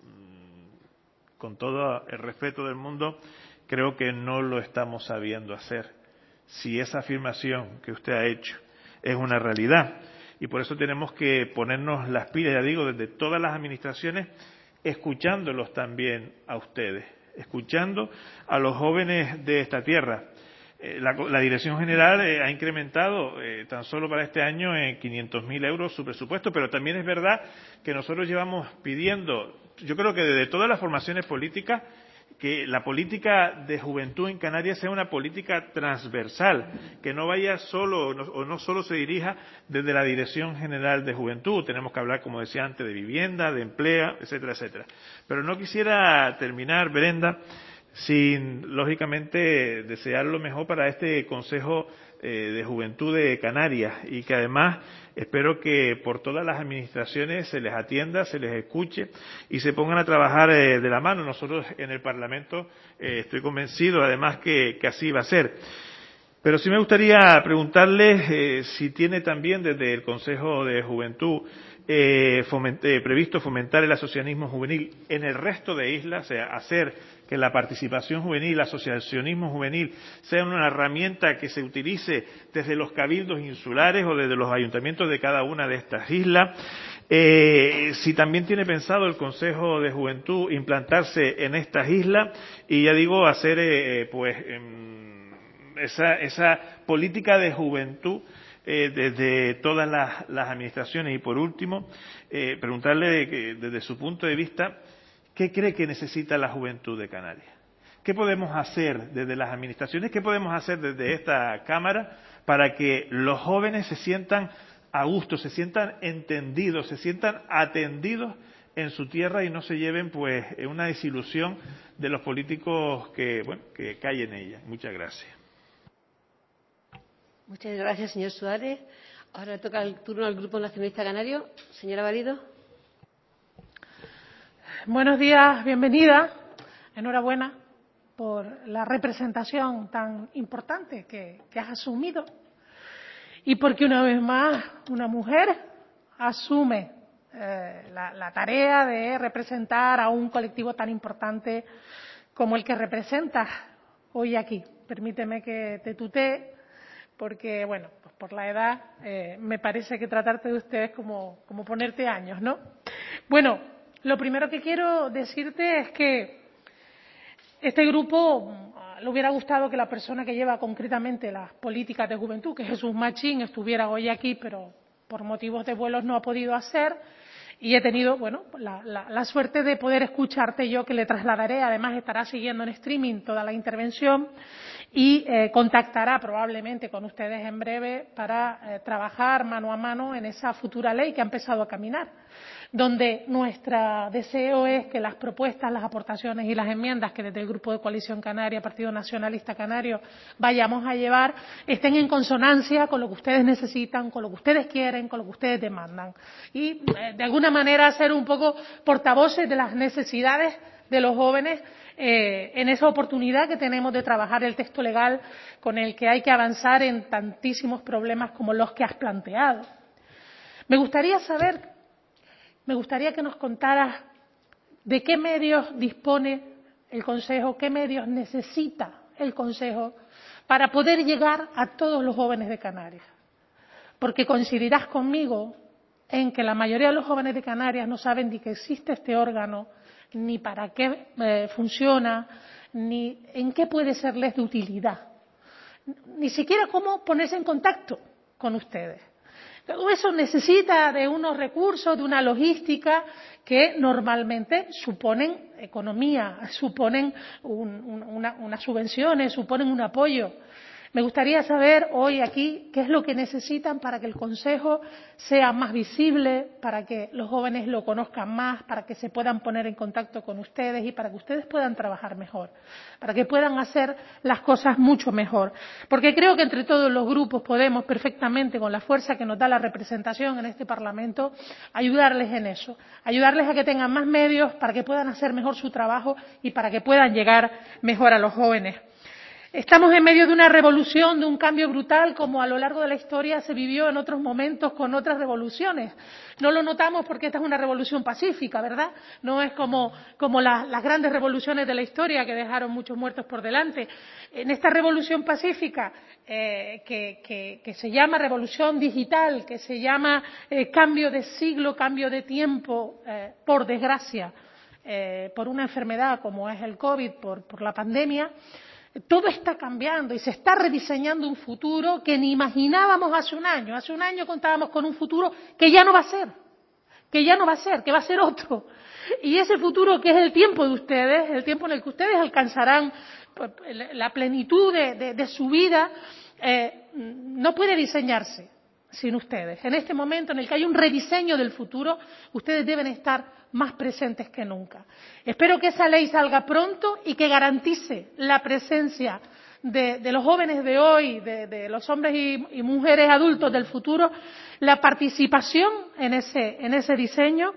con todo el respeto del mundo, creo que no lo estamos sabiendo hacer. Si esa afirmación que usted ha hecho es una realidad, y por eso tenemos que ponernos las pilas, ya digo, desde todas las administraciones, escuchándolos también a ustedes, escuchando a los jóvenes de esta tierra. Eh, la, la Dirección General eh, ha incrementado eh, tan solo para este año en quinientos mil euros su presupuesto, pero también es verdad que nosotros llevamos pidiendo, yo creo que desde todas las formaciones políticas, que la política de juventud en Canarias sea una política transversal, que no vaya solo o no, o no solo se dirija desde la Dirección General de Juventud. Tenemos que hablar, como decía antes, de vivienda, de empleo, etcétera, etcétera. Pero no quisiera terminar, Brenda, sin, lógicamente, desear lo mejor para este Consejo eh, de Juventud de Canarias, y que además espero que por todas las administraciones se les atienda, se les escuche y se pongan a trabajar eh, de la mano. Nosotros en el Parlamento eh, estoy convencido además que, que así va a ser. Pero sí me gustaría preguntarle eh, si tiene también desde el Consejo de Juventud eh, foment, eh, previsto fomentar el asociacionismo juvenil en el resto de islas, o sea, hacer que la participación juvenil, el asociacionismo juvenil, sea una herramienta que se utilice desde los cabildos insulares o desde los ayuntamientos de cada una de estas islas. Eh, si también tiene pensado el Consejo de Juventud implantarse en estas islas y, ya digo, hacer eh, pues eh, esa, esa política de juventud eh, desde todas las, las administraciones. Y por último, eh, preguntarle que, desde su punto de vista, ¿qué cree que necesita la juventud de Canarias? ¿Qué podemos hacer desde las administraciones? ¿Qué podemos hacer desde esta Cámara para que los jóvenes se sientan a gusto, se sientan entendidos, se sientan atendidos en su tierra y no se lleven pues una desilusión de los políticos que, bueno, que, que hay en ella. Muchas gracias. Muchas gracias, señor Suárez. Ahora toca el turno al Grupo Nacionalista Canario. Señora Valido. Buenos días, bienvenida. Enhorabuena por la representación tan importante que, que has asumido y porque una vez más una mujer asume eh, la, la tarea de representar a un colectivo tan importante como el que representas hoy aquí. Permíteme que te tutee porque, bueno, pues por la edad eh, me parece que tratarte de usted es como, como ponerte años, ¿no? Bueno, lo primero que quiero decirte es que este grupo le hubiera gustado que la persona que lleva concretamente las políticas de juventud, que es Jesús Machín, estuviera hoy aquí, pero por motivos de vuelos no ha podido hacer. Y he tenido, bueno, la, la, la suerte de poder escucharte yo, que le trasladaré. Además, estará siguiendo en streaming toda la intervención y eh, contactará probablemente con ustedes en breve para eh, trabajar mano a mano en esa futura ley que ha empezado a caminar, donde nuestro deseo es que las propuestas, las aportaciones y las enmiendas que desde el Grupo de Coalición Canaria, Partido Nacionalista Canario, vayamos a llevar, estén en consonancia con lo que ustedes necesitan, con lo que ustedes quieren, con lo que ustedes demandan. Y, eh, de alguna manera, ser un poco portavoces de las necesidades de los jóvenes eh, en esa oportunidad que tenemos de trabajar el texto legal con el que hay que avanzar en tantísimos problemas como los que has planteado. Me gustaría saber Me gustaría que nos contaras de qué medios dispone el Consejo, qué medios necesita el Consejo para poder llegar a todos los jóvenes de Canarias. Porque coincidirás conmigo en que la mayoría de los jóvenes de Canarias no saben ni que existe este órgano, ni para qué eh, funciona, ni en qué puede serles de utilidad, ni siquiera cómo ponerse en contacto con ustedes. Todo eso necesita de unos recursos, de una logística que normalmente suponen economía, suponen un, un, una, unas subvenciones, suponen un apoyo. Me gustaría saber hoy aquí qué es lo que necesitan para que el Consejo sea más visible, para que los jóvenes lo conozcan más, para que se puedan poner en contacto con ustedes y para que ustedes puedan trabajar mejor, para que puedan hacer las cosas mucho mejor. Porque creo que entre todos los grupos podemos perfectamente, con la fuerza que nos da la representación en este Parlamento, ayudarles en eso, ayudarles a que tengan más medios para que puedan hacer mejor su trabajo y para que puedan llegar mejor a los jóvenes. Estamos en medio de una revolución, de un cambio brutal, como a lo largo de la historia se vivió en otros momentos con otras revoluciones. No lo notamos porque esta es una revolución pacífica, ¿verdad? No es como, como la, las grandes revoluciones de la historia que dejaron muchos muertos por delante. En esta revolución pacífica, eh, que, que, que se llama revolución digital, que se llama eh, cambio de siglo, cambio de tiempo, eh, por desgracia, eh, por una enfermedad como es el COVID, por, por la pandemia, todo está cambiando y se está rediseñando un futuro que ni imaginábamos hace un año. Hace un año contábamos con un futuro que ya no va a ser, que ya no va a ser, que va a ser otro. Y ese futuro que es el tiempo de ustedes, el tiempo en el que ustedes alcanzarán la plenitud de, de, de su vida, eh, no puede diseñarse sin ustedes. En este momento en el que hay un rediseño del futuro, ustedes deben estar más presentes que nunca. Espero que esa ley salga pronto y que garantice la presencia de, de los jóvenes de hoy, de, de los hombres y, y mujeres adultos del futuro, la participación en ese, en ese diseño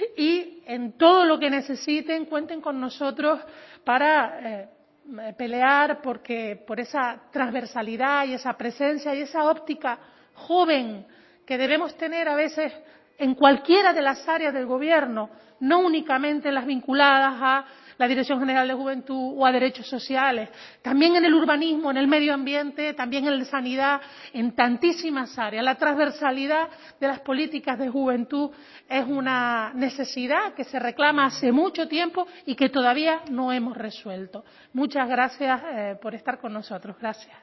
y en todo lo que necesiten, cuenten con nosotros para eh, pelear porque, por esa transversalidad y esa presencia y esa óptica joven que debemos tener a veces en cualquiera de las áreas del Gobierno, no únicamente las vinculadas a la Dirección General de Juventud o a derechos sociales, también en el urbanismo, en el medio ambiente, también en la sanidad, en tantísimas áreas. La transversalidad de las políticas de juventud es una necesidad que se reclama hace mucho tiempo y que todavía no hemos resuelto. Muchas gracias eh, por estar con nosotros. Gracias.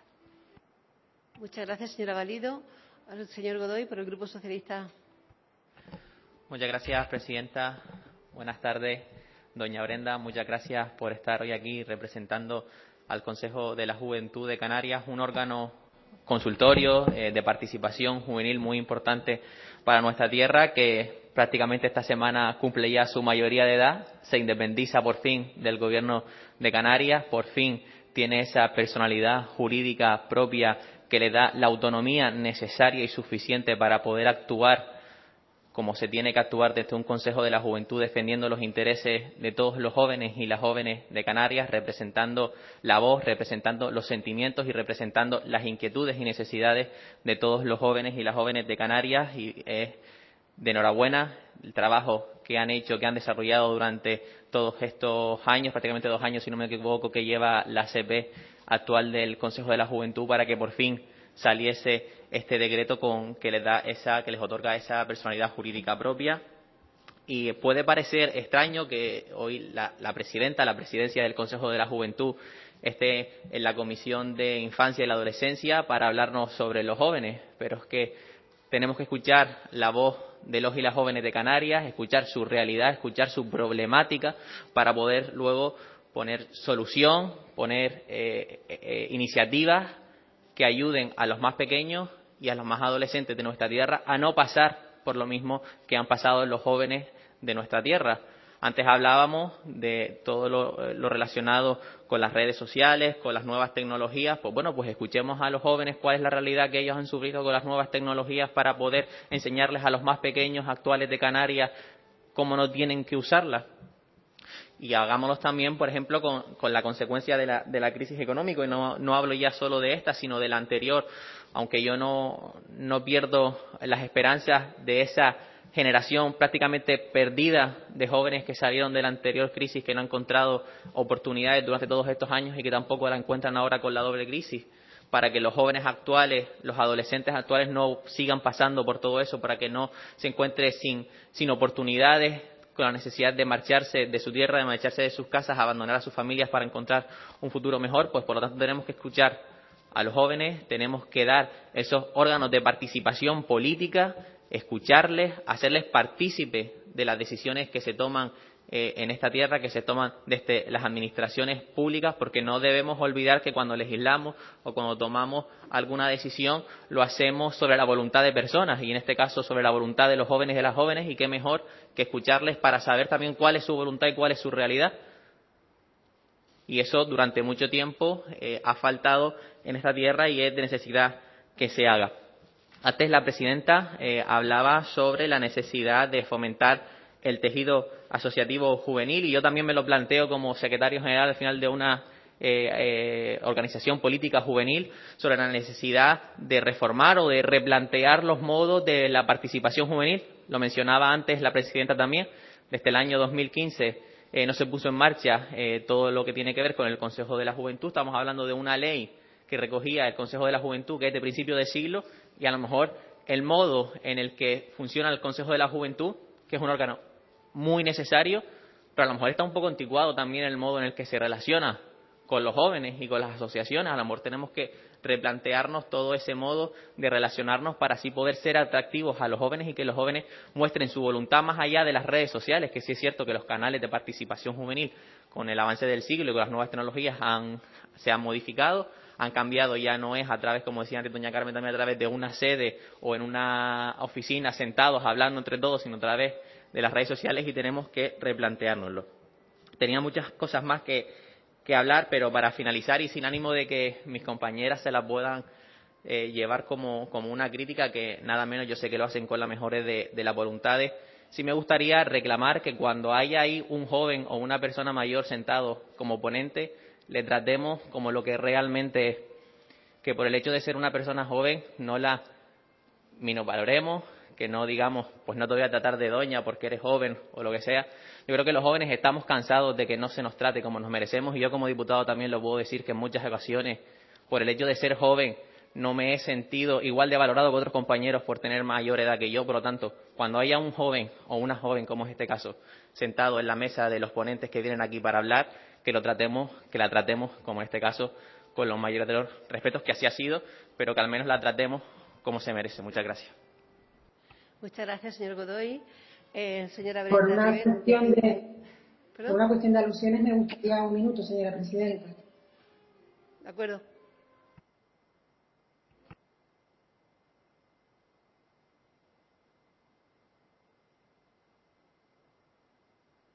Muchas gracias, señora Valido. Ahora el señor Godoy, por el Grupo Socialista. Muchas gracias, presidenta. Buenas tardes, doña Brenda. Muchas gracias por estar hoy aquí representando al Consejo de la Juventud de Canarias, un órgano consultorio eh, de participación juvenil muy importante para nuestra tierra que prácticamente esta semana cumple ya su mayoría de edad, se independiza por fin del Gobierno de Canarias, por fin tiene esa personalidad jurídica propia que le da la autonomía necesaria y suficiente para poder actuar como se tiene que actuar desde un Consejo de la Juventud, defendiendo los intereses de todos los jóvenes y las jóvenes de Canarias, representando la voz, representando los sentimientos y representando las inquietudes y necesidades de todos los jóvenes y las jóvenes de Canarias. Y es de enhorabuena el trabajo que han hecho, que han desarrollado durante todos estos años, prácticamente dos años, si no me equivoco, que lleva la C P actual del Consejo de la Juventud, para que por fin saliese este decreto con que les da esa, que les otorga esa personalidad jurídica propia. Y puede parecer extraño que hoy la, la presidenta, la presidencia del Consejo de la Juventud, esté en la Comisión de Infancia y la Adolescencia para hablarnos sobre los jóvenes, pero es que tenemos que escuchar la voz de los y las jóvenes de Canarias, escuchar su realidad, escuchar su problemática, para poder luego poner solución, poner eh, eh, iniciativas que ayuden a los más pequeños y a los más adolescentes de nuestra tierra a no pasar por lo mismo que han pasado los jóvenes de nuestra tierra. Antes hablábamos de todo lo, lo relacionado con las redes sociales, con las nuevas tecnologías. Pues bueno, pues escuchemos a los jóvenes cuál es la realidad que ellos han sufrido con las nuevas tecnologías para poder enseñarles a los más pequeños actuales de Canarias cómo no tienen que usarlas. Y hagámoslo también, por ejemplo, con, con la consecuencia de la, de la crisis económica. Y no, no hablo ya solo de esta, sino de la anterior, aunque yo no, no pierdo las esperanzas de esa generación prácticamente perdida de jóvenes que salieron de la anterior crisis, que no han encontrado oportunidades durante todos estos años y que tampoco la encuentran ahora con la doble crisis, para que los jóvenes actuales, los adolescentes actuales no sigan pasando por todo eso, para que no se encuentre sin, sin oportunidades, con la necesidad de marcharse de su tierra, de marcharse de sus casas, abandonar a sus familias para encontrar un futuro mejor. Pues por lo tanto tenemos que escuchar a los jóvenes, tenemos que dar esos órganos de participación política, escucharles, hacerles partícipes de las decisiones que se toman eh, en esta tierra, que se toman desde las administraciones públicas, porque no debemos olvidar que cuando legislamos o cuando tomamos alguna decisión lo hacemos sobre la voluntad de personas, y en este caso sobre la voluntad de los jóvenes y de las jóvenes, y qué mejor que escucharles para saber también cuál es su voluntad y cuál es su realidad. Y eso durante mucho tiempo eh, ha faltado en esta tierra y es de necesidad que se haga. Antes la presidenta eh, hablaba sobre la necesidad de fomentar el tejido asociativo juvenil, y yo también me lo planteo como secretario general al final de una eh, eh, organización política juvenil, sobre la necesidad de reformar o de replantear los modos de la participación juvenil. Lo mencionaba antes la presidenta también. Desde el año dos mil quince eh, no se puso en marcha eh, todo lo que tiene que ver con el Consejo de la Juventud. Estamos hablando de una ley que recogía el Consejo de la Juventud, que es de principio de siglo, y a lo mejor el modo en el que funciona el Consejo de la Juventud, que es un órgano muy necesario, pero a lo mejor está un poco anticuado también el modo en el que se relaciona con los jóvenes y con las asociaciones. A lo mejor tenemos que replantearnos todo ese modo de relacionarnos para así poder ser atractivos a los jóvenes y que los jóvenes muestren su voluntad más allá de las redes sociales, que sí es cierto que los canales de participación juvenil con el avance del siglo y con las nuevas tecnologías han, se han modificado, han cambiado. Ya no es a través, como decía antes doña Carmen, también a través de una sede o en una oficina sentados hablando entre todos, sino a través de las redes sociales, y tenemos que replanteárnoslo. Tenía muchas cosas más que, que hablar, pero para finalizar y sin ánimo de que mis compañeras se las puedan eh, llevar como, como una crítica, que nada menos yo sé que lo hacen con las mejores de, de las voluntades, sí me gustaría reclamar que cuando haya ahí un joven o una persona mayor sentado como ponente, le tratemos como lo que realmente es, que por el hecho de ser una persona joven no la minusvaloremos, que no digamos, pues no te voy a tratar de doña porque eres joven o lo que sea. Yo creo que los jóvenes estamos cansados de que no se nos trate como nos merecemos, y yo como diputado también lo puedo decir, que en muchas ocasiones por el hecho de ser joven no me he sentido igual de valorado que otros compañeros por tener mayor edad que yo. Por lo tanto, cuando haya un joven o una joven, como es este caso, sentado en la mesa de los ponentes que vienen aquí para hablar, que lo tratemos, que la tratemos, como en este caso, con los mayores de los respetos, que así ha sido, pero que al menos la tratemos como se merece. Muchas gracias. Muchas gracias, señor Godoy. Eh, señora Brenda Por una Rivera. cuestión de, ¿Perdón? por una cuestión de alusiones, me gustaría un minuto, señora presidenta. De acuerdo.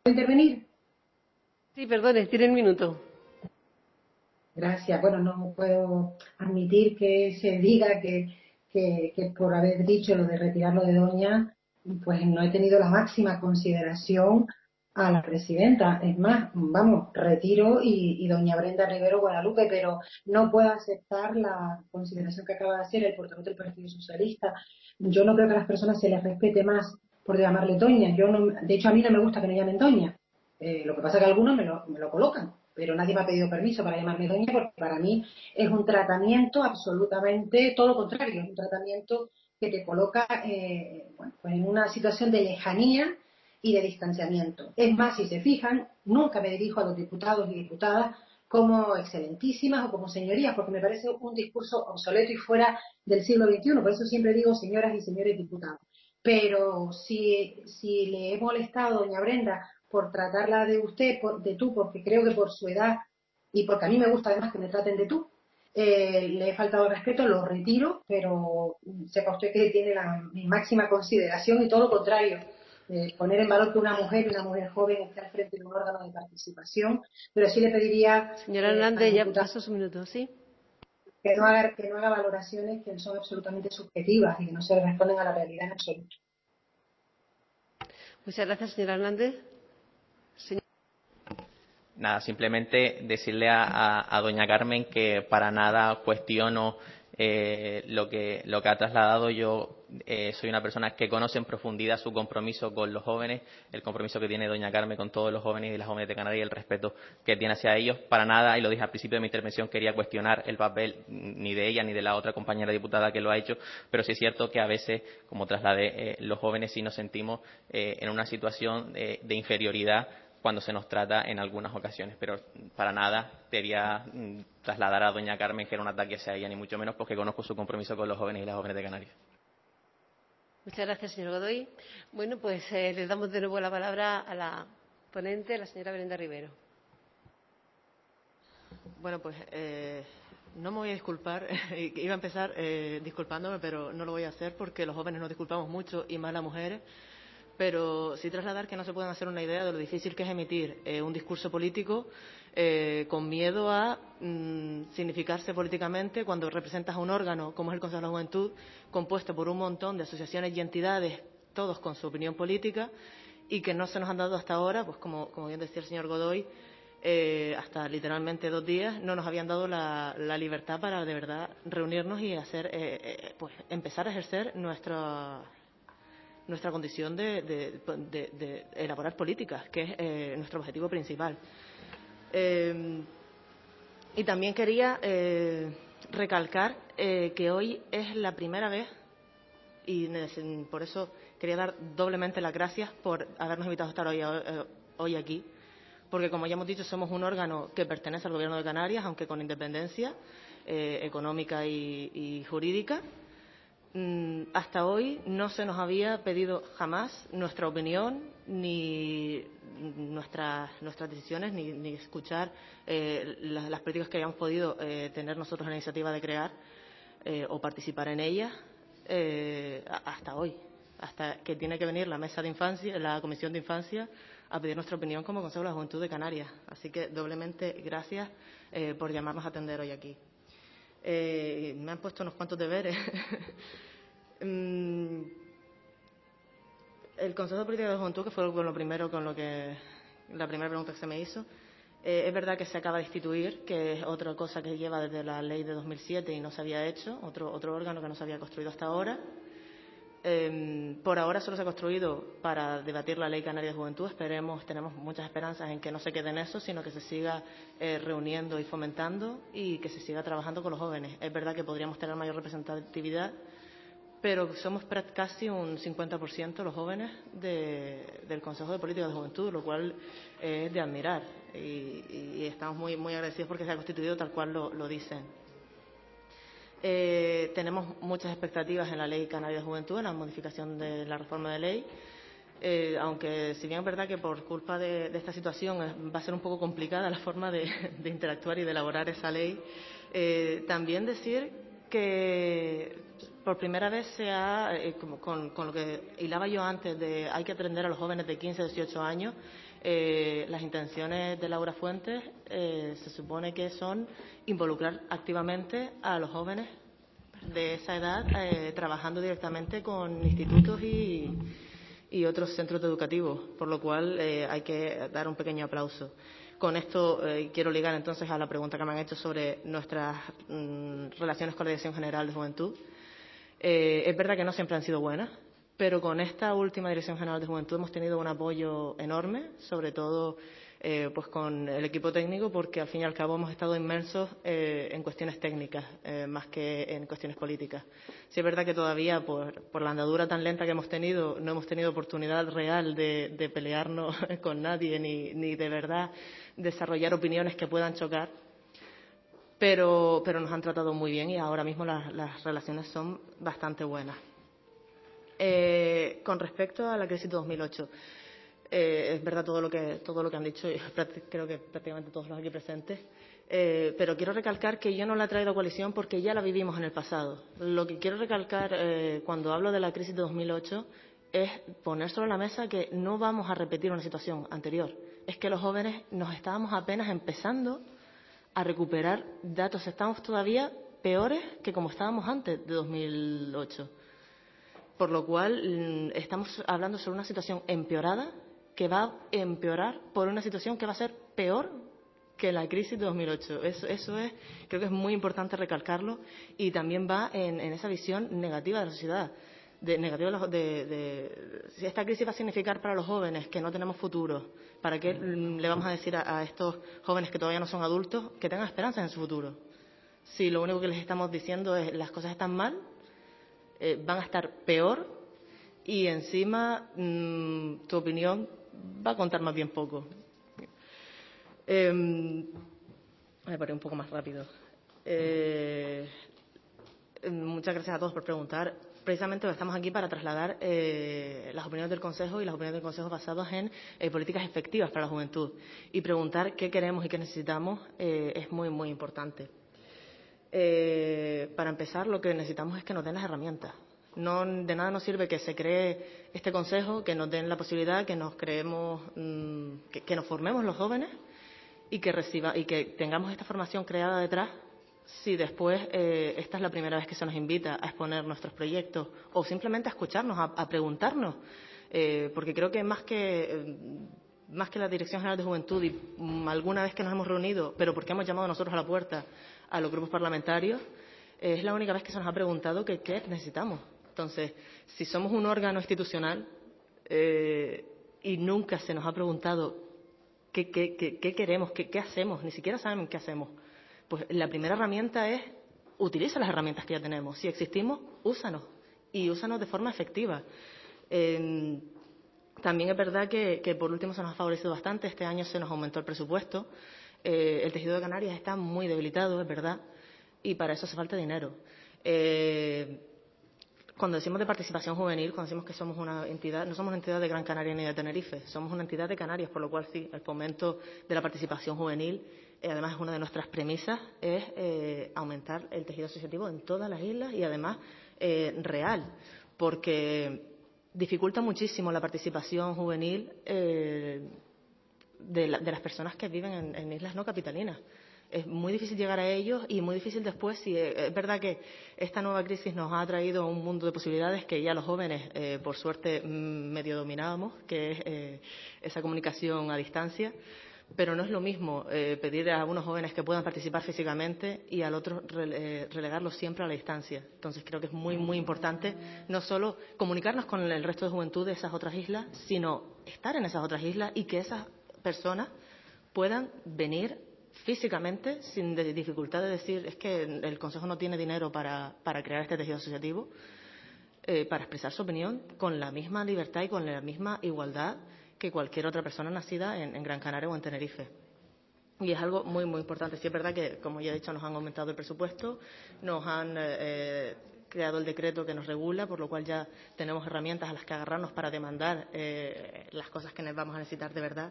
intervenir? Sí, perdone, tiene un minuto. Gracias. Bueno, no puedo admitir que se diga que, que, que por haber dicho lo de retirarlo de Doña, pues no he tenido la máxima consideración a la presidenta. Es más, vamos, retiro y, y Doña Brenda Rivero Guadalupe, pero no puedo aceptar la consideración que acaba de hacer el portavoz del Partido Socialista. Yo no creo que a las personas se les respete más por llamarle Doña. Yo no, de hecho, a mí no me gusta que me llamen Doña. Eh, lo que pasa es que algunos me lo, me lo colocan, pero nadie me ha pedido permiso para llamarme Doña, porque para mí es un tratamiento absolutamente todo lo contrario, es un tratamiento que te coloca eh, bueno, pues en una situación de lejanía y de distanciamiento. Es más, si se fijan, nunca me dirijo a los diputados y diputadas como excelentísimas o como señorías, porque me parece un discurso obsoleto y fuera del siglo veintiuno, por eso siempre digo señoras y señores diputados. Pero si, si le he molestado, doña Brenda, por tratarla de usted, por, de tú, porque creo que por su edad y porque a mí me gusta además que me traten de tú, eh, le he faltado respeto, lo retiro, pero sepa usted que tiene la mi máxima consideración y todo lo contrario. Eh, poner en valor que una mujer, una mujer joven, esté al frente de un órgano de participación, pero sí le pediría... Señora eh, Hernández, ya pasó su minuto, ¿sí? Que no, haga, que no haga valoraciones que son absolutamente subjetivas y que no se responden a la realidad en absoluto. Muchas gracias, señora Hernández. Señor... Nada, simplemente decirle a, a, a doña Carmen que para nada cuestiono eh, lo que lo que ha trasladado. Yo eh, soy una persona que conoce en profundidad su compromiso con los jóvenes, el compromiso que tiene doña Carmen con todos los jóvenes y las jóvenes de Canarias y el respeto que tiene hacia ellos. Para nada, y lo dije al principio de mi intervención, quería cuestionar el papel ni de ella ni de la otra compañera diputada que lo ha hecho, pero sí es cierto que a veces, como trasladé, eh, los jóvenes sí nos sentimos eh, en una situación eh, de inferioridad cuando se nos trata en algunas ocasiones, pero para nada quería mm, trasladar a doña Carmen que era un ataque hacia ella, ni mucho menos, porque conozco su compromiso con los jóvenes y las jóvenes de Canarias. Muchas gracias, señor Godoy. Bueno, pues eh, le damos de nuevo la palabra a la ponente, la señora Brenda Rivero. Bueno, pues eh, no me voy a disculpar. Iba a empezar eh, disculpándome, pero no lo voy a hacer porque los jóvenes nos disculpamos mucho y más las mujeres. Pero sí trasladar que no se pueden hacer una idea de lo difícil que es emitir eh, un discurso político eh, con miedo a mm, significarse políticamente cuando representas a un órgano como es el Consejo de la Juventud, compuesto por un montón de asociaciones y entidades, todos con su opinión política, y que no se nos han dado hasta ahora, pues como, como bien decía el señor Godoy, eh, hasta literalmente dos días, no nos habían dado la, la libertad para de verdad reunirnos y hacer, eh, eh, pues empezar a ejercer nuestra nuestra condición de, de, de, de elaborar políticas, que es eh, nuestro objetivo principal. Eh, y también quería eh, recalcar eh, que hoy es la primera vez, y por eso quería dar doblemente las gracias por habernos invitado a estar hoy, eh, hoy aquí, porque como ya hemos dicho, somos un órgano que pertenece al Gobierno de Canarias, aunque con independencia eh, económica y, y jurídica. Hasta hoy no se nos había pedido jamás nuestra opinión ni nuestras nuestras decisiones ni, ni escuchar eh, las, las políticas que hayamos podido eh, tener nosotros la iniciativa de crear eh, o participar en ellas eh, hasta hoy, hasta que tiene que venir la mesa de infancia, la Comisión de Infancia a pedir nuestra opinión como Consejo de la Juventud de Canarias. Así que doblemente gracias eh, por llamarnos a atender hoy aquí. Eh, me han puesto unos cuantos deberes. El Consejo de Política de Juventud, que fue lo primero con lo que la primera pregunta que se me hizo, eh, es verdad que se acaba de instituir, que es otra cosa que lleva desde la ley de dos mil siete y no se había hecho, otro otro órgano que no se había construido hasta ahora. Eh, por ahora solo se ha construido para debatir la Ley Canaria de Juventud. Esperemos, tenemos muchas esperanzas en que no se quede en eso, sino que se siga eh, reuniendo y fomentando y que se siga trabajando con los jóvenes. Es verdad que podríamos tener mayor representatividad, pero somos casi un cincuenta por ciento los jóvenes de, del Consejo de Política de Juventud, lo cual es de admirar y, y estamos muy, muy agradecidos porque se ha constituido tal cual lo, lo dicen. Eh, tenemos muchas expectativas en la Ley Canaria de Juventud, en la modificación de la reforma de ley, eh, aunque si bien es verdad que por culpa de, de esta situación va a ser un poco complicada la forma de, de interactuar y de elaborar esa ley, eh, también decir que por primera vez se ha, eh, como con, con lo que hilaba yo antes de hay que atender a los jóvenes de quince a dieciocho años, Eh, las intenciones de Laura Fuentes eh, se supone que son involucrar activamente a los jóvenes de esa edad eh, trabajando directamente con institutos y, y otros centros educativos, por lo cual eh, hay que dar un pequeño aplauso. Con esto eh, quiero ligar entonces a la pregunta que me han hecho sobre nuestras mm, relaciones con la Dirección General de Juventud. Eh, es verdad que no siempre han sido buenas, pero con esta última Dirección General de Juventud hemos tenido un apoyo enorme, sobre todo eh, pues con el equipo técnico, porque al fin y al cabo hemos estado inmersos eh, en cuestiones técnicas eh, más que en cuestiones políticas. Sí es verdad que todavía, por, por la andadura tan lenta que hemos tenido, no hemos tenido oportunidad real de, de pelearnos con nadie ni, ni de verdad desarrollar opiniones que puedan chocar, pero, pero nos han tratado muy bien y ahora mismo las, las relaciones son bastante buenas. Eh, con respecto a la crisis de dos mil ocho, eh, es verdad todo lo que todo lo que han dicho, y creo que prácticamente todos los aquí presentes, eh, pero quiero recalcar que yo no la he traído a coalición porque ya la vivimos en el pasado. Lo que quiero recalcar eh, cuando hablo de la crisis de dos mil ocho es poner sobre la mesa que no vamos a repetir una situación anterior. Es que los jóvenes nos estábamos apenas empezando a recuperar datos, estamos todavía peores que como estábamos antes de dos mil ocho. Por lo cual, estamos hablando sobre una situación empeorada que va a empeorar por una situación que va a ser peor que la crisis de dos mil ocho. Eso, eso es, creo que es muy importante recalcarlo y también va en, en esa visión negativa de la sociedad. De, negativa de, de, de, si esta crisis va a significar para los jóvenes que no tenemos futuro, ¿para qué le vamos a decir a, a estos jóvenes que todavía no son adultos que tengan esperanza en su futuro? Si lo único que les estamos diciendo es las cosas están mal, Eh, van a estar peor y encima mmm, tu opinión va a contar más bien poco. Eh, me paré un poco más rápido. Eh, muchas gracias a todos por preguntar. Precisamente estamos aquí para trasladar eh, las opiniones del Consejo y las opiniones del Consejo basadas en eh, políticas efectivas para la juventud. Y preguntar qué queremos y qué necesitamos eh, es muy, muy importante. Eh, para empezar, lo que necesitamos es que nos den las herramientas. No, de nada nos sirve que se cree este consejo, que nos den la posibilidad, que nos creemos, mmm, que, que nos formemos los jóvenes y que reciba y que tengamos esta formación creada detrás. Si después eh, esta es la primera vez que se nos invita a exponer nuestros proyectos o simplemente a escucharnos, a, a preguntarnos, eh, porque creo que más que eh, más que la Dirección General de Juventud y um, alguna vez que nos hemos reunido, pero porque hemos llamado nosotros a la puerta a los grupos parlamentarios, eh, es la única vez que se nos ha preguntado que qué necesitamos. Entonces, si somos un órgano institucional eh, y nunca se nos ha preguntado qué, qué, qué, qué queremos, qué, qué hacemos, ni siquiera saben qué hacemos, pues la primera herramienta es utiliza las herramientas que ya tenemos. Si existimos, úsanos y úsanos de forma efectiva. Eh, también es verdad que, que por último se nos ha favorecido bastante. Este año se nos aumentó el presupuesto. Eh, el tejido de Canarias está muy debilitado, es verdad, y para eso hace falta dinero. Eh, cuando decimos de participación juvenil, cuando decimos que somos una entidad, no somos una entidad de Gran Canaria ni de Tenerife, somos una entidad de Canarias, por lo cual sí, el fomento de la participación juvenil, eh, además es una de nuestras premisas, es eh, aumentar el tejido asociativo en todas las islas y además eh, real, porque dificulta muchísimo la participación juvenil eh, de, la, de las personas que viven en, en islas no capitalinas. Es muy difícil llegar a ellos y muy difícil después. Si, eh, es verdad que esta nueva crisis nos ha traído un mundo de posibilidades que ya los jóvenes, eh, por suerte, medio dominábamos, que es eh, esa comunicación a distancia. Pero no es lo mismo eh, pedir a algunos jóvenes que puedan participar físicamente y al otro rele relegarlos siempre a la distancia. Entonces creo que es muy, muy importante no solo comunicarnos con el resto de juventud de esas otras islas, sino estar en esas otras islas y que esas personas puedan venir físicamente sin de dificultad de decir es que el Consejo no tiene dinero para, para crear este tejido asociativo, eh, para expresar su opinión con la misma libertad y con la misma igualdad que cualquier otra persona nacida en, en Gran Canaria o en Tenerife. Y es algo muy, muy importante. Sí es verdad que, como ya he dicho, nos han aumentado el presupuesto, nos han eh, creado el decreto que nos regula, por lo cual ya tenemos herramientas a las que agarrarnos para demandar eh, las cosas que nos vamos a necesitar de verdad.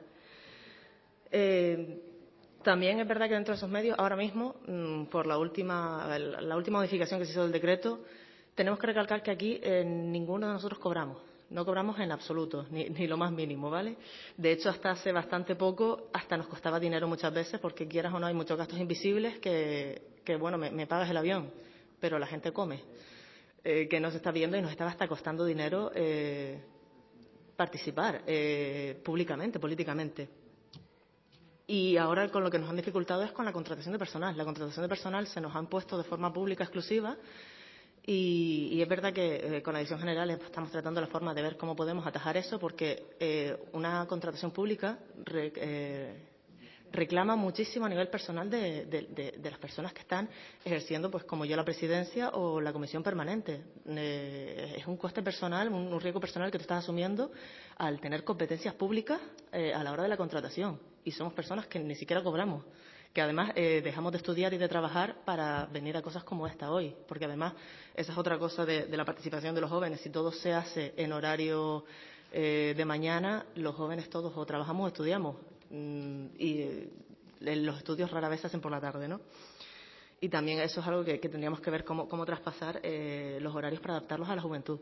Eh, también es verdad que dentro de esos medios, ahora mismo, mmm, por la última, la última modificación que se hizo del decreto, tenemos que recalcar que aquí eh, ninguno de nosotros cobramos. No cobramos en absoluto, ni, ni lo más mínimo, ¿vale? De hecho, hasta hace bastante poco, hasta nos costaba dinero muchas veces, porque quieras o no, hay muchos gastos invisibles que, que bueno, me, me pagas el avión, pero la gente come, eh, que no se está viendo y nos estaba hasta costando dinero eh, participar eh, públicamente, políticamente. Y ahora con lo que nos han dificultado es con la contratación de personal. La contratación de personal se nos han puesto de forma pública exclusiva. Y, y es verdad que eh, con la Dirección General estamos tratando la forma de ver cómo podemos atajar eso, porque eh, una contratación pública re, eh, reclama muchísimo a nivel personal de, de, de, de las personas que están ejerciendo, pues como yo, la presidencia o la comisión permanente. Eh, es un coste personal, un, un riesgo personal que tú estás asumiendo al tener competencias públicas eh, a la hora de la contratación. Y somos personas que ni siquiera cobramos, que además eh, dejamos de estudiar y de trabajar para venir a cosas como esta hoy, porque además esa es otra cosa de, de la participación de los jóvenes. Si todo se hace en horario eh, de mañana, los jóvenes todos o trabajamos o estudiamos, mm, y eh, los estudios rara vez se hacen por la tarde, ¿no? Y también eso es algo que, que tendríamos que ver cómo, cómo traspasar eh, los horarios para adaptarlos a la juventud.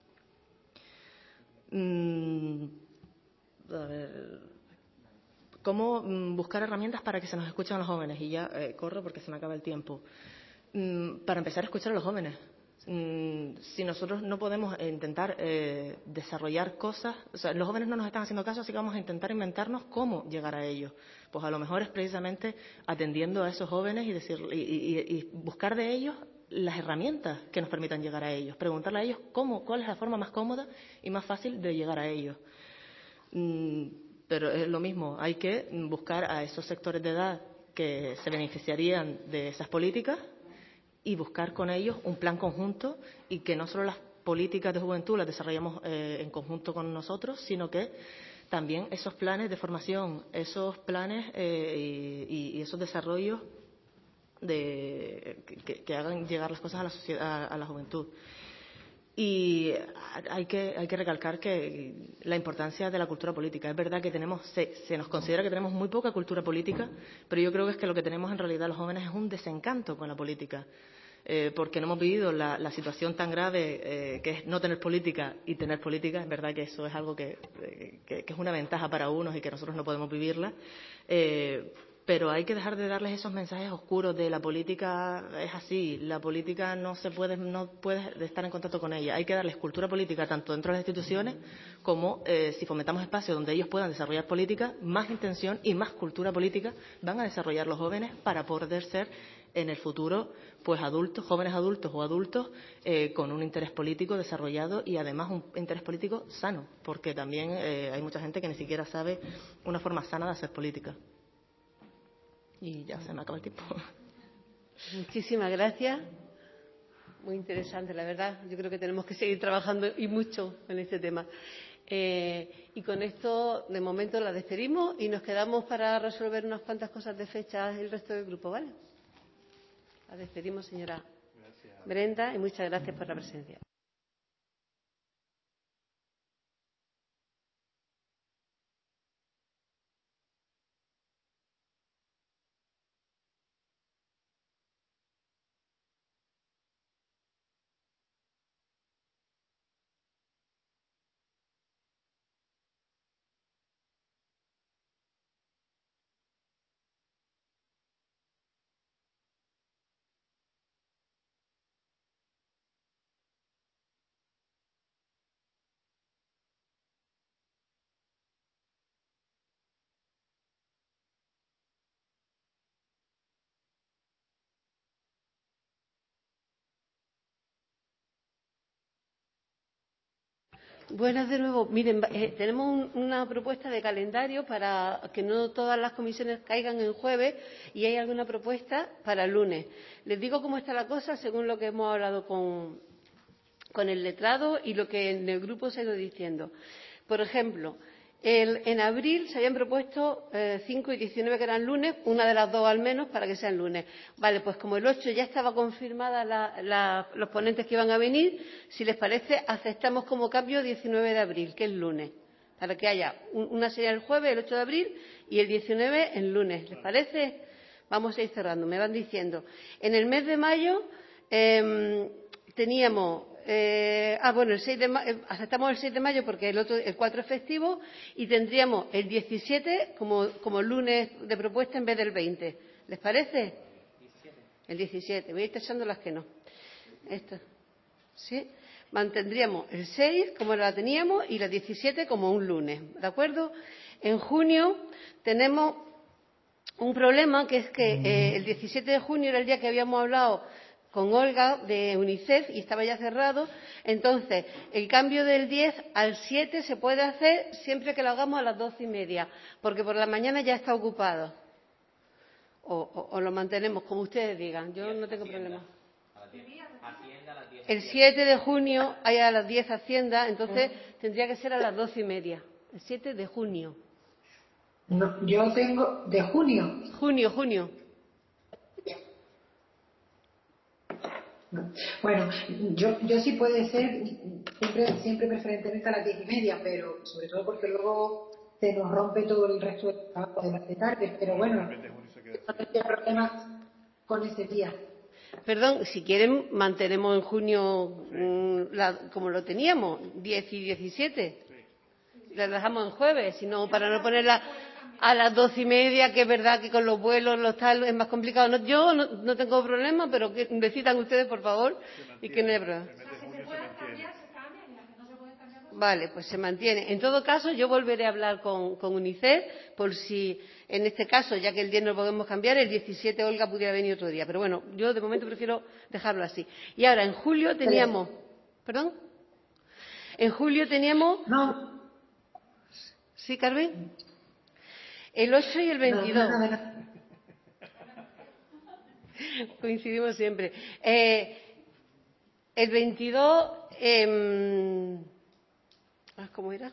Mm, a ver... ¿Cómo buscar herramientas para que se nos escuchen a los jóvenes? Y ya eh, corro porque se me acaba el tiempo. Mm, para empezar a escuchar a los jóvenes. Mm, si nosotros no podemos intentar eh, desarrollar cosas, o sea, los jóvenes no nos están haciendo caso, así que vamos a intentar inventarnos cómo llegar a ellos. Pues a lo mejor es precisamente atendiendo a esos jóvenes y, decir, y, y, y buscar de ellos las herramientas que nos permitan llegar a ellos. Preguntarle a ellos cómo, cuál es la forma más cómoda y más fácil de llegar a ellos. Mm, Pero es lo mismo, hay que buscar a esos sectores de edad que se beneficiarían de esas políticas y buscar con ellos un plan conjunto, y que no solo las políticas de juventud las desarrollamos eh, en conjunto con nosotros, sino que también esos planes de formación, esos planes eh, y, y esos desarrollos de, que, que hagan llegar las cosas a la sociedad, a, a la juventud. Y hay que, hay que recalcar que la importancia de la cultura política. Es verdad que tenemos, se, se nos considera que tenemos muy poca cultura política, pero yo creo que es que lo que tenemos en realidad los jóvenes es un desencanto con la política, eh, porque no hemos vivido la, la situación tan grave eh, que es no tener política y tener política. Es verdad que eso es algo que, que, que es una ventaja para unos y que nosotros no podemos vivirla. Eh, Pero hay que dejar de darles esos mensajes oscuros de la política es así, la política no se puede, no puedes estar en contacto con ella. Hay que darles cultura política tanto dentro de las instituciones como eh, si fomentamos espacios donde ellos puedan desarrollar política, más intención y más cultura política van a desarrollar los jóvenes para poder ser en el futuro pues adultos, jóvenes adultos o adultos eh, con un interés político desarrollado y además un interés político sano, porque también eh, hay mucha gente que ni siquiera sabe una forma sana de hacer política. Y ya se me acaba el tiempo. Muchísimas gracias. Muy interesante, la verdad. Yo creo que tenemos que seguir trabajando y mucho en este tema. Eh, y con esto, de momento, la despedimos y nos quedamos para resolver unas cuantas cosas de fechas el resto del grupo, ¿vale? La despedimos, señora gracias. Brenda, y muchas gracias por la presencia. Buenas de nuevo. Miren, eh, tenemos un, una propuesta de calendario para que no todas las comisiones caigan en jueves, y hay alguna propuesta para el lunes. Les digo cómo está la cosa según lo que hemos hablado con, con el letrado y lo que en el grupo se ha ido diciendo. Por ejemplo, el, en abril se habían propuesto eh, cinco y diecinueve que eran lunes, una de las dos al menos para que sean lunes. Vale, pues como el ocho ya estaba confirmada la, la, los ponentes que iban a venir, si les parece, aceptamos como cambio diecinueve de abril, que es lunes, para que haya un, una sería el jueves, el ocho de abril, y el diecinueve el lunes. ¿Les parece? Vamos a ir cerrando. Me van diciendo. En el mes de mayo eh, teníamos Eh, ah, bueno, el seis de ma- eh, aceptamos el seis de mayo porque el otro, el cuatro es festivo y tendríamos el diecisiete como, como lunes de propuesta en vez del veinte. ¿Les parece? El diecisiete. Voy a ir tachando las que no. Esta. ¿Sí? Mantendríamos el seis como la teníamos y la diecisiete como un lunes. ¿De acuerdo? En junio tenemos un problema que es que eh, el diecisiete de junio era el día que habíamos hablado con Olga de UNICEF y estaba ya cerrado. Entonces, el cambio del diez al siete se puede hacer siempre que lo hagamos a las doce y media, porque por la mañana ya está ocupado. O, o, o lo mantenemos, como ustedes digan. Yo no tengo problema. El siete de junio hay a las diez Hacienda, entonces tendría que ser a las doce y media. El siete de junio. No, yo tengo de junio. Junio, junio. No. Bueno, yo, yo sí puede ser, siempre, siempre preferentemente a las diez y media, pero sobre todo porque luego se nos rompe todo el resto del trabajo de la tarde, pero bueno, no tendría problemas con ese día. Perdón, si quieren mantenemos en junio mmm, la, como lo teníamos, diez y diecisiete. La dejamos en jueves, sino para no ponerla a las doce y media, que es verdad que con los vuelos, los tal, es más complicado. No, yo no, no tengo problema, pero que decidan ustedes, por favor, y que no haya problema. Vale, pues se mantiene. En todo caso, yo volveré a hablar con, con UNICEF por si, en este caso, ya que el diez no lo podemos cambiar, el diecisiete Olga pudiera venir otro día. Pero bueno, yo de momento prefiero dejarlo así. Y ahora, en julio teníamos... ¿Perdón? En julio teníamos... No. ¿Sí, Carmen? El ocho y el veintidós. No, no, no, no. Coincidimos siempre. Eh, el veintidós... Eh, ¿Cómo era?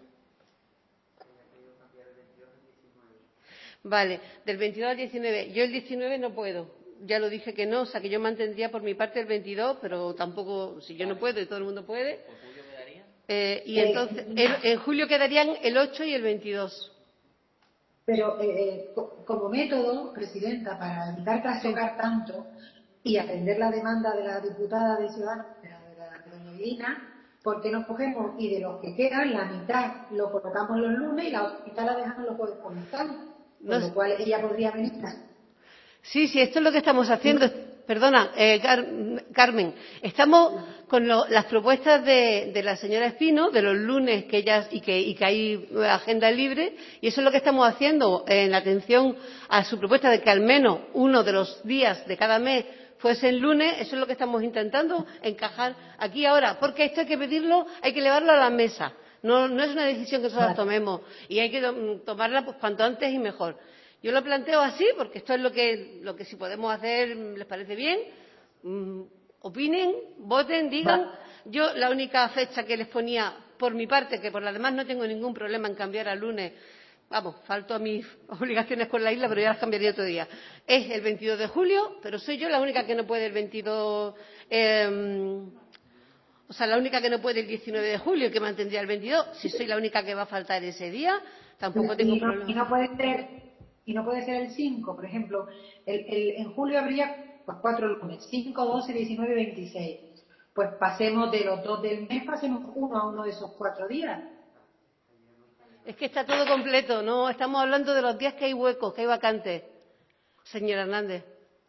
Vale, del veintidós al diecinueve. Yo el diecinueve no puedo. Ya lo dije que no, o sea que yo mantendría por mi parte el veintidós, pero tampoco, si yo no puedo y todo el mundo puede. Eh, y entonces, el, en julio quedarían el ocho y el veintidós. Pero eh, como método, Presidenta, para evitar trastocar tanto y atender la demanda de la diputada de Ciudadanos, de la, de la de doña Irina, ¿por qué no cogemos y de los que quedan, la mitad lo colocamos los lunes y la otra mitad la dejamos los jueves por la tarde? Con No, lo cual ella podría venir. Sí, sí, esto es lo que estamos haciendo. Perdona, eh, Car Carmen, estamos con lo, las propuestas de, de la señora Espino, de los lunes que ella, y, que, y que hay agenda libre, y eso es lo que estamos haciendo en atención a su propuesta de que al menos uno de los días de cada mes fuese el lunes. Eso es lo que estamos intentando encajar aquí ahora, porque esto hay que pedirlo, hay que llevarlo a la mesa. No, no es una decisión que nosotros tomemos y hay que tomarla pues cuanto antes y mejor. Yo lo planteo así porque esto es lo que, lo que si podemos hacer les parece bien. Mm, opinen, voten, digan. Yo la única fecha que les ponía por mi parte, que por la demás no tengo ningún problema en cambiar al lunes, vamos, falto a mis obligaciones con la isla, pero ya las cambiaría otro día, es el veintidós de julio, pero soy yo la única que no puede el veintidós, eh, o sea, la única que no puede el diecinueve de julio, que mantendría el veintidós. Si soy la única que va a faltar ese día, tampoco tengo y no, problema. Y no puede ser, y no puede ser el cinco, por ejemplo, el, el, en julio habría pues, cuatro lunes, cinco, doce, diecinueve, veintiséis. Pues pasemos de los dos del mes, pasemos uno a uno de esos cuatro días. Es que está todo completo, no estamos hablando de los días que hay huecos, que hay vacantes, señora Hernández.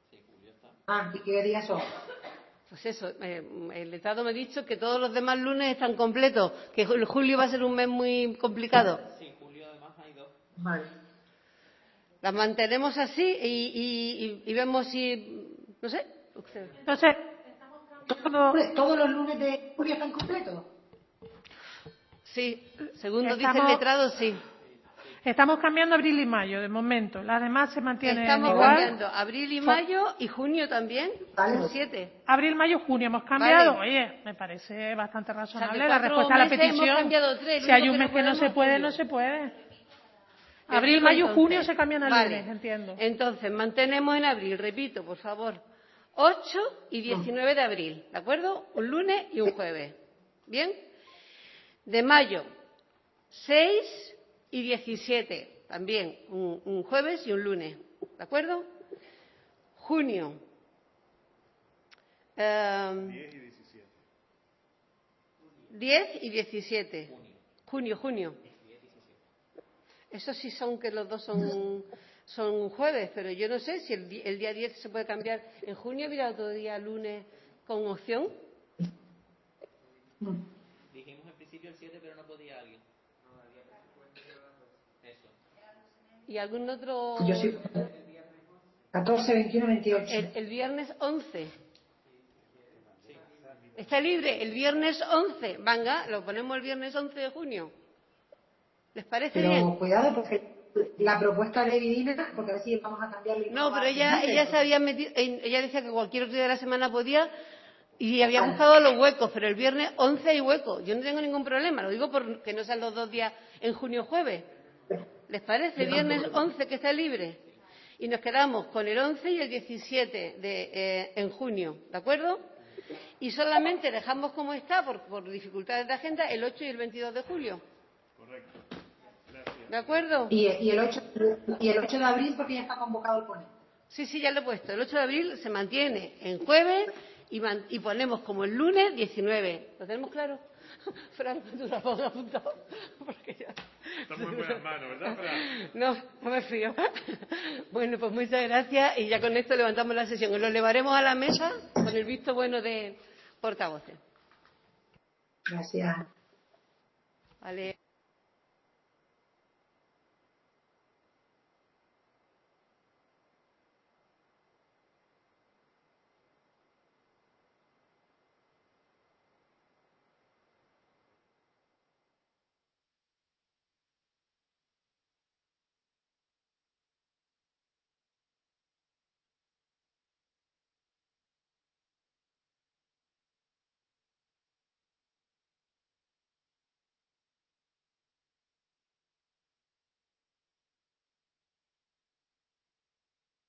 Ah, ¿y qué días son? Pues eso, eh, el letrado me ha dicho que todos los demás lunes están completos, que el julio va a ser un mes muy complicado. Sí, julio además hay dos. Vale. Las mantenemos así y, y, y, y vemos si, no sé. Entonces, ¿todos, todos los lunes de julio están completos? Sí, según nos Estamos... dice el letrado, sí. Estamos cambiando abril y mayo, de momento. Las demás se mantienen Estamos igual. cambiando abril y mayo y junio también, vale. siete. Abril, mayo, junio hemos cambiado. Vale. Oye, me parece bastante razonable o sea, la respuesta a la petición. Hemos cambiado tres, si hay un que mes no que no se puede, julio. no se puede. Abril, mayo, entonces, junio se cambian a vale. lunes, entiendo. Entonces, mantenemos en abril, repito, por favor, ocho y diecinueve de abril, ¿de acuerdo? Un lunes y un jueves. ¿Bien? De mayo, seis y diecisiete. También un, un jueves y un lunes, ¿de acuerdo? Junio. Eh, diez y diecisiete. diez y diecisiete. Junio, junio. Eso sí son que los dos son, son jueves, pero yo no sé si el, el día diez se puede cambiar. En junio hubiera otro día lunes con opción. Dijimos en principio el siete, pero no podía alguien. Eso. ¿Y algún otro? Yo sí. catorce, veintiuno, veintiocho. El, el viernes once. Está libre el viernes once. Venga, lo ponemos el viernes once de junio. ¿Les parece pero bien? Pero cuidado, porque la propuesta de Vidina, porque a ver si vamos a cambiarle. No, pero ella, ella se había metido, ella decía que cualquier otro día de la semana podía y había buscado los huecos, pero el viernes once hay hueco. Yo no tengo ningún problema, lo digo porque no sean los dos días en junio jueves. ¿Les parece? Viernes once que está libre. Y nos quedamos con el once y el diecisiete de, eh, en junio, ¿de acuerdo? Y solamente dejamos como está, por, por dificultades de agenda, el ocho y el veintidós de julio. Correcto. Gracias. ¿De acuerdo? Y, y, el ocho, y el ocho de abril, porque ya está convocado el ponente. Sí, sí, ya lo he puesto. El ocho de abril se mantiene en jueves y, man, y ponemos como el lunes diecinueve. ¿Lo tenemos claro? Franco, tú la pongas apuntado. Porque ya... Estamos en buenas manos, ¿verdad, Fran? No, no me fío. Bueno, pues muchas gracias y ya con esto levantamos la sesión. Y lo elevaremos a la mesa con el visto bueno de portavoces. Gracias. Vale.